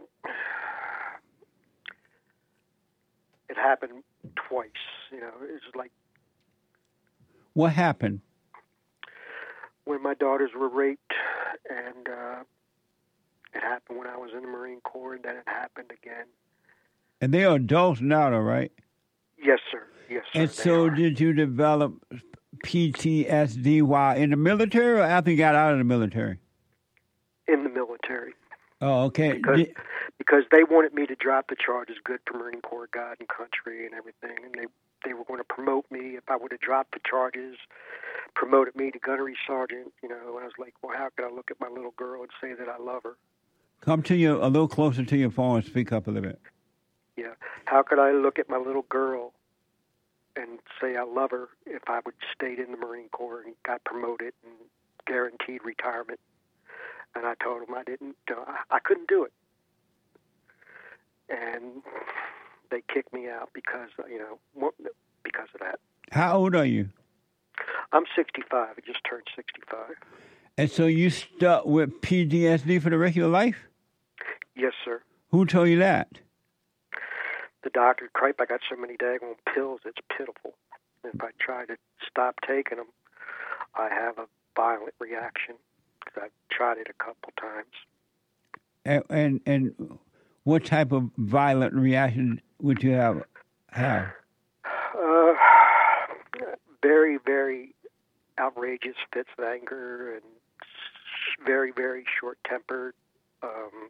it happened twice. You know, it's like what happened when my daughters were raped, and uh, it happened when I was in the Marine Corps, and then it happened again. And they are adults now, though, right? Yes, sir. Yes, sir. And so did you develop P T S D while in the military or after you got out of the military? In the military. Oh, okay. Because, did... because they wanted me to drop the charges, good for Marine Corps, God and country and everything. And they, they were going to promote me if I would have dropped the charges, promoted me to gunnery sergeant. You know, and I was like, well, how could I look at my little girl and say that I love her? Come to you a little closer to your phone and speak up a little bit. Yeah. How could I look at my little girl and say I love her if I would stayed in the Marine Corps and got promoted and guaranteed retirement? And I told them I didn't, uh, I couldn't do it. And they kicked me out because, you know, because of that. How old are you? I'm sixty-five. I just turned sixty-five. And so you stuck with P T S D for the rest of your life? Yes, sir. Who told you that? The doctor, cripe, I got so many daggone pills, it's pitiful. If I try to stop taking them, I have a violent reaction. Because I've tried it a couple times. And, and and what type of violent reaction would you have? have? Uh, very, very outrageous fits of anger and very, very short-tempered. Um,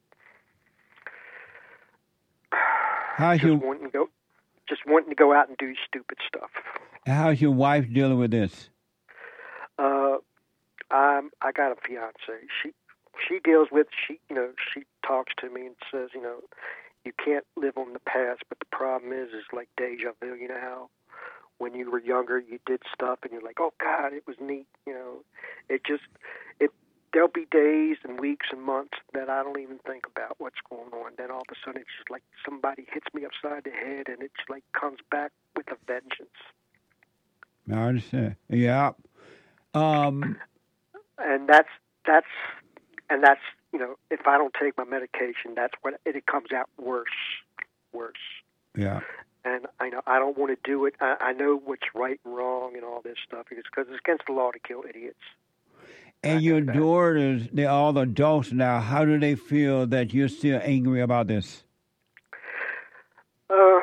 How's just your, wanting to go, just wanting to go out and do stupid stuff. How's your wife dealing with this? Uh, I'm, I got a fiance. She she deals with she you know she talks to me and says, you know, you can't live on the past, but the problem is is like deja vu. You know how when you were younger you did stuff and you're like, oh God, it was neat. You know, it just it. There'll be days and weeks and months that I don't even think about what's going on. Then all of a sudden it's just like somebody hits me upside the head and it's like comes back with a vengeance. I understand. Yeah. Um, and that's, that's, and that's, you know, if I don't take my medication, that's when it, it comes out worse, worse. Yeah. And I know I don't want to do it. I, I know what's right and wrong and all this stuff because it's against the law to kill idiots. And your daughters, they're all adults now. How do they feel that you're still angry about this? Uh,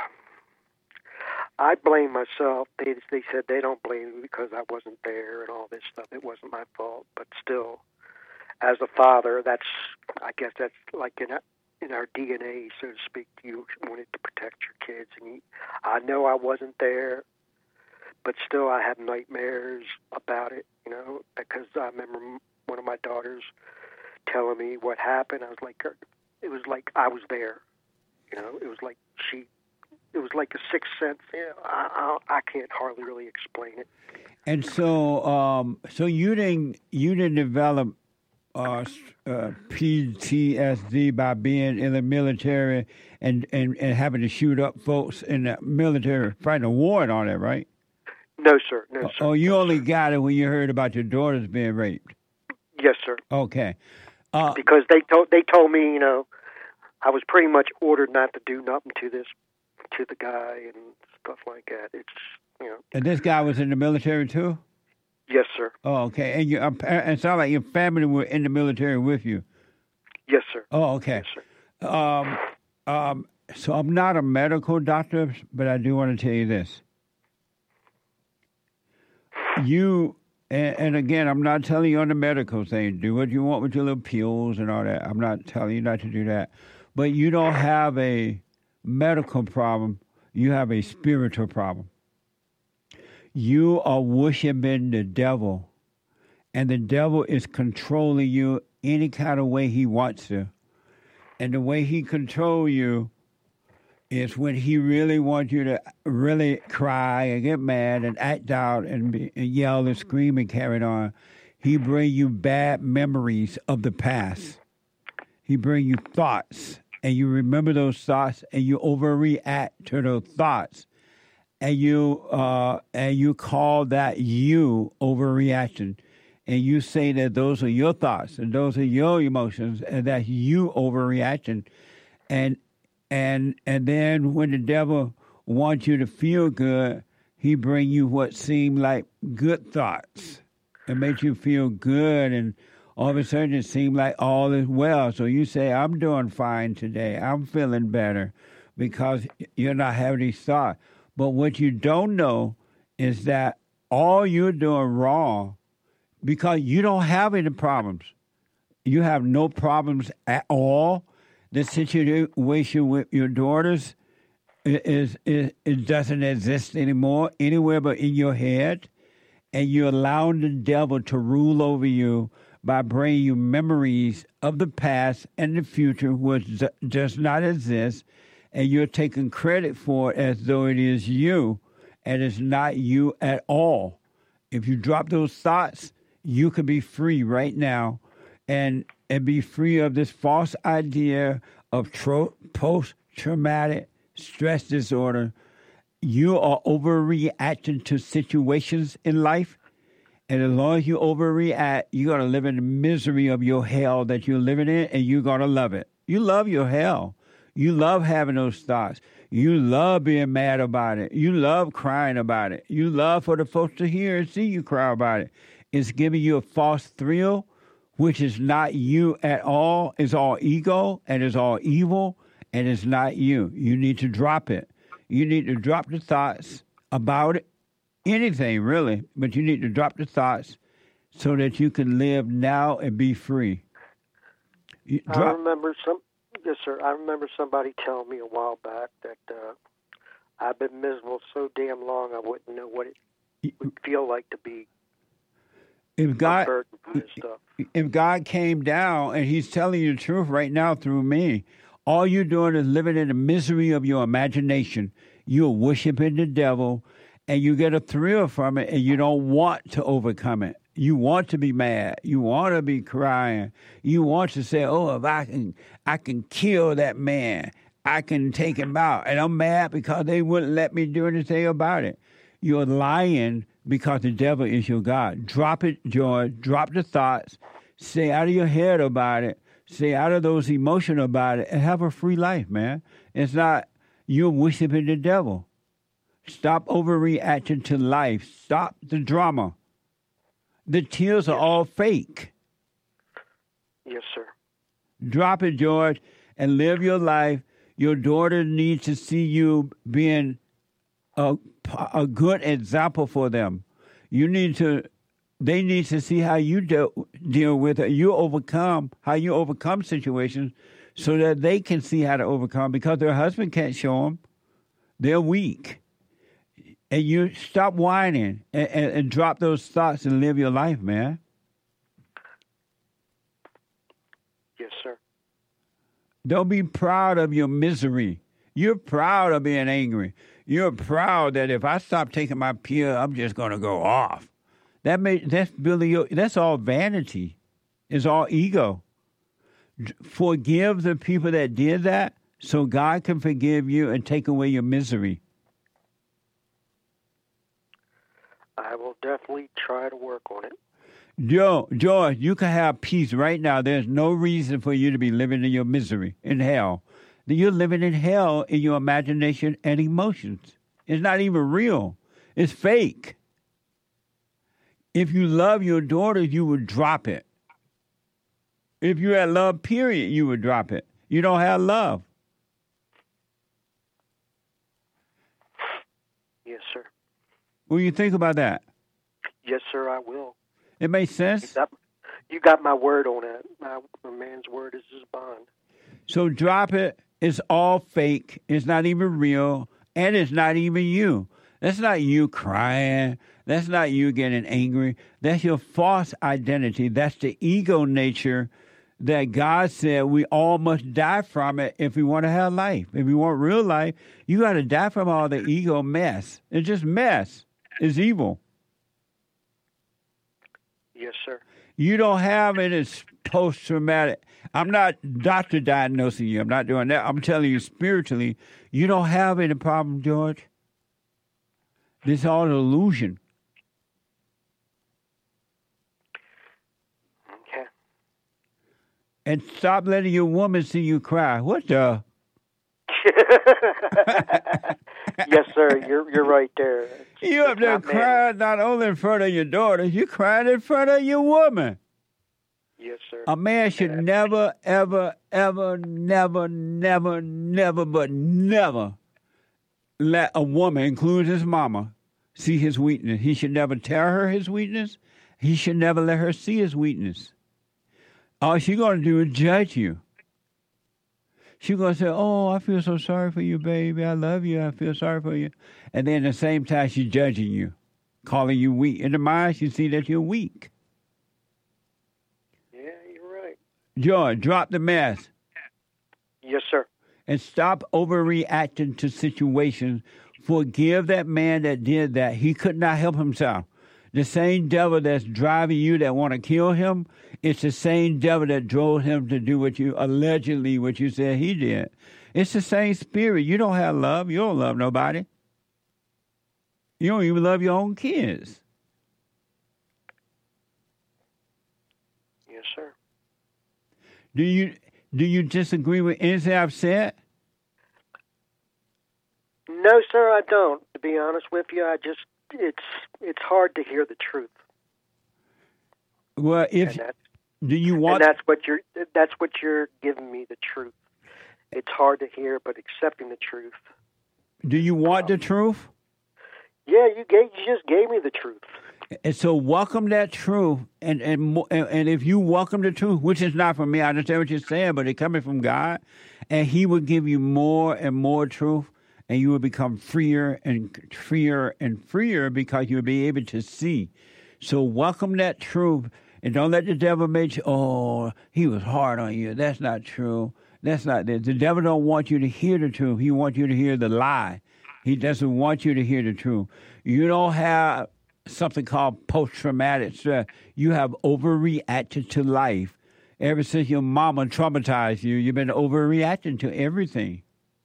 I blame myself. They they said they don't blame me because I wasn't there and all this stuff. It wasn't my fault. But still, as a father, that's, I guess that's like in, a, in our D N A, so to speak. You wanted to protect your kids. And you, I know I wasn't there, but still I have nightmares about it, you know, because I remember one of my daughters telling me what happened. I was like, it was like I was there, you know, it was like she it was like a sixth sense. Yeah, I, I I can't hardly really explain it. And so, um, so you didn't you didn't develop uh, uh, P T S D by being in the military and, and, and having to shoot up folks in the military, fighting a war and all that, right? No, sir. No, sir. Oh, you only got it when you heard about your daughters being raped. Yes, sir. Okay. Uh, because they told they told me, you know, I was pretty much ordered not to do nothing to this, to the guy and stuff like that. It's, you know. And this guy was in the military too? Yes, sir. Oh, okay. And you, and it sounds like your family were in the military with you. Yes, sir. Oh, okay. Yes, sir. Um, um, so I'm not a medical doctor, but I do want to tell you this. You, and, and again, I'm not telling you on the medical thing, do what you want with your little pills and all that. I'm not telling you not to do that. But you don't have a medical problem. You have a spiritual problem. You are worshiping the devil, and the devil is controlling you any kind of way he wants to. And the way he controls you is when he really wants you to really cry and get mad and act out and, be, and yell and scream and carry on. He bring you bad memories of the past. He bring you thoughts, and you remember those thoughts, and you overreact to those thoughts. And you uh, and you call that you overreaction, and you say that those are your thoughts and those are your emotions, and that's you overreaction, and and and then when the devil wants you to feel good, he bring you what seem like good thoughts. It makes you feel good, and all of a sudden it seems like all is well. So you say, "I'm doing fine today. I'm feeling better," because you're not having these thoughts. But what you don't know is that all you're doing wrong because you don't have any problems. You have no problems at all. The situation with your daughters is, is it doesn't exist anymore anywhere but in your head. And you're allowing the devil to rule over you by bringing you memories of the past and the future which does not exist. And you're taking credit for it as though it is you, and it's not you at all. If you drop those thoughts, you can be free right now and, and be free of this false idea of tro- post-traumatic stress disorder. You are overreacting to situations in life, and as long as you overreact, you're going to live in the misery of your hell that you're living in, and you're going to love it. You love your hell. You love having those thoughts. You love being mad about it. You love crying about it. You love for the folks to hear and see you cry about it. It's giving you a false thrill, which is not you at all. It's all ego, and it's all evil, and it's not you. You need to drop it. You need to drop the thoughts about it, anything really, but you need to drop the thoughts so that you can live now and be free. You I drop- remember some... Yes, sir. I remember somebody telling me a while back that uh, I've been miserable so damn long I wouldn't know what it would feel like to be If God, unburdened by this stuff. if God came down and he's telling you the truth right now through me, all you're doing is living in the misery of your imagination. You're worshiping the devil, and you get a thrill from it, and you don't want to overcome it. You want to be mad. You want to be crying. You want to say, "Oh, if I can, I can kill that man. I can take him out." And I'm mad because they wouldn't let me do anything about it. You're lying because the devil is your God. Drop it, George. Drop the thoughts. Stay out of your head about it. Stay out of those emotions about it, and have a free life, man. It's not you're worshiping the devil. Stop overreacting to life. Stop the drama. The tears are all fake. Yes, sir. Drop it, George, and live your life. Your daughter needs to see you being a, a good example for them. You need to, they need to see how you de- deal with it. You overcome, how you overcome situations so that they can see how to overcome because their husband can't show them. They're weak. And you stop whining and, and, and drop those thoughts and live your life, man. Yes, sir. Don't be proud of your misery. You're proud of being angry. You're proud that if I stop taking my pill, I'm just going to go off. That may, that's building your, that's all vanity. It's all ego. Forgive the people that did that so God can forgive you and take away your misery. I will definitely try to work on it. Joe, George, you can have peace right now. There's no reason for you to be living in your misery, in hell. You're living in hell in your imagination and emotions. It's not even real. It's fake. If you love your daughter, you would drop it. If you had love, period, you would drop it. You don't have love. Yes, sir. What do you think about that? Yes, sir, I will. It makes sense? You got, you got my word on that. My, a man's word is his bond. So drop it. It's all fake. It's not even real. And it's not even you. That's not you crying. That's not you getting angry. That's your false identity. That's the ego nature that God said we all must die from it if we want to have life. If we want real life, you got to die from all the ego mess. It's just mess. It's evil. Yes, sir. You don't have any post-traumatic. I'm not doctor diagnosing you. I'm not doing that. I'm telling you spiritually, you don't have any problem, George. This is all an illusion. Okay. And stop letting your woman see you cry. What the? Yes, sir. You're you're right there. You up there crying not only in front of your daughter, you crying in front of your woman. Yes, sir. A man should yeah. never, ever, ever, never, never, never, but never let a woman, including his mama, see his weakness. He should never tell her his weakness. He should never let her see his weakness. All she's going to do is judge you. She's going to say, oh, I feel so sorry for you, baby. I love you. I feel sorry for you. And then at the same time, she's judging you, calling you weak. In the mind, she see that you're weak. Yeah, you're right. George, drop the mess. Yes, sir. And stop overreacting to situations. Forgive that man that did that. He could not help himself. The same devil that's driving you that want to kill him, it's the same devil that drove him to do what you, allegedly, what you said he did. It's the same spirit. You don't have love. You don't love nobody. You don't even love your own kids. Yes, sir. Do you do you disagree with anything I've said? No, sir, I don't. To be honest with you, I just it's it's hard to hear the truth. Well, if do you want? And that's what you're that's what you're giving me, the truth. It's hard to hear, but accepting the truth. Do you want um, the truth? Yeah, you gave you just gave me the truth. And so welcome that truth, and and and if you welcome the truth, which is not from me, I understand what you're saying, but it's coming from God, and He will give you more and more truth, and you will become freer and freer and freer because you'll be able to see. So welcome that truth, and don't let the devil make you, oh, he was hard on you. That's not true. That's not it. The devil don't want you to hear the truth. He wants you to hear the lie. He doesn't want you to hear the truth. You don't have something called post-traumatic stress. You have overreacted to life. Ever since your mama traumatized you, you've been overreacting to everything.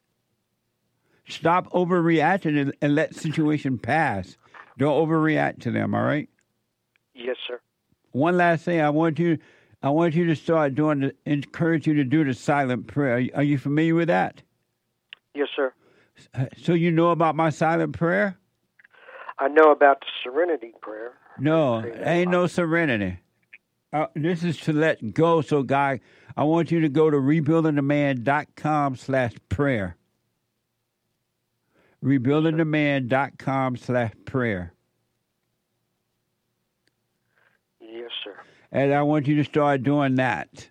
Stop overreacting and, and let situation pass. Don't overreact to them, all right? Yes, sir. One last thing, I want you I want you to start doing, the, encourage you to do the silent prayer. Are you, are you familiar with that? Yes, sir. So you know about my silent prayer? I know about the serenity prayer. No, ain't no serenity. Uh, this is to let go. So, God, I want you to go to rebuilding the man dot com slash prayer. rebuilding the man dot com slash prayer. Yes, sir. And I want you to start doing that.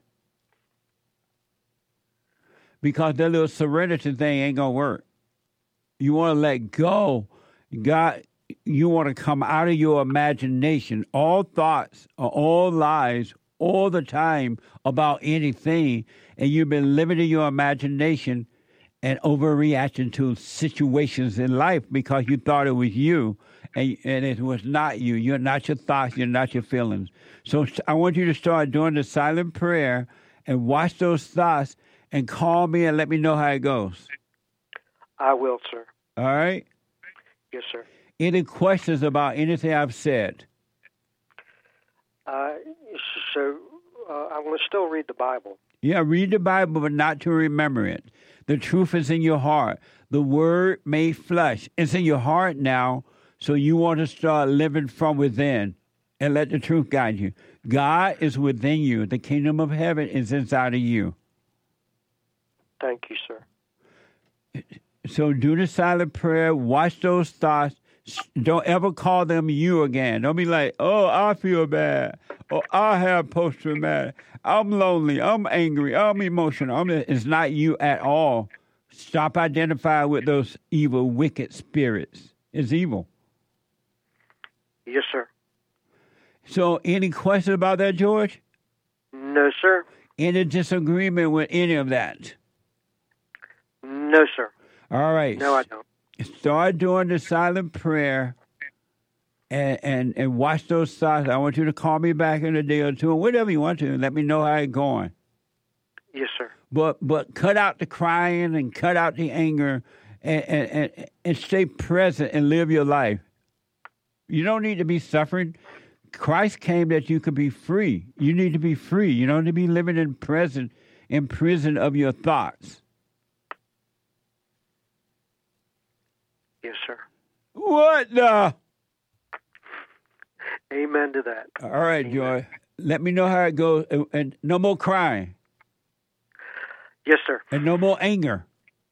Because that little serenity thing ain't going to work. You want to let go. God, you want to come out of your imagination. All thoughts are all lies all the time about anything. And you've been living in your imagination. and overreaction to situations in life because you thought it was you, and, and it was not you. You're not your thoughts. You're not your feelings. So I want you to start doing the silent prayer and watch those thoughts and call me and let me know how it goes. I will, sir. All right? Yes, sir. Any questions about anything I've said? Uh, so uh, I'm going to still read the Bible. Yeah, read the Bible, but not to remember it. The truth is in your heart. The word made flesh. It's in your heart now, so you want to start living from within and let the truth guide you. God is within you. The kingdom of heaven is inside of you. Thank you, sir. So do the silent prayer. Watch those thoughts. Don't ever call them you again. Don't be like, oh, I feel bad. Oh, I have post-traumatic. I'm lonely. I'm angry. I'm emotional. I'm, it's not you at all. Stop identifying with those evil, wicked spirits. It's evil. Yes, sir. So any questions about that, George? No, sir. Any disagreement with any of that? No, sir. All right. No, I don't. Start doing the silent prayer and, and, and watch those thoughts. I want you to call me back in a day or two, or whatever you want to. Let me know how it's going. Yes, sir. But but cut out the crying and cut out the anger and, and, and, and stay present and live your life. You don't need to be suffering. Christ came that you could be free. You need to be free. You don't need to be living in prison, in prison of your thoughts. Yes, sir. What the? Amen to that. All right, Amen. Joy. Let me know how it goes. And, and no more crying. Yes, sir. And no more anger.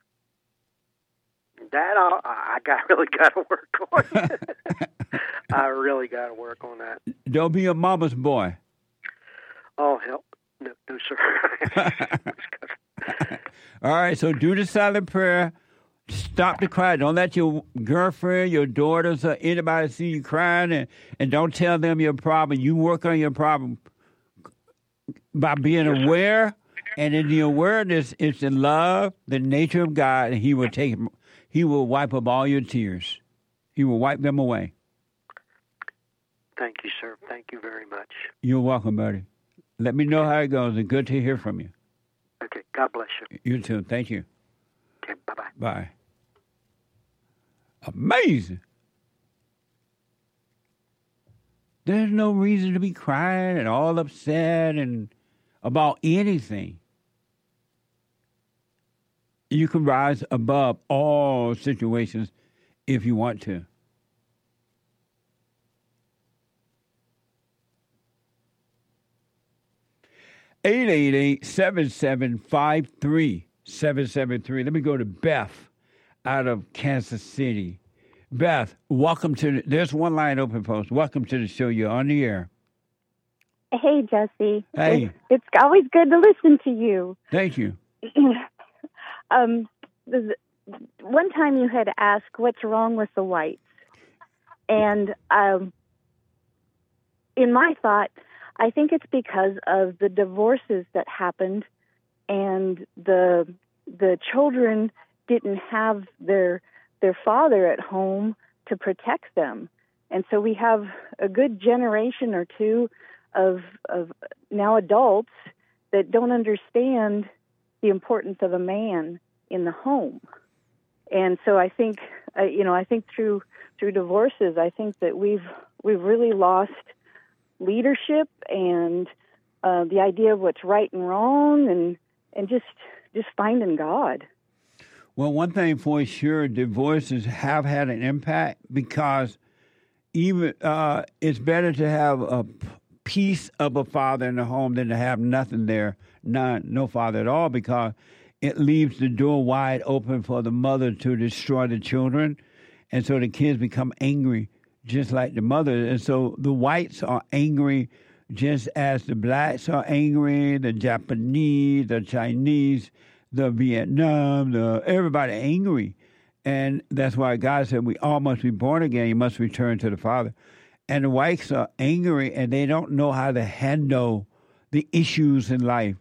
That I, I got really got to work on. I really got to work on that. Don't be a mama's boy. Oh, hell. No, no, sir. All right, so do the silent prayer. Stop the cry. Don't let your girlfriend, your daughters, or anybody see you crying, and, and don't tell them your problem. You work on your problem by being yes, aware, and in the awareness, it's the love, the nature of God, and He will take, He will wipe up all your tears. He will wipe them away. Thank you, sir. Thank you very much. You're welcome, buddy. Let me know how it goes. It's good to hear from you. Okay. God bless you. You too. Thank you. Okay. Bye-bye. Bye. Amazing. There's no reason to be crying and all upset and about anything. You can rise above all situations if you want to. eight eight eight, seven seven five, three seven seven three. Let me go to Beth out of Kansas City. Beth, welcome to the, there's one line open, folks. Welcome to the show. You're on the air. Hey, Jesse. Hey. It's, it's always good to listen to you. Thank you. um, the, one time you had asked what's wrong with the whites. And um, in my thought, I think it's because of the divorces that happened and the the children didn't have their their father at home to protect them. And so we have a good generation or two of of now adults that don't understand the importance of a man in the home. And so I think uh, you know, I think through through divorces, I think that we've we've really lost leadership and uh, the idea of what's right and wrong, and and just just finding God. Well, one thing for sure, divorces have had an impact because even uh, it's better to have a piece of a father in the home than to have nothing there, none, no father at all, because it leaves the door wide open for the mother to destroy the children, and so the kids become angry just like the mother. And so the whites are angry just as the blacks are angry, the Japanese, the Chinese, the Vietnam, the everybody angry. And that's why God said we all must be born again. You must return to the Father. And the whites are angry, and they don't know how to handle the issues in life.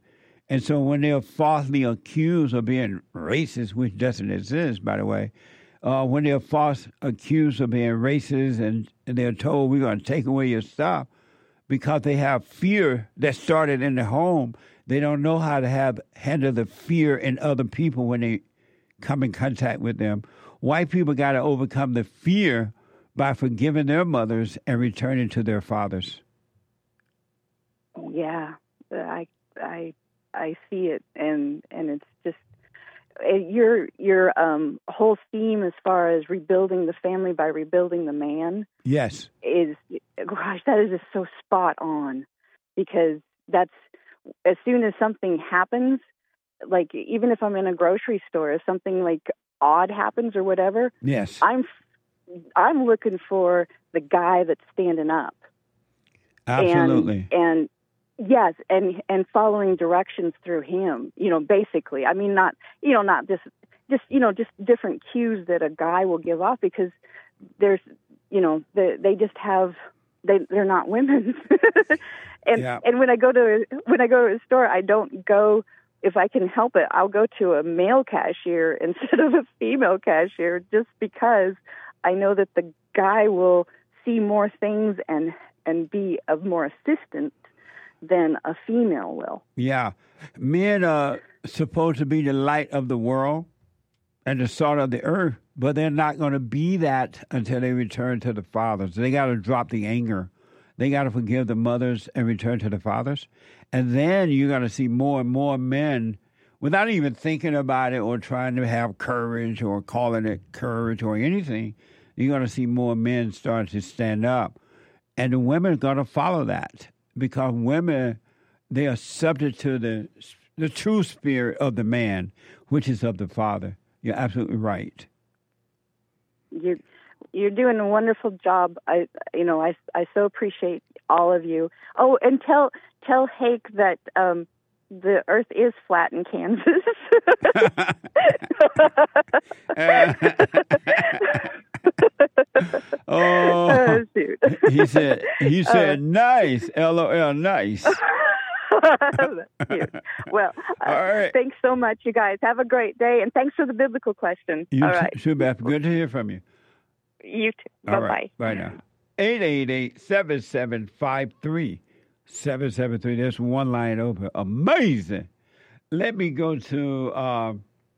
And so when they're falsely accused of being racist, which doesn't exist, by the way, uh, when they're false accused of being racist and, and they're told we're going to take away your stuff because they have fear that started in the home, they don't know how to have handle the fear in other people when they come in contact with them. White people got to overcome the fear by forgiving their mothers and returning to their fathers. Yeah, I, I, I see it, and and it's just it, your your um, whole theme as far as rebuilding the family by rebuilding the man. Yes, is gosh, that is just so spot on, because that's as soon as something happens, like even if I'm in a grocery store, if something like odd happens or whatever, yes, I'm I'm looking for the guy that's standing up. Absolutely. And, and yes, and and following directions through him, you know, basically. I mean, not, you know, not just, just you know, just different cues that a guy will give off, because there's, you know, they, they just have, they, they're not women. and yeah. and when I go to, when I go to a store, I don't go, if I can help it, I'll go to a male cashier instead of a female cashier, just because I know that the guy will see more things and and be of more assistance than a female will. Yeah. Men are supposed to be the light of the world and the salt of the earth, but they're not going to be that until they return to the fathers. They got to drop the anger. They got to forgive the mothers and return to the fathers. And then you're going to see more and more men, without even thinking about it or trying to have courage or calling it courage or anything, you're going to see more men start to stand up. And the women are going to follow that, because women, they are subject to the the true spirit of the man, which is of the father. You're absolutely right. You're, you're doing a wonderful job. I, you know, I, I so appreciate all of you. Oh, and tell tell Hake that um, the Earth is flat in Kansas. Oh, oh shoot. he said, he said, uh, nice, L O L, nice. That's cute. Well, uh, all right. Thanks so much, you guys. Have a great day, and thanks for the biblical question. You all too, right. Sue Beth, good to hear from you. You too. All Bye-bye. Right. Bye now. eight eight eight, seven seven five, three seven seven three. There's one line open. Amazing. Let me go to uh,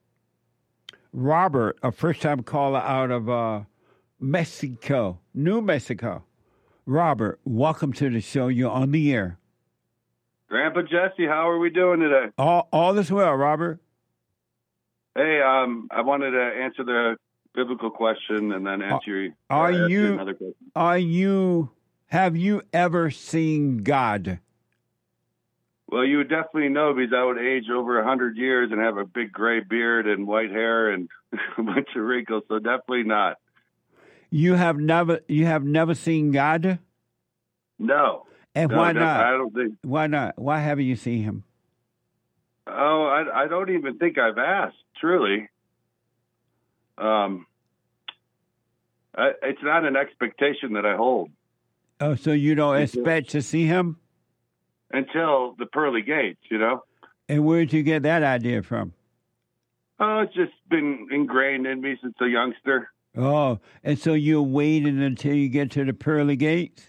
Robert, a first-time caller out of uh, Mexico, New Mexico. Robert, welcome to the show. You're on the air. Grandpa Jesse, how are we doing today? All, all is well, Robert. Hey, um, I wanted to answer the biblical question and then answer. Are, are uh, you? Another question. Are you? Have you ever seen God? Well, you would definitely know, because I would age over a hundred years and have a big gray beard and white hair and a bunch of wrinkles. So definitely not. You have never. You have never seen God? No. And no, why not? I don't think. Why not? Why haven't you seen him? Oh, I, I don't even think I've asked. Truly. Um, I, it's not an expectation that I hold. Oh, so you don't expect to see him? Until the pearly gates, you know? And where did you get that idea from? Oh, it's just been ingrained in me since a youngster. Oh, and so you're waiting until you get to the pearly gates?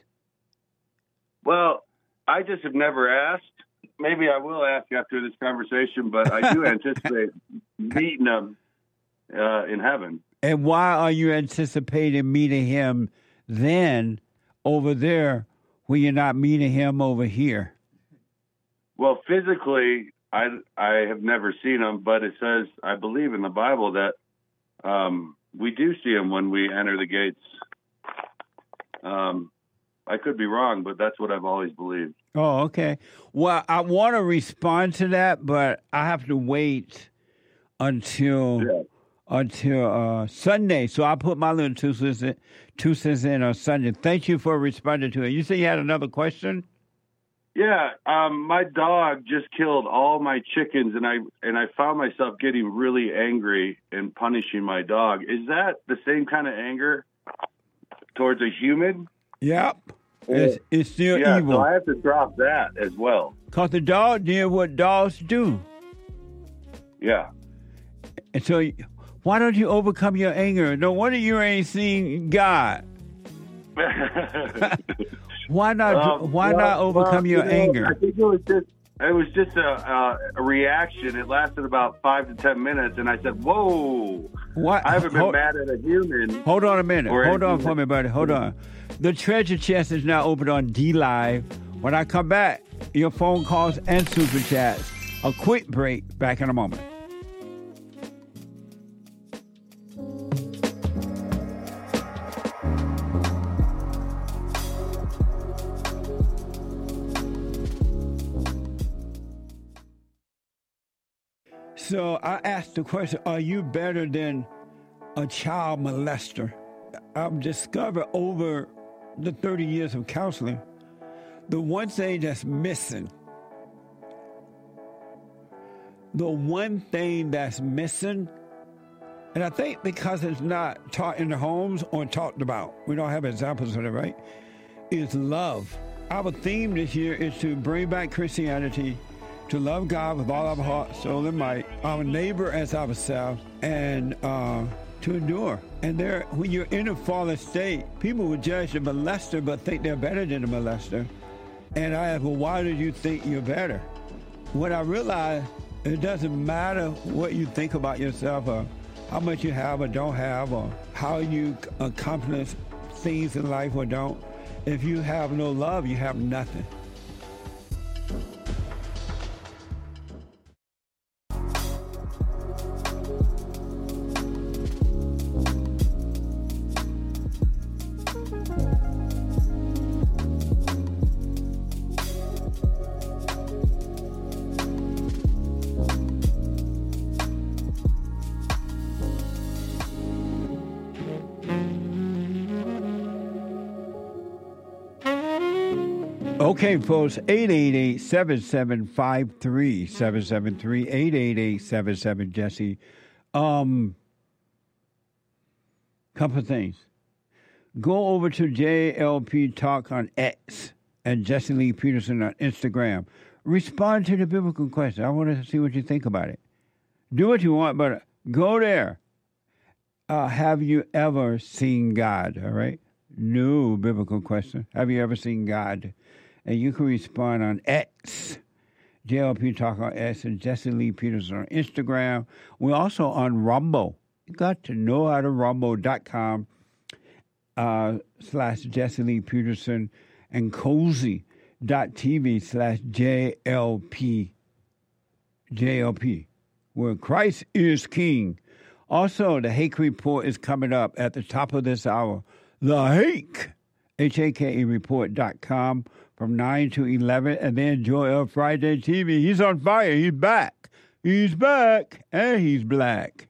Well, I just have never asked. Maybe I will ask after this conversation, but I do anticipate meeting him uh, in heaven. And why are you anticipating meeting him then over there when you're not meeting him over here? Well, physically, I, I have never seen him, but it says, I believe in the Bible, that um, we do see him when we enter the gates. Um, I could be wrong, but that's what I've always believed. Oh, okay. Well, I want to respond to that, but I have to wait until yeah. until uh, Sunday. So I'll put my little two cents in, two cents in on Sunday. Thank you for responding to it. You said you had another question? Yeah, um, my dog just killed all my chickens, and I and I found myself getting really angry and punishing my dog. Is that the same kind of anger towards a human? Yep. It's, it's still yeah, evil. So I have to drop that as well. Because the dog did what dogs do. Yeah. And so why don't you overcome your anger? No wonder you ain't seen God. Why not? Um, why well, not overcome well, your you know, anger? I think it was just it was just a, a, a reaction. It lasted about five to ten minutes, and I said, "Whoa! What? I haven't been Hold- mad at a human." Hold on a minute. or Hold on anything. for me, buddy. Hold on. The treasure chest is now open on D Live. When I come back, your phone calls and super chats. A quick break. Back in a moment. So I asked the question, are you better than a child molester? I've discovered over the thirty years of counseling, the one thing that's missing, the one thing that's missing, and I think because it's not taught in the homes or talked about, we don't have examples of it, right, is love. Our theme this year is to bring back Christianity, to love God with all our heart, soul, and might, our neighbor as ourselves, and uh, to endure. And there, when you're in a fallen state, people will judge the molester but think they're better than the molester. And I ask, well, why do you think you're better? When I realized it doesn't matter what you think about yourself or how much you have or don't have or how you accomplish things in life or don't. If you have no love, you have nothing. Okay, folks, eight eight eight, seven seven five, three seven seven three, eight eight eight, seven seven, Jesse. Um, couple of things. Go over to J L P Talk on X and Jesse Lee Peterson on Instagram. Respond to the biblical question. I want to see what you think about it. Do what you want, but go there. Uh, have you ever seen God? All right? No biblical question. Have you ever seen God? And you can respond on X, J L P Talk on X, and Jesse Lee Peterson on Instagram. We're also on Rumble. You got to know how to rumble.com uh, slash Jesse Lee Peterson and cozy.tv slash JLP, JLP, where Christ is King. Also, the Hake Report is coming up at the top of this hour. The Hake, H A K E report dot com. From nine to eleven, and then Joy of Friday T V. He's on fire. He's back. He's back, and he's black.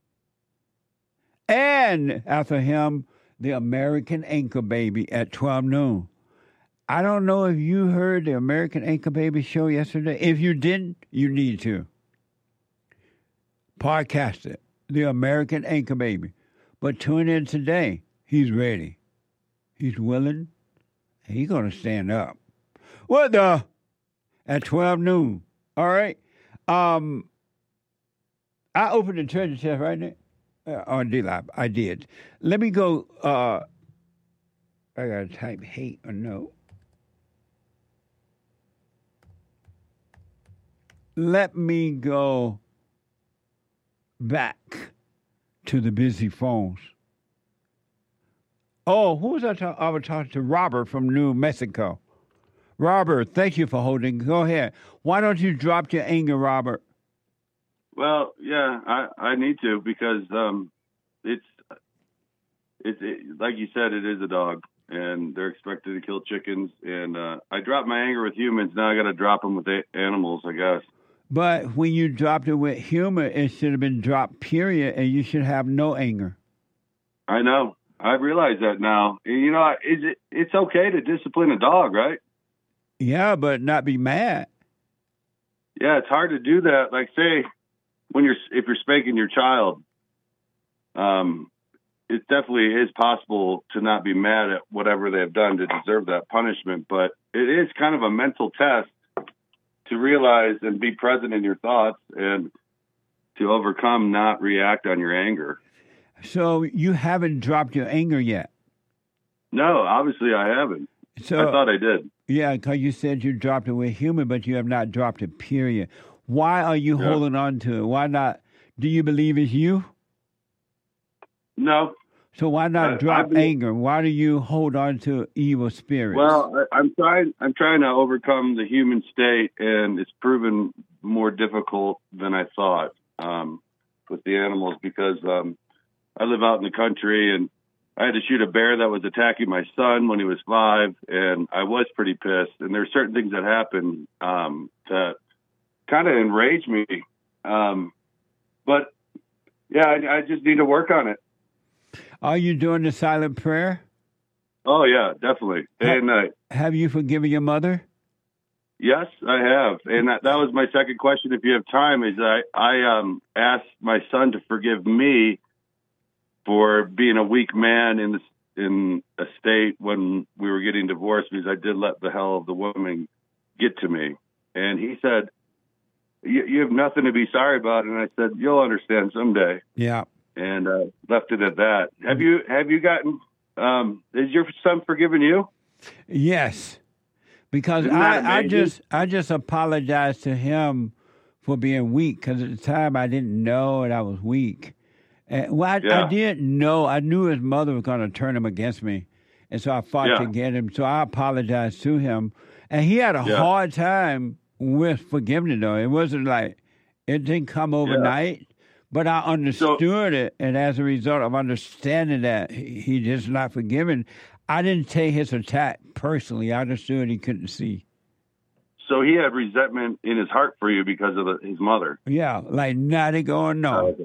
And after him, the American Anchor Baby at twelve noon. I don't know if you heard the American Anchor Baby show yesterday. If you didn't, you need to. Podcast it. The American Anchor Baby. But tune in today. He's ready. He's willing. He's going to stand up. What the? At twelve noon. All right. Um, I opened the treasure chest right now. Uh, on D-Lab. I did. Let me go. Uh, I got to type hate or no. Let me go back to the busy phones. Oh, who was I talking? I was talking to Robert from New Mexico. Robert, thank you for holding. Go ahead. Why don't you drop your anger, Robert? Well, yeah, I, I need to because um, it's it's it, like you said, it is a dog, and they're expected to kill chickens. And uh, I dropped my anger with humans. Now I got to drop them with a- animals, I guess. But when you dropped it with humor, it should have been dropped, period, and you should have no anger. I know. I realize that now. You know, is it? It's okay to discipline a dog, right? Yeah, but not be mad. Yeah, it's hard to do that. Like, say, when you're if you're spanking your child, um, it definitely is possible to not be mad at whatever they've done to deserve that punishment. But it is kind of a mental test to realize and be present in your thoughts and to overcome, not react on your anger. So you haven't dropped your anger yet? No, obviously I haven't. So, I thought I did. Yeah, because you said you dropped it with humor, but you have not dropped it, period. Why are you Yeah. holding on to it? Why not? Do you believe it's you? No. So why not I- drop I believe- anger? Why do you hold on to evil spirits? Well, I, I'm trying. I'm trying to overcome the human state, and it's proven more difficult than I thought um, with the animals because um, I live out in the country, and I had to shoot a bear that was attacking my son when he was five, and I was pretty pissed. And there's certain things that happen um, that kind of enrage me. Um, but yeah, I, I just need to work on it. Are you doing the silent prayer? Oh yeah, definitely, day and night. Have you forgiven your mother? Yes, I have, and that, that was my second question. If you have time, is I I um asked my son to forgive me for being a weak man in this in a state when we were getting divorced because I did let the hell of the woman get to me, and he said, "You, you have nothing to be sorry about," and I said, "You'll understand someday." Yeah. And uh, left it at that. Have you have you gotten? Um, is your son forgiven you? Yes, because Isn't that I, I amazing? just I just apologized to him for being weak because at the time I didn't know that I was weak. And, well, I, Yeah. I didn't know. I knew his mother was going to turn him against me, and so I fought Yeah. to get him. So I apologized to him, and he had a Yeah. hard time with forgiveness. Though it wasn't like it didn't come overnight. But I understood it, and as a result of understanding that he, he just not forgiven, I didn't take his attack personally. I understood he couldn't see. So he had resentment in his heart for you because of the, his mother. Yeah, like not going no.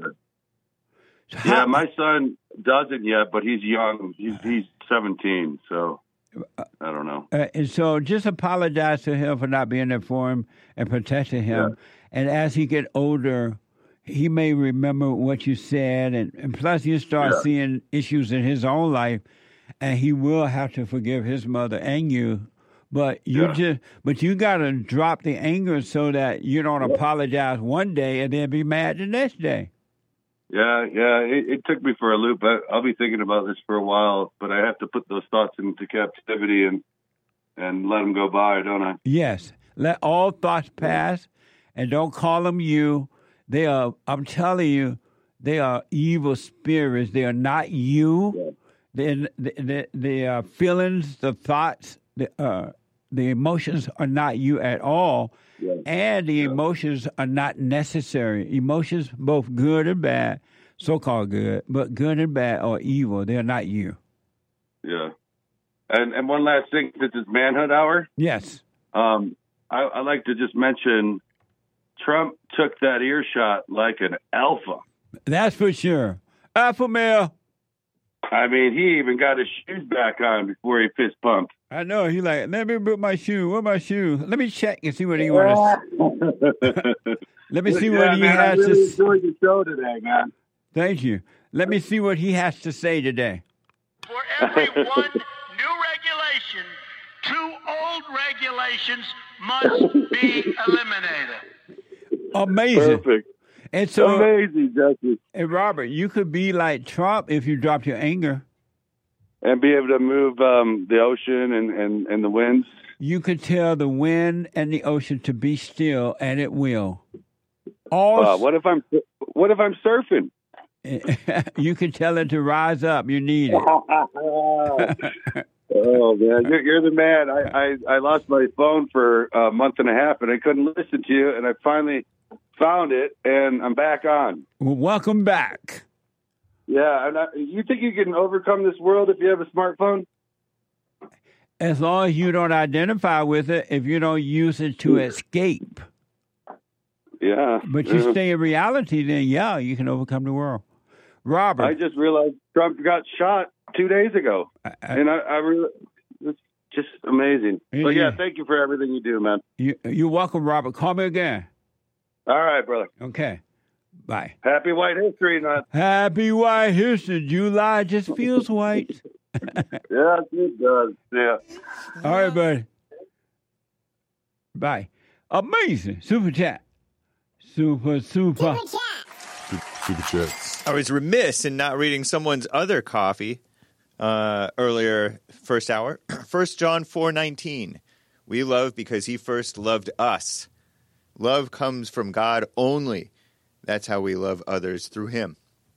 Yeah, my son doesn't yet, but he's young. He's he's seventeen, so I don't know. Uh, and so just apologize to him for not being there for him and protecting him. And as he get older, he may remember what you said, and, and plus you start Yeah. seeing issues in his own life, and he will have to forgive his mother and you. But you Yeah. just, but you got to drop the anger so that you don't apologize one day and then be mad the next day. Yeah, yeah. It, it took me for a loop. I, I'll be thinking about this for a while, but I have to put those thoughts into captivity and and let them go by, don't I? Yes, let all thoughts pass, and don't call them you. They are, I'm telling you, they are evil spirits. They are not you. They, the, the, the uh, feelings, the thoughts, the, uh, the emotions are not you at all. Yeah. And the emotions are not necessary. Emotions, both good and bad, so-called good, but good and bad are evil. They're not you. Yeah. And and one last thing, since it's Manhood Hour, Yes. um, I, I like to just mention Trump took that earshot like an alpha. That's for sure. Alpha male. I mean, he even got his shoes back on before he fist pumped. I know. He like, let me put my shoe. Where my shoe? Let me check and see what he wants to Let me see Yeah, what he man, I has really to s- enjoyed the show today, man. Thank you. Let me see what he has to say today. Every one new regulation, two old regulations must be eliminated. Amazing. Perfect. And so, Amazing, Justice. and Robert, you could be like Trump if you dropped your anger. And be able to move um, the ocean and, and, and the winds. You could tell the wind and the ocean to be still, and it will. All Uh, what if I'm what if I'm surfing? you could tell it to rise up. You need it. Oh man, you're, you're the man. I, I, I lost my phone for a month and a half, and I couldn't listen to you, and I finally found it, and I'm back on. Well, welcome back. Yeah, and I, you think you can overcome this world if you have a smartphone? As long as you don't identify with it, if you don't use it to escape. Yeah, But you yeah. stay in reality, then yeah, you can overcome the world. Robert. I just realized Trump got shot two days ago, I, and I, I really, it's just amazing. Yeah, But yeah, yeah. thank you for everything you do, man. You, you're welcome, Robert. Call me again. All right, brother. Okay. Bye. Happy White History Month. Happy White History. July just feels white. Yeah, it does. Yeah. All right, buddy. Bye. Amazing. Super chat. Super, super. Super chats. I was remiss in not reading someone's other coffee uh, earlier, first hour. First John four nineteen. We love because he first loved us. Love comes from God only. That's how we love others, through him.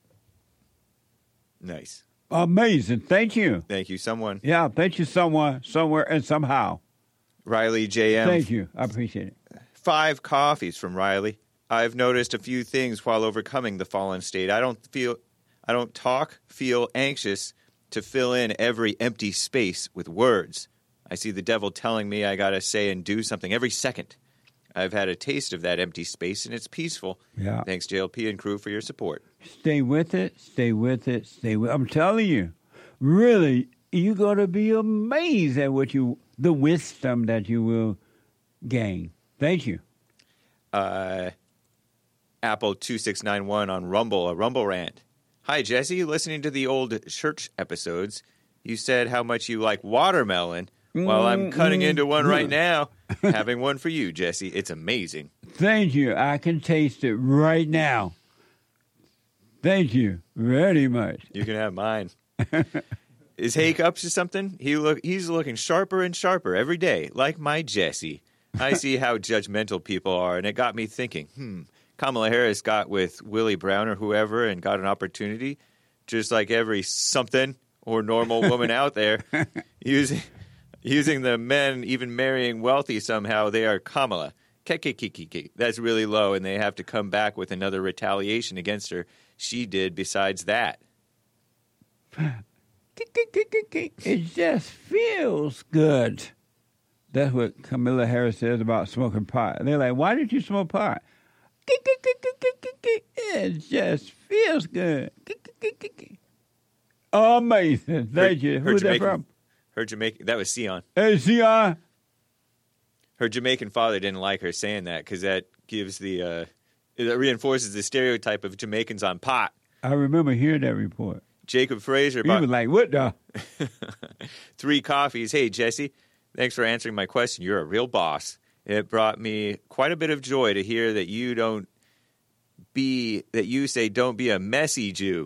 Nice. Amazing. Thank you. Thank you, someone. Yeah, thank you, someone, somewhere, and somehow. Riley J M. Thank you. I appreciate it. Five coffees from Riley. I've noticed a few things while overcoming the fallen state. I don't feel, I don't talk, feel anxious to fill in every empty space with words. I see the devil telling me I got to say and do something every second. I've had a taste of that empty space, and it's peaceful. Yeah. Thanks, J L P and crew, for your support. Stay with it. Stay with it. Stay with I'm telling you, really, you're going to be amazed at what you, the wisdom that you will gain. Thank you. Uh, Apple two six nine one on Rumble, a Rumble rant. Hi, Jesse. Listening to the old church episodes, you said how much you like watermelon. Well, I'm cutting into one right now. Having one for you, Jesse. It's amazing. Thank you. I can taste it right now. Thank you very much. You can have mine. Is Hake up to something? He look he's looking sharper and sharper every day, like my Jesse. I see how judgmental people are, and it got me thinking, hmm, Kamala Harris got with Willie Brown or whoever and got an opportunity, just like every something or normal woman out there, using using the men, even marrying wealthy somehow. They are Kamala. Kekekekeke. That's really low, and they have to come back with another retaliation against her. She did besides that. It just feels good. That's what Kamala Harris says about smoking pot. They're like, why did you smoke pot? It just feels good. Amazing. Thank her, you. Her Who's that Jamaican, from? Her Jamaican, that was Sion. Hey, Sion. Her Jamaican father didn't like her saying that because that gives the, uh, it reinforces the stereotype of Jamaicans on pot. I remember hearing that report. Jacob Fraser. He was like, what the? Three coffees. Hey, Jesse. Thanks for answering my question. You're a real boss. It brought me quite a bit of joy to hear that you don't be, that you say don't be a messy Jew.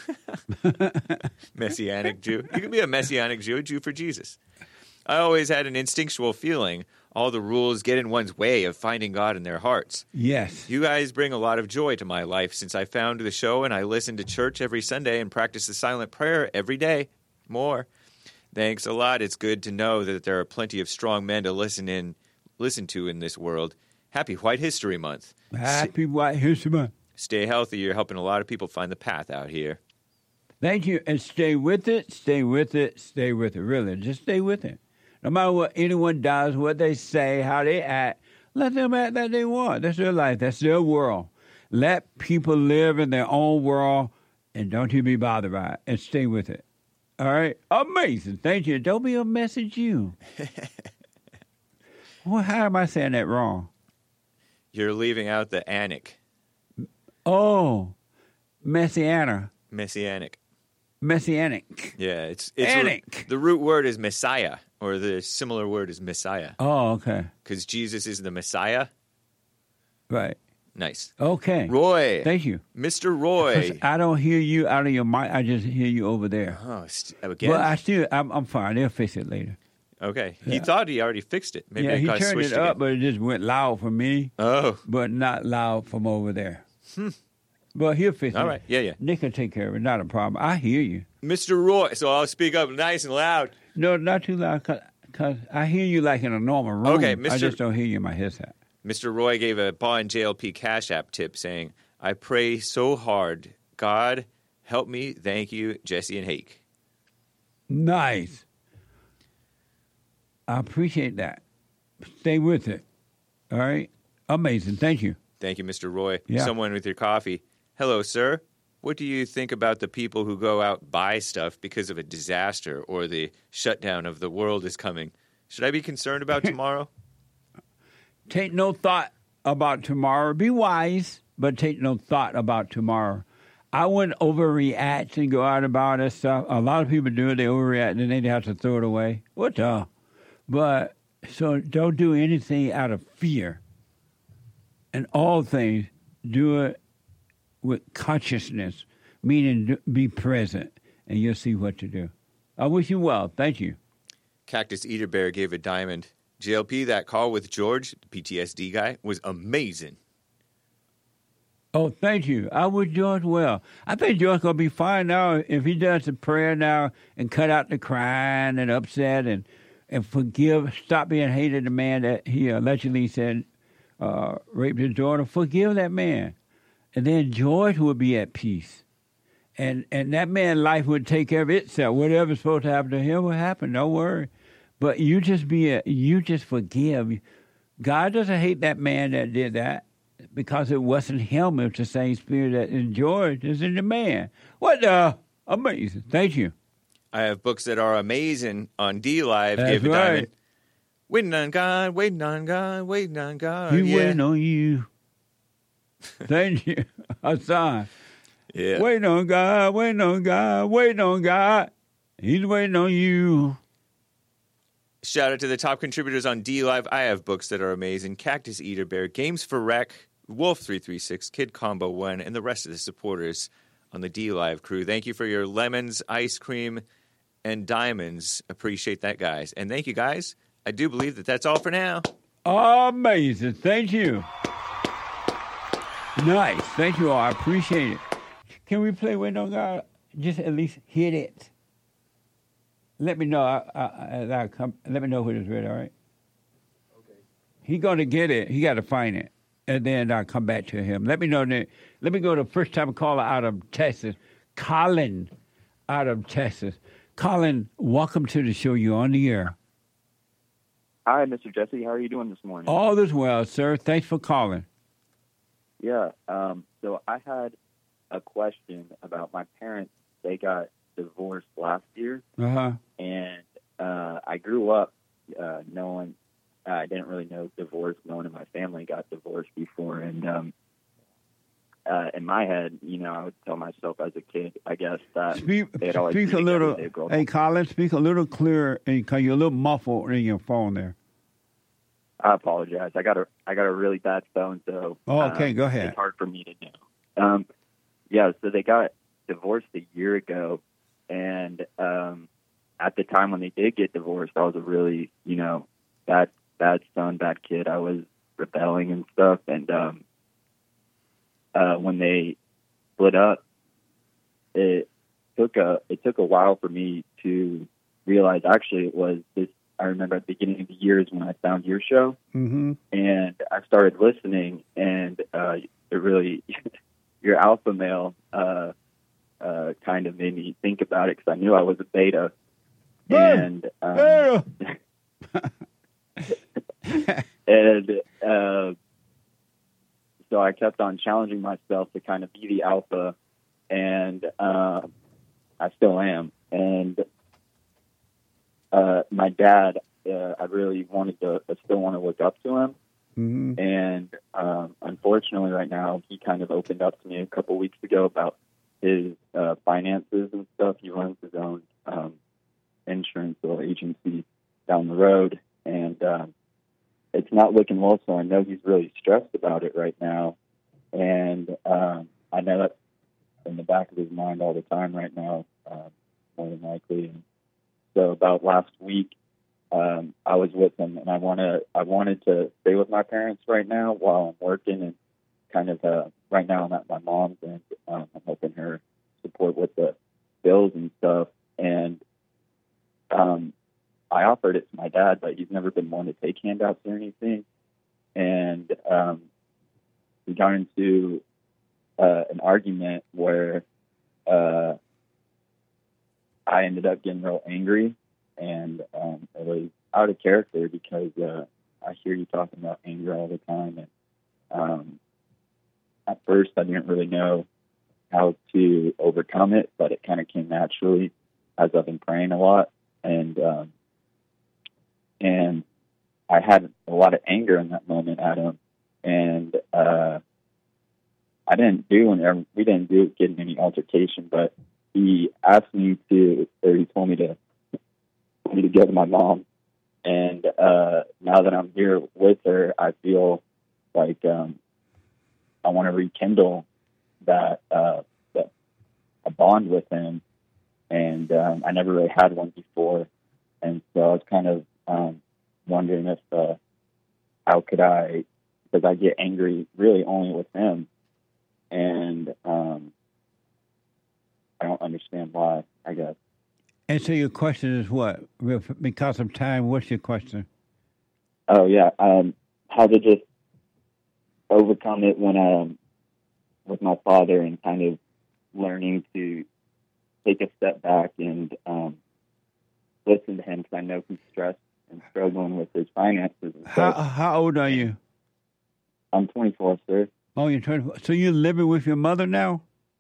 Messianic Jew. You can be a Messianic Jew, a Jew for Jesus. I always had an instinctual feeling all the rules get in one's way of finding God in their hearts. Yes. You guys bring a lot of joy to my life since I found the show and I listen to church every Sunday and practice the silent prayer every day. More. Thanks a lot. It's good to know that there are plenty of strong men to listen in, listen to in this world. Happy White History Month. Happy White History Month. Stay healthy. You're helping a lot of people find the path out here. Thank you. And stay with it, stay with it, stay with it. Really, just stay with it. No matter what anyone does, what they say, how they act, let them act that they want. That's their life. That's their world. Let people live in their own world, and don't you be bothered by it. And stay with it. All right? Amazing. Thank you. Don't be a messy Jew. Well, how am I saying that wrong? You're leaving out the anic. Oh, Messianic. Messianic. Messianic. Yeah, it's it's Anic. A, the root word is Messiah, or the similar word is Messiah. Oh, okay. Because Jesus is the Messiah. Right. Nice. Okay. Roy. Thank you. Mister Roy. I don't hear you out of your mic. I just hear you over there. Oh, st- again? Well, I still, I'm, I'm fine. They'll fix it later. Okay. Yeah. He thought he already fixed it. Maybe yeah, it he got turned switched it up, again. but it just went loud for me. Oh. But not loud from over there. Hmm. But he'll fix it. All right. Yeah, yeah. Nick will take care of it. Not a problem. I hear you. Mister Roy. So I'll speak up nice and loud. No, not too loud, because I hear you like in a normal room. Okay, I Mister just don't hear you in my headset. Mister Roy gave a Bond J L P Cash App tip saying, I pray so hard. God, help me. Thank you, Jesse and Hake. Nice. I appreciate that. Stay with it. All right? Amazing. Thank you. Thank you, Mister Roy. Yeah. Someone with your coffee. Hello, sir. What do you think about the people who go out buy stuff because of a disaster or the shutdown of the world is coming? Should I be concerned about tomorrow? Take no thought about tomorrow. Be wise, but take no thought about tomorrow. I wouldn't overreact and go out and buy that stuff. A lot of people do it. They overreact and then they have to throw it away. What the? But, so don't do anything out of fear. in all things, do it with consciousness, meaning be present, and you'll see what to do. I wish you well. Thank you. Cactus Eater Bear gave a diamond. J L P, that call with George, the P T S D guy, was amazing. Oh, thank you. I wish George well. I think George going to be fine now if he does the prayer now and cut out the crying and upset and, and forgive, stop being hated the man that he allegedly said uh, raped his daughter. Forgive that man. And then George would be at peace. And and that man's life would take care of itself. Whatever's supposed to happen to him will happen. Don't worry. But you just be a, you just forgive. God doesn't hate that man that did that because it wasn't him. It was the same spirit that in George is in the man. What the amazing! Thank you. I have books that are amazing on D Live. That's Gave a right. diamond. Waiting on God, waiting on God, waiting on God. He yeah. waiting on you. Thank you, Hassan. Yeah. Waiting on God, waiting on God, waiting on God. He's waiting on you. Shout out to the top contributors on D Live. I have books that are amazing. Cactus Eater Bear, Games for Rec, Wolf three three six, Kid Combo one, and the rest of the supporters on the D Live crew. Thank you for your lemons, ice cream, and diamonds. Appreciate that, guys. And thank you, guys. I do believe that that's all for now. Amazing. Thank you. Nice. Thank you all. I appreciate it. Can we play Waiting on God? Just at least hit it. Let me know. I, I, as I come, let me know when it's ready, all right? Okay. He's going to get it. He got to find it. And then I'll come back to him. Let me know. That, let me go to the first time caller out of Texas. Colin out of Texas. Colin, welcome to the show. You're on the air. Hi, Mister Jesse. How are you doing this morning? All is well, sir. Thanks for calling. Yeah. Um, so I had a question about my parents. They got divorced last year. Uh-huh. And uh, I grew up uh, knowing, uh, I didn't really know divorce. No one in my family got divorced before. And um, uh, in my head, you know, I would tell myself as a kid, I guess, that Speak, they'd always speak be a together, little, they'd grow hey, up. Colin, speak a little clearer because you're a little muffled in your phone there. I apologize. I got a I got a really bad phone, so Oh, okay, um, go ahead. It's hard for me to know. Um, yeah, so they got divorced a year ago, and um, at the time when they did get divorced, I was a really, you know, bad bad son, bad kid. I was rebelling and stuff, and um, uh, when they split up, it took a it took a while for me to realize. Actually, it was this. I remember at the beginning of the year is when I found your show, Mm-hmm. and I started listening, and uh, it really, your alpha male uh, uh, kind of made me think about it because I knew I was a beta, and um, and uh, so I kept on challenging myself to kind of be the alpha, and uh, I still am, and. Uh, my dad, uh, I really wanted to, I still want to look up to him. Mm-hmm. And um, unfortunately, right now, he kind of opened up to me a couple weeks ago about his uh, finances and stuff. He runs his own um, insurance or agency down the road, and um, it's not looking well. So I know he's really stressed about it right now, and um, I know that's in the back of his mind all the time right now, uh, more than likely. And so about last week, um, I was with him, and I want to. I wanted to stay with my parents right now while I'm working, and kind of uh, right now I'm at my mom's, and um, I'm helping her support with the bills and stuff. And um, I offered it to my dad, but he's never been one to take handouts or anything. And um, we got into uh, an argument where. Uh, I ended up getting real angry, and um, it was out of character because uh, I hear you talking about anger all the time. And um, at first, I didn't really know how to overcome it, but it kind of came naturally as I've been praying a lot, and um, and I had a lot of anger in that moment at him, and uh, I didn't do, and we didn't do get in any altercation, but. He asked me to, or he told me to, told me to go to my mom. And uh, now that I'm here with her, I feel like um, I want to rekindle that uh, that a bond with him, and um, I never really had one before, and so I was kind of um, wondering if uh, how could I, because I get angry really only with him, and um, I don't understand why, I guess. And so your question is what? Because of time, what's your question? Oh, yeah. Um, how to just overcome it when um, with my father and kind of learning to take a step back and um, listen to him, because I know he's stressed and struggling with his finances. And How stuff. how old are you? I'm twenty-four, sir. Oh, you're twenty-four. So you're living with your mother now?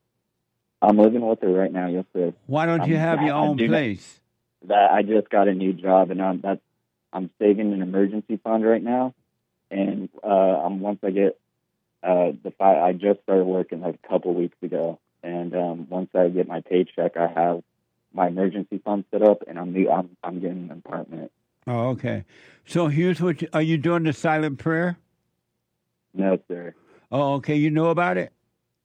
I'm living with her right now, yes, sir. Why don't you I'm- have your I own do not- place? That I just got a new job, and I'm that's I'm saving an emergency fund right now, and uh, I'm once I get uh, the fi- I just started working like a couple weeks ago, and um, once I get my paycheck, I have my emergency fund set up, and I'm new, I'm I'm getting an apartment. Oh, okay. So here's what you, are you doing the silent prayer? No, sir. Oh, okay. You know about it?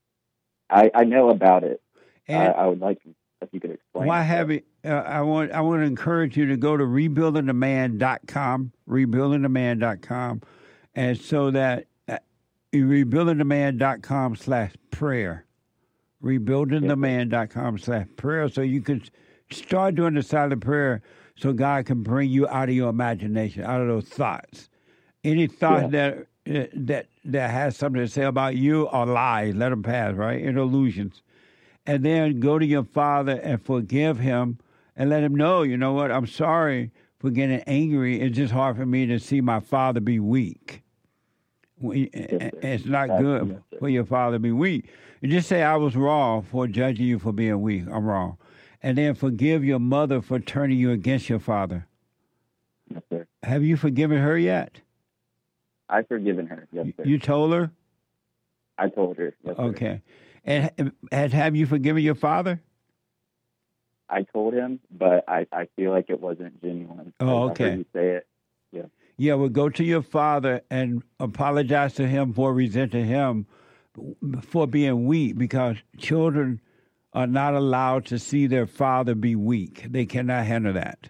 I, I know about it. I, And- I would like if you could explain. Why have it? Uh, I want I want to encourage you to go to rebuilding the man dot com, rebuilding the man dot com, and so that uh, rebuilding the man dot com slash prayer, rebuilding the man dot com slash prayer, so you can start doing the silent prayer, so God can bring you out of your imagination, out of those thoughts. Any thoughts that uh, that that has something to say about you are lies. Let them pass, right? And illusions. And then go to your father and forgive him and let him know, you know what, I'm sorry for getting angry. It's just hard for me to see my father be weak. We- It's not good for your father to be weak. You just say, I was wrong for judging you for being weak. I'm wrong. And then forgive your mother for turning you against your father. Yes, sir. Have you forgiven her yet? I've forgiven her. Yes, sir. You told her? I told her. Yes, sir. Okay. And, and have you forgiven your father? I told him, but I, I feel like it wasn't genuine. Oh, I- I okay. heard you say it. Yeah. Yeah, well, go to your father and apologize to him for resenting him for being weak, because children are not allowed to see their father be weak. They cannot handle that.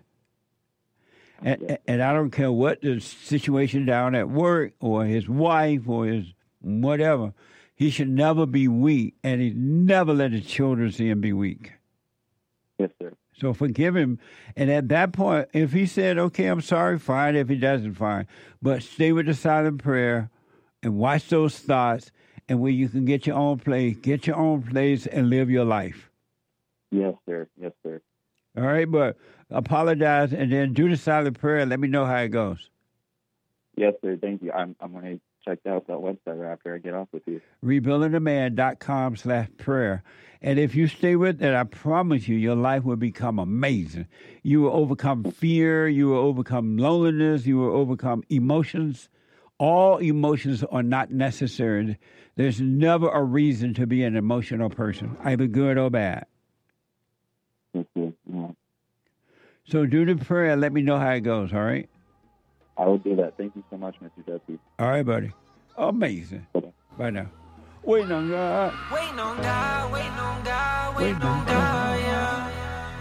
And, and I don't care what the situation down at work or his wife or his whatever, he should never be weak, and he never let his children see him be weak. Yes, sir. So forgive him. And at that point, if he said, okay, I'm sorry, fine. If he doesn't, fine. But stay with the silent prayer and watch those thoughts, and where you can get your own place, get your own place and live your life. Yes, sir. Yes, sir. All right? But apologize and then do the silent prayer and let me know how it goes. Yes, sir. Thank you. I'm I'm going to check out that website right after I get off with you. rebuilding the man dot com slash prayer. And if you stay with it, I promise you, your life will become amazing. You will overcome fear. You will overcome loneliness. You will overcome emotions. All emotions are not necessary. There's never a reason to be an emotional person, either good or bad. Yes, sir. Yeah. So do the prayer. Let me know how it goes, all right? I will do that. Thank you so much, Mister Jesse. All right, buddy. Amazing. Bye now. Waiting on God. Waiting on God, waiting on God, Waiting waiting on God, yeah.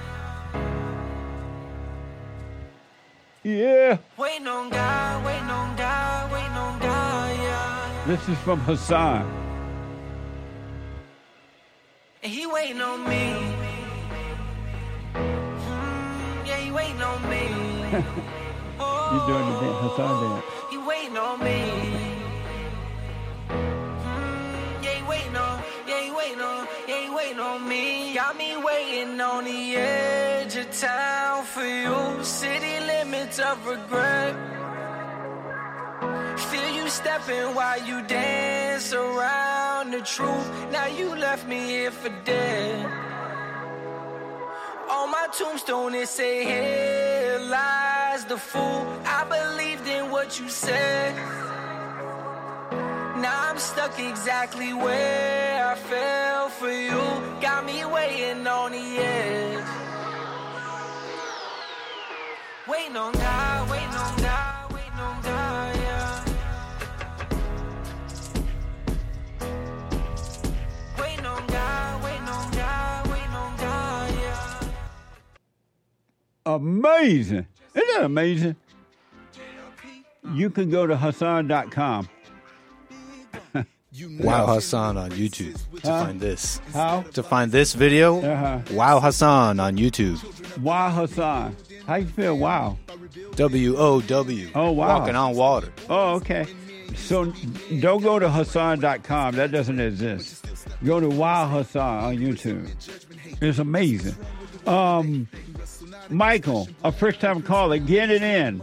Yeah. Waiting on God, waiting on God, waiting on God, yeah. This is from Hassan. And he waiting on me. Mm, yeah, he waiting on me. You're doing the dance, Hassan dance. He waiting on me. Mm, yeah, he waiting on, yeah, he waiting on, yeah, he waiting on me. Got me waiting on the edge of town for you. City limits of regret. Feel you stepping while you dance around the truth. Now you left me here for dead. On my tombstone it say, here lies the fool. I believed in what you said. Now I'm stuck exactly where I fell for you. Got me waiting on the edge. Waiting on God, waiting on God, waiting on God, yeah. amazing. Isn't that amazing? You can go to Hassan dot com. Wow Hassan on YouTube to Huh? find this. How? To find this video, Uh-huh. Wow Hassan on YouTube. Wow Hassan. How you feel? Wow. W O W. Oh, wow. Walking on water. Oh, okay. So don't go to Hassan dot com. That doesn't exist. Go to Wow Hassan on YouTube. It's amazing. Um, Michael, a first-time caller, get it in.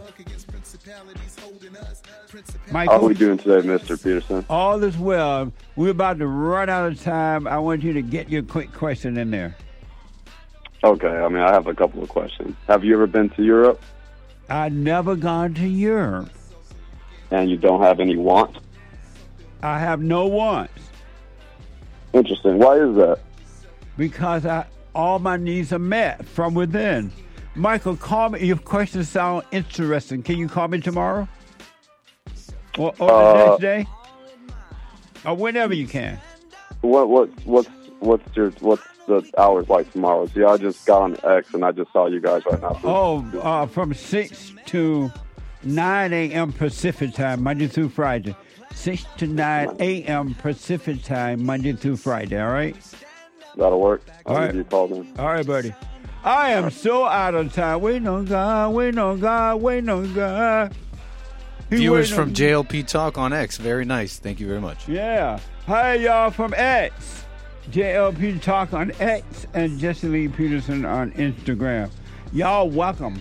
Michael, How are we doing today, Mister Peterson? all is well. We're about to run out of time. I want you to get your quick question in there. Okay, I mean, I have a couple of questions. Have you ever been to Europe? I've never gone to Europe. And you don't have any wants? I have no wants Interesting. Why is that? because I, all my needs are met from within. Michael, call me. Your questions sound interesting. Can you call me tomorrow? Or, or the Uh, next day? Or whenever you can. What what what's what's your what's the hours like tomorrow? See, I just got on X and I just saw you guys right now. Oh, uh, from six to nine a.m. Pacific time, Monday through Friday. six to nine a.m. Pacific time, Monday through Friday, all right? That'll work. I'll All give right. you a call then. All right, buddy. I am so out of time. Waiting on God, waiting on God, waiting on God. He Viewers waiting from on- J L P Talk on X. Very nice. Thank you very much. Yeah. Hi, y'all from X. J L P Talk on X and Jesse Lee Peterson on Instagram. Y'all welcome.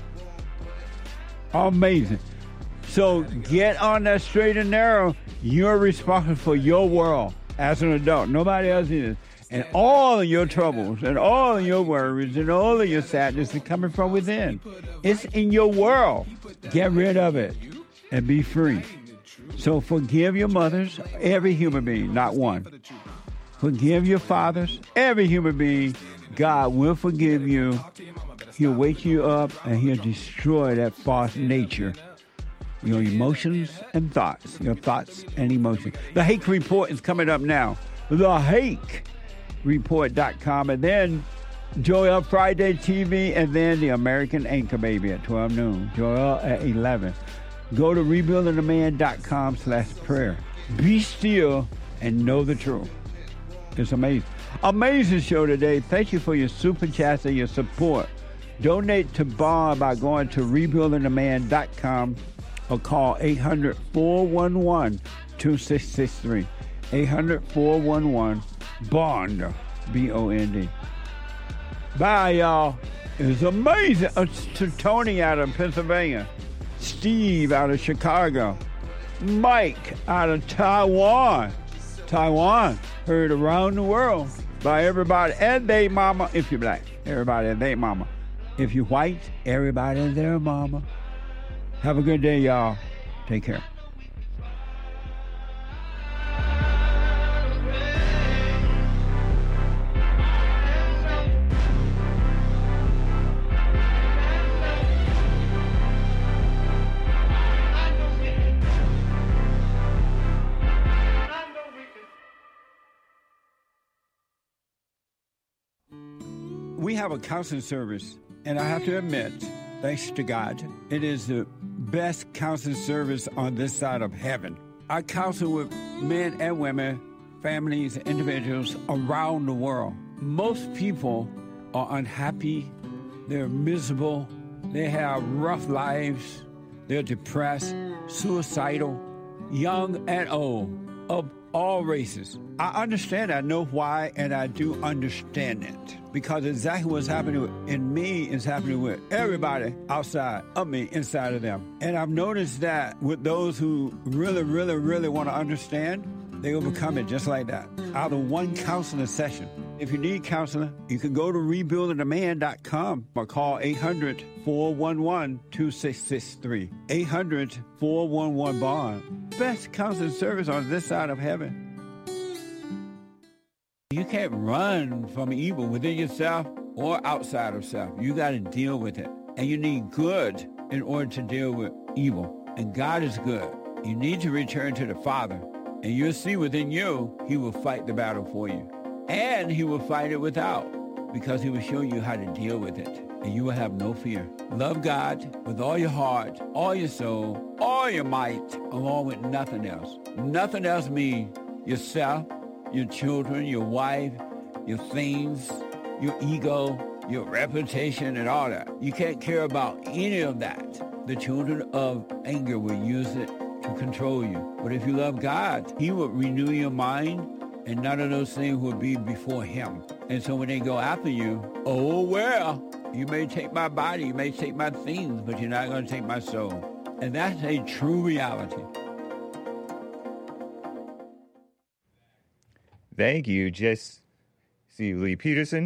Amazing. So get on that straight and narrow. You're responsible for your world as an adult. Nobody else is. And all of your troubles and all of your worries and all of your sadness is coming from within. It's in your world. Get rid of it and be free. So forgive your mothers, every human being, not one. Forgive your fathers, every human being. God will forgive you. He'll wake you up and he'll destroy that false nature. Your emotions and thoughts. Your thoughts and emotions. The Hake Report is coming up now. The Hake Report dot com, and then Joel Friday T V, and then the American Anchor Baby at twelve noon. Joel at eleven. Go to rebuilding the man dot com slash prayer. Be still and know the truth. It's amazing. Amazing show today. Thank you for your super chats and your support. Donate to Bond by going to rebuilding the man dot com or call eight hundred, four one one, two six six three. eight hundred, four one one, BOND. B O N D. Bye, y'all. It's amazing. Uh, to Tony out of Pennsylvania. Steve out of Chicago. Mike out of Taiwan. Taiwan. Heard around the world by everybody and they mama if you're black. Everybody and they mama. If you're white, everybody and their mama. Have a good day, y'all. Take care. We have a counseling service, and I have to admit, thanks to God, it is the best counseling service on this side of heaven. I counsel with men and women, families, individuals around the world. Most people are unhappy, they're miserable, they have rough lives, they're depressed, suicidal, young and old, of all races. I understand, I know why, and I do understand it. Because exactly what's happening in me is happening with everybody outside of me, inside of them. And I've noticed that with those who really, really, really want to understand, they overcome it just like that, out of one counseling session. If you need counseling, you can go to rebuilding the man dot com or call eight hundred, four one one, two six six three. eight hundred, four one one, BOND. Best counseling service on this side of heaven. You can't run from evil within yourself or outside of self. You got to deal with it. And you need good in order to deal with evil. And God is good. You need to return to the Father. And you'll see within you, he will fight the battle for you. And he will fight it without, because he will show you how to deal with it. and you will have no fear. Love God with all your heart, all your soul, all your might, along with nothing else. Nothing else means yourself, your children, your wife, your things, your ego, your reputation, and all that. You can't care about any of that. The children of anger will use it to control you. But if you love God, he will renew your mind, and none of those things will be before him. And so when they go after you, oh, well, you may take my body, you may take my things, but you're not going to take my soul. And that's a true reality. Thank you, Jesse Lee Peterson.